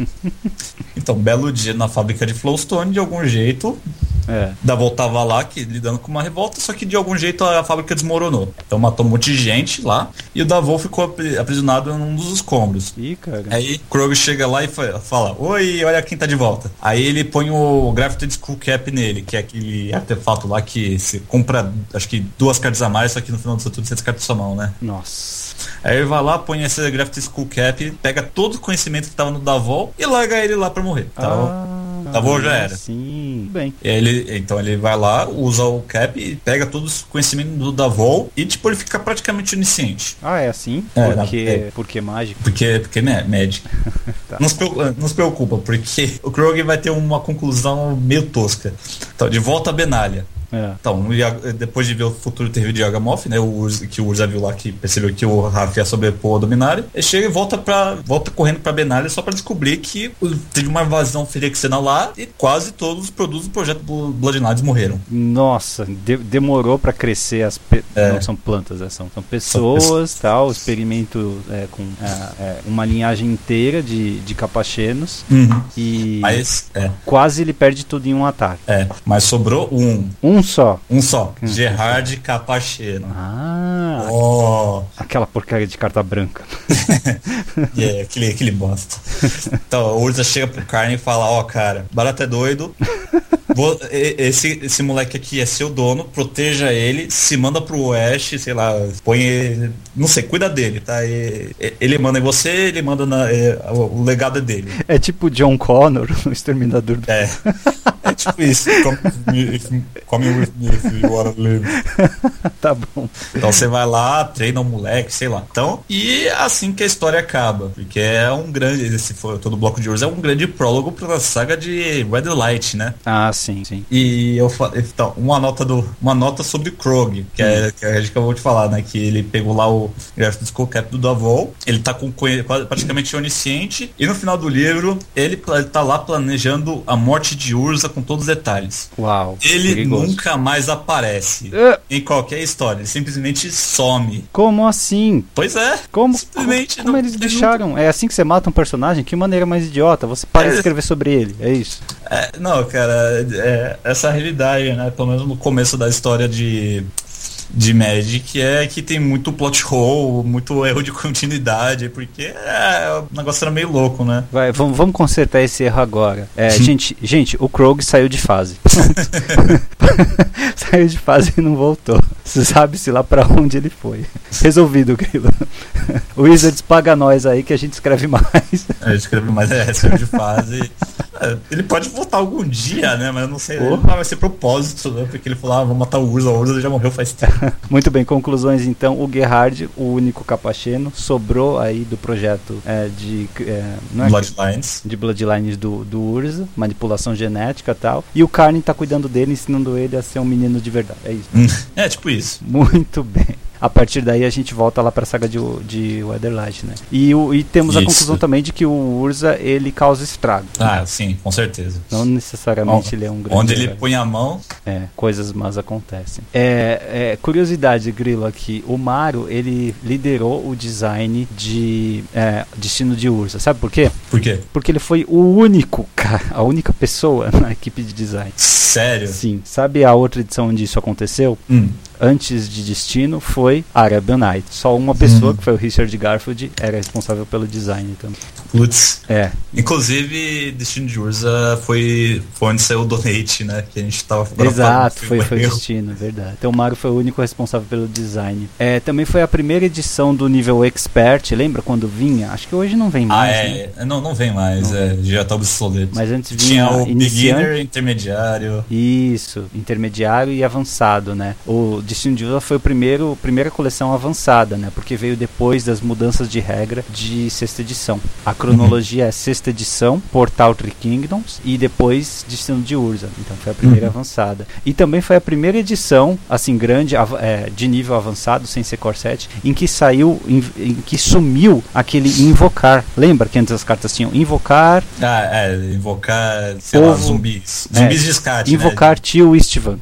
Então, um belo dia na fábrica de Flowstone, de algum jeito, é. Davos tava lá que, lidando com uma revolta, só que de algum jeito a fábrica desmoronou. Então matou um monte de gente lá e o Davos ficou aprisionado em um dos escombros. Ih, cara. Aí Krog chega lá e fala, oi, olha quem tá de volta. Aí ele põe o Grafted Skullcap nele, que é aquele artefato lá que você compra, acho que duas cartas a mais, só que no final do seu turno você descarta sua mão, né? Nossa. Aí ele vai lá, põe esse Grafted Skullcap, pega todo o conhecimento que tava no Davos e larga ele lá pra morrer. Então, ah, Davos já era. Sim, bem. Ele, então ele vai lá, usa o Cap e pega todo o conhecimento do Davos e tipo, ele fica praticamente onisciente. Ah, é assim? É, porque, é. porque mágico? Porque, porque é Magic. Tá. Não, se preocupa, não se preocupa, porque o Krog vai ter uma conclusão meio tosca. Então, de volta a Benalia. É. Então, depois de ver o futuro terrível de Yavimov, né, o Urza, que o Urza viu lá, que percebeu que o Raf ia sobrepor o Dominário, ele chega e volta, pra, volta correndo pra Benalia só pra descobrir que teve uma invasão firexiana lá e quase todos os produtos do projeto Bloodlines morreram. Nossa, de, demorou pra crescer as pe- é. Não são plantas, é, são, são pessoas, são pessoas. Tal, experimento é, com é, é, uma linhagem inteira de, de capachenos uhum. e mas, é. quase ele perde tudo em um ataque. É, mas sobrou um. Um só? Um só. Hum. Gerard Capacheno. Ah, oh. Aquela porcaria de carta branca. yeah, aquele, aquele bosta. Então, o Urza chega pro Karn e fala, ó, oh, cara, barato é doido. Vou, esse, esse moleque aqui é seu dono, proteja ele, se manda pro oeste, sei lá, põe ele, não sei, cuida dele, tá? E, ele manda em você, ele manda na, é, o, o legado é dele. É tipo John Connor, o exterminador do... É. tipo isso. Come with me if, come with me if you wanna live. Tá bom. Então você vai lá, treina um moleque, sei lá. Então, e assim que a história acaba. Porque é um grande, esse foi todo o bloco de Urza, é um grande prólogo pra saga de Red Light, né? Ah, sim, sim. E eu falei, então, uma nota do uma nota sobre Krog, que é, que é a gente acabou de falar, né? Que ele pegou lá o gráfico do Skullcap do Davol, ele tá com praticamente onisciente, e no final do livro, ele, ele tá lá planejando a morte de Urza com todos os detalhes. Uau. Ele perigoso. Nunca mais aparece uh. em qualquer história, ele simplesmente some. Como assim? Pois é. Como, simplesmente como, como não, eles deixaram? Nunca... É assim que você mata um personagem? Que maneira mais idiota. Você para é. de escrever sobre ele, é isso? É, não, cara, é, essa realidade, né? Pelo menos no começo da história de de Magic é que tem muito plot hole, muito erro de continuidade, porque é, o negócio era meio louco, né? Vai, vamos, vamos consertar esse erro agora. É, gente, gente, o Krog saiu de fase. Saiu de fase e não voltou. Você sabe-se lá pra onde ele foi. Resolvido, Grilo. O Wizards paga nós aí que a gente escreve mais. A gente escreve mais, é, saiu de fase. É, ele pode voltar algum dia, né? Mas eu não sei. Oh. Vai ser propósito, né? Porque ele falou, ah, vamos matar o Urza. O Urza já morreu faz tempo. Muito bem, conclusões então. O Gerhard, o único capacheno, sobrou aí do projeto é, de é, não é Bloodlines. De Bloodlines do, do Urza, manipulação genética e tal. E o Karn tá cuidando dele, ensinando ele a ser um menino de verdade. É isso. É, tipo isso. Muito bem. A partir daí a gente volta lá pra saga de, de Weatherlight, né? E, o, e temos Isso. a conclusão também de que o Urza, ele causa estrago. Ah, sim, com certeza. Não necessariamente Bom, ele é um grande... Onde ele põe a mão... É, coisas más acontecem. É, é, curiosidade, Grilo, aqui. O Maru, ele liderou o design de é, Destino de Urza. Sabe por quê? Por quê? Porque ele foi o único, cara, a única pessoa na equipe de design. Sério? Sim. Sabe a outra edição onde isso aconteceu? Hum. Antes de Destino foi Arabian Night. Só uma pessoa, hum. que foi o Richard Garfield, era responsável pelo design também. Putz. É. Inclusive, Destino de Urza foi, foi onde saiu o Donate, né? Que a gente tava Exato, foi, foi Destino, verdade. Então o Maru foi o único responsável pelo design. É, também foi a primeira edição do nível Expert, lembra quando vinha? Acho que hoje não vem mais. Ah, é. Né? Não, não vem mais, não. É, já tá obsoleto. Mas antes vinha tinha o iniciante, beginner, intermediário. Isso, intermediário e avançado, né? O Destino de Urza foi a primeiro, primeira coleção avançada, né? Porque veio depois das mudanças de regra de sexta edição. A cronologia uhum. é sexta edição, Portal Three Kingdoms, e depois Destino de Urza. Então foi a primeira uhum. avançada. E também foi a primeira edição, assim, grande, é, de nível avançado, sem ser core set, em que saiu, em, em que sumiu aquele invocar. Lembra que antes as cartas tinham invocar... Ah, é, invocar, sei povo, lá, zumbis. Zumbis é, de escate, invocar né? tio Istvan.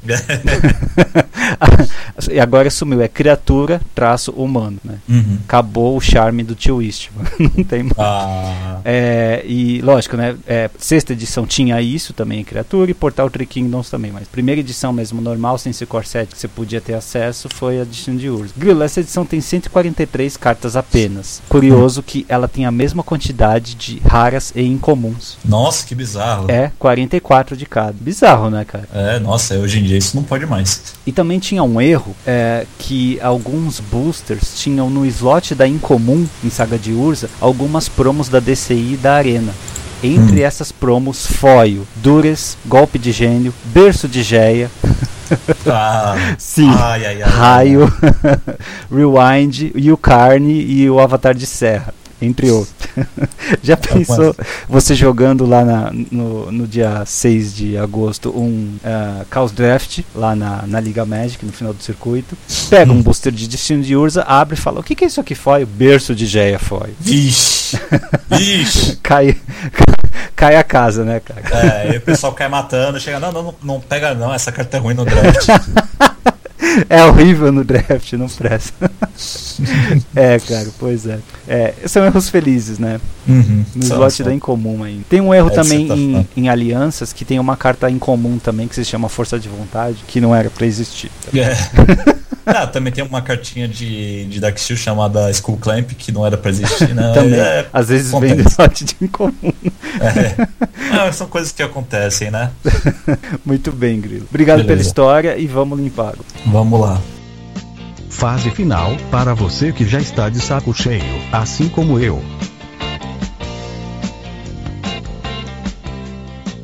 E agora sumiu, é criatura, traço humano, né? Uhum. Acabou o charme do tio Istvan. Não tem mais. Ah. É, e lógico, né? É, sexta edição tinha isso também, criatura, e Portal Three Kingdoms também, mas primeira edição mesmo normal, sem ser core set, que você podia ter acesso, foi a Destino de Urza. Grilo, essa edição tem cento e quarenta e três cartas apenas. Curioso uhum. que ela tem a mesma quantidade de raras e incomuns. Nossa, que bizarro. É, quarenta e quatro de cada. Bizarro, né, cara? É, nossa, hoje em dia isso não pode mais. E também tinha um erro é, que alguns boosters tinham no slot da Incomum, em Saga de Urza, algumas promos da D C I e da Arena. Entre hum. essas promos, Foil, Dures, Golpe de Gênio, Berço de Geia... Ah, sim, ai, ai, ai, Raio, Rewind, e o Carne e o Avatar de Serra, entre outros. Já pensou você jogando lá na, no, no dia seis de agosto um uh, Chaos Draft lá na, na Liga Magic, no final do circuito, pega um booster de Destino de Urza, abre e fala, o que, que é isso aqui, Foil? Berço de Geia, Foil. Vixe, vixe. Cai, cai a casa, né, cara? É, aí o pessoal cai matando, chega, não, não, não, não pega não, essa carta é ruim no draft. É horrível no draft, não presta. É, cara, pois é. é. São erros felizes, né? Uhum, no slot da Incomum ainda. Tem um erro é também tá em, em alianças, que tem uma carta incomum também, que se chama Força de Vontade, que não era pra existir. É. Ah, também tem uma cartinha de, de Dark Steel chamada Skull Clamp, que não era pra existir, né? Também, é, às vezes acontece. Vem do slot de incomum. É. Ah, são coisas que acontecem, né? Muito bem, Grilo. Obrigado Beleza. Pela história e vamos limpar. Vamos lá. Fase final, para você que já está de saco cheio, assim como eu.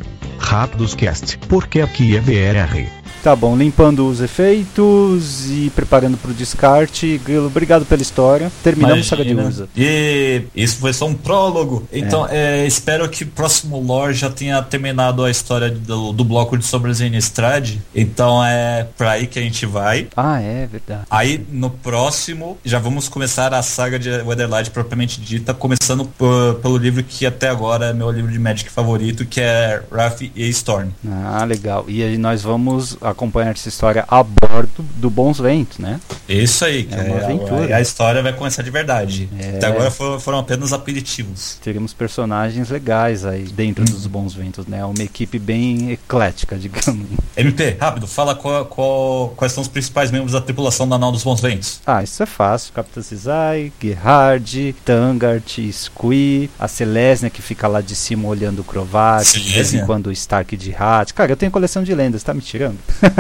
Rápidos Cast, porque aqui é B R. Tá bom, limpando os efeitos e preparando para o descarte. Grilo, obrigado pela história. Terminamos Saga de Urza. E isso foi só um prólogo. Então, é. É, espero que o próximo lore já tenha terminado a história do, do bloco de sobre Innistrad. Então, é pra aí que a gente vai. Ah, é verdade. Aí, no próximo, já vamos começar a saga de Weatherlight propriamente dita, começando por, pelo livro que até agora é meu livro de Magic favorito, que é Wrath e Storm. Ah, legal. E aí nós vamos acompanhar essa história a bordo do Bons Ventos, né? Isso aí, que é uma aventura. A, a história vai começar de verdade. É. Até agora foram, foram apenas aperitivos. Teremos personagens legais aí dentro hum. dos Bons Ventos, né? Uma equipe bem eclética, digamos. M P, rápido, fala qual, qual, quais são os principais membros da tripulação da nau dos Bons Ventos. Ah, isso é fácil. Capitão Cizai, Gerhard, Tangart, Squee, a Selesnya que fica lá de cima olhando o Crovac, de vez em quando o Stark de Hat. Cara, eu tenho coleção de lendas, tá me tirando?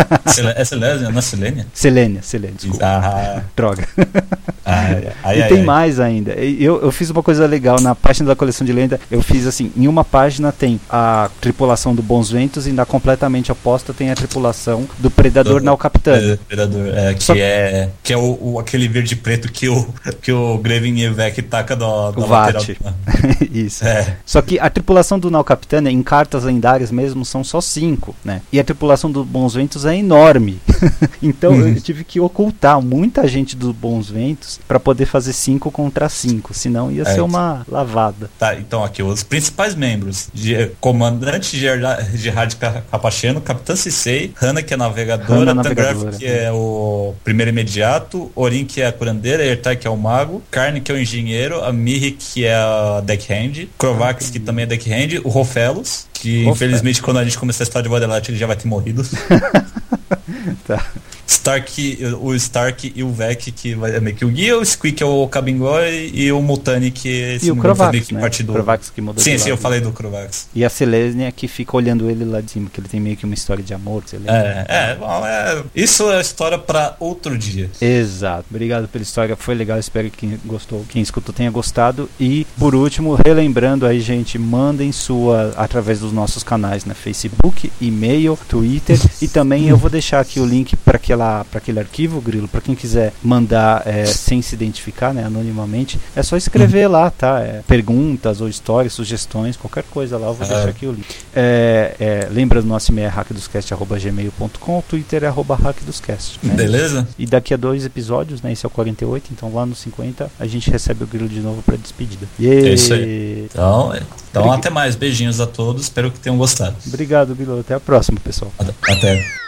É Selesnya, não é Selenia? Selenia, Selenia, desculpa. Ah. Droga. Ai, ai, e ai, tem ai. mais ainda. Eu, eu fiz uma coisa legal na página da coleção de lenda. Eu fiz assim, em uma página tem a tripulação do Bons Ventos e na completamente oposta tem a tripulação do Predador Nau Capitânia. Predador, é, que, Só... é, que é o, o, aquele verde preto que o, que o Greven Evek taca do, do o lateral. Isso. É. Só que a tripulação do Nau Capitânia, em cartas lendárias mesmo, são só cinco, né? E a tripulação do Bons Ventos é enorme. Então uhum. eu tive que ocultar muita gente dos Bons Ventos para poder fazer cinco contra cinco, senão ia é. ser uma lavada. Tá, então aqui os principais membros: de, comandante Gerhard Capacheno, Capitã Cissei, Hannah, que é navegadora, Tangraf, que é o primeiro imediato, Orin, que é a curandeira, Ertai, que é o mago, Karn, que é o engenheiro, a Mirri, que é a deckhand, Crovax, ah, que também é deckhand, o Rofelos, que Rofelos. Infelizmente quando a gente começar a história de Weatherlight ele já vai ter morrido. Tá. Stark, o Stark e o Vec, que vai, é meio que o guia, o Squeak, que é o Cabingoi, e o Mutani, que e o Crovax, que né? parte do... Crovax que mudou Sim, de sim, lado. eu falei do Crovax. E a Selesnya que fica olhando ele lá de cima, que ele tem meio que uma história de amor, você lembra? É, é, bom, é, isso é história pra outro dia. Exato. Obrigado pela história, foi legal, espero que quem gostou, quem escutou tenha gostado. E, por último, relembrando aí, gente, mandem sua, através dos nossos canais, né? Facebook, e-mail, Twitter, e também eu vou deixar aqui o link para aquela, para aquele arquivo, Grilo, para quem quiser mandar é, sem se identificar, né, anonimamente, é só escrever lá, tá? É, perguntas ou histórias, sugestões, qualquer coisa lá, eu vou é. deixar aqui o link. É, é, lembra do nosso e-mail é hackdoscast arroba gmail ponto com, o Twitter é arroba hackdoscast. Né? Beleza? E daqui a dois episódios, né, esse é o quarenta e oito, então lá no cinquenta a gente recebe o Grilo de novo para despedida. Yeah. É isso aí. Então, então até mais, beijinhos a todos, espero que tenham gostado. Obrigado, Grilo, até a próxima, pessoal. Até.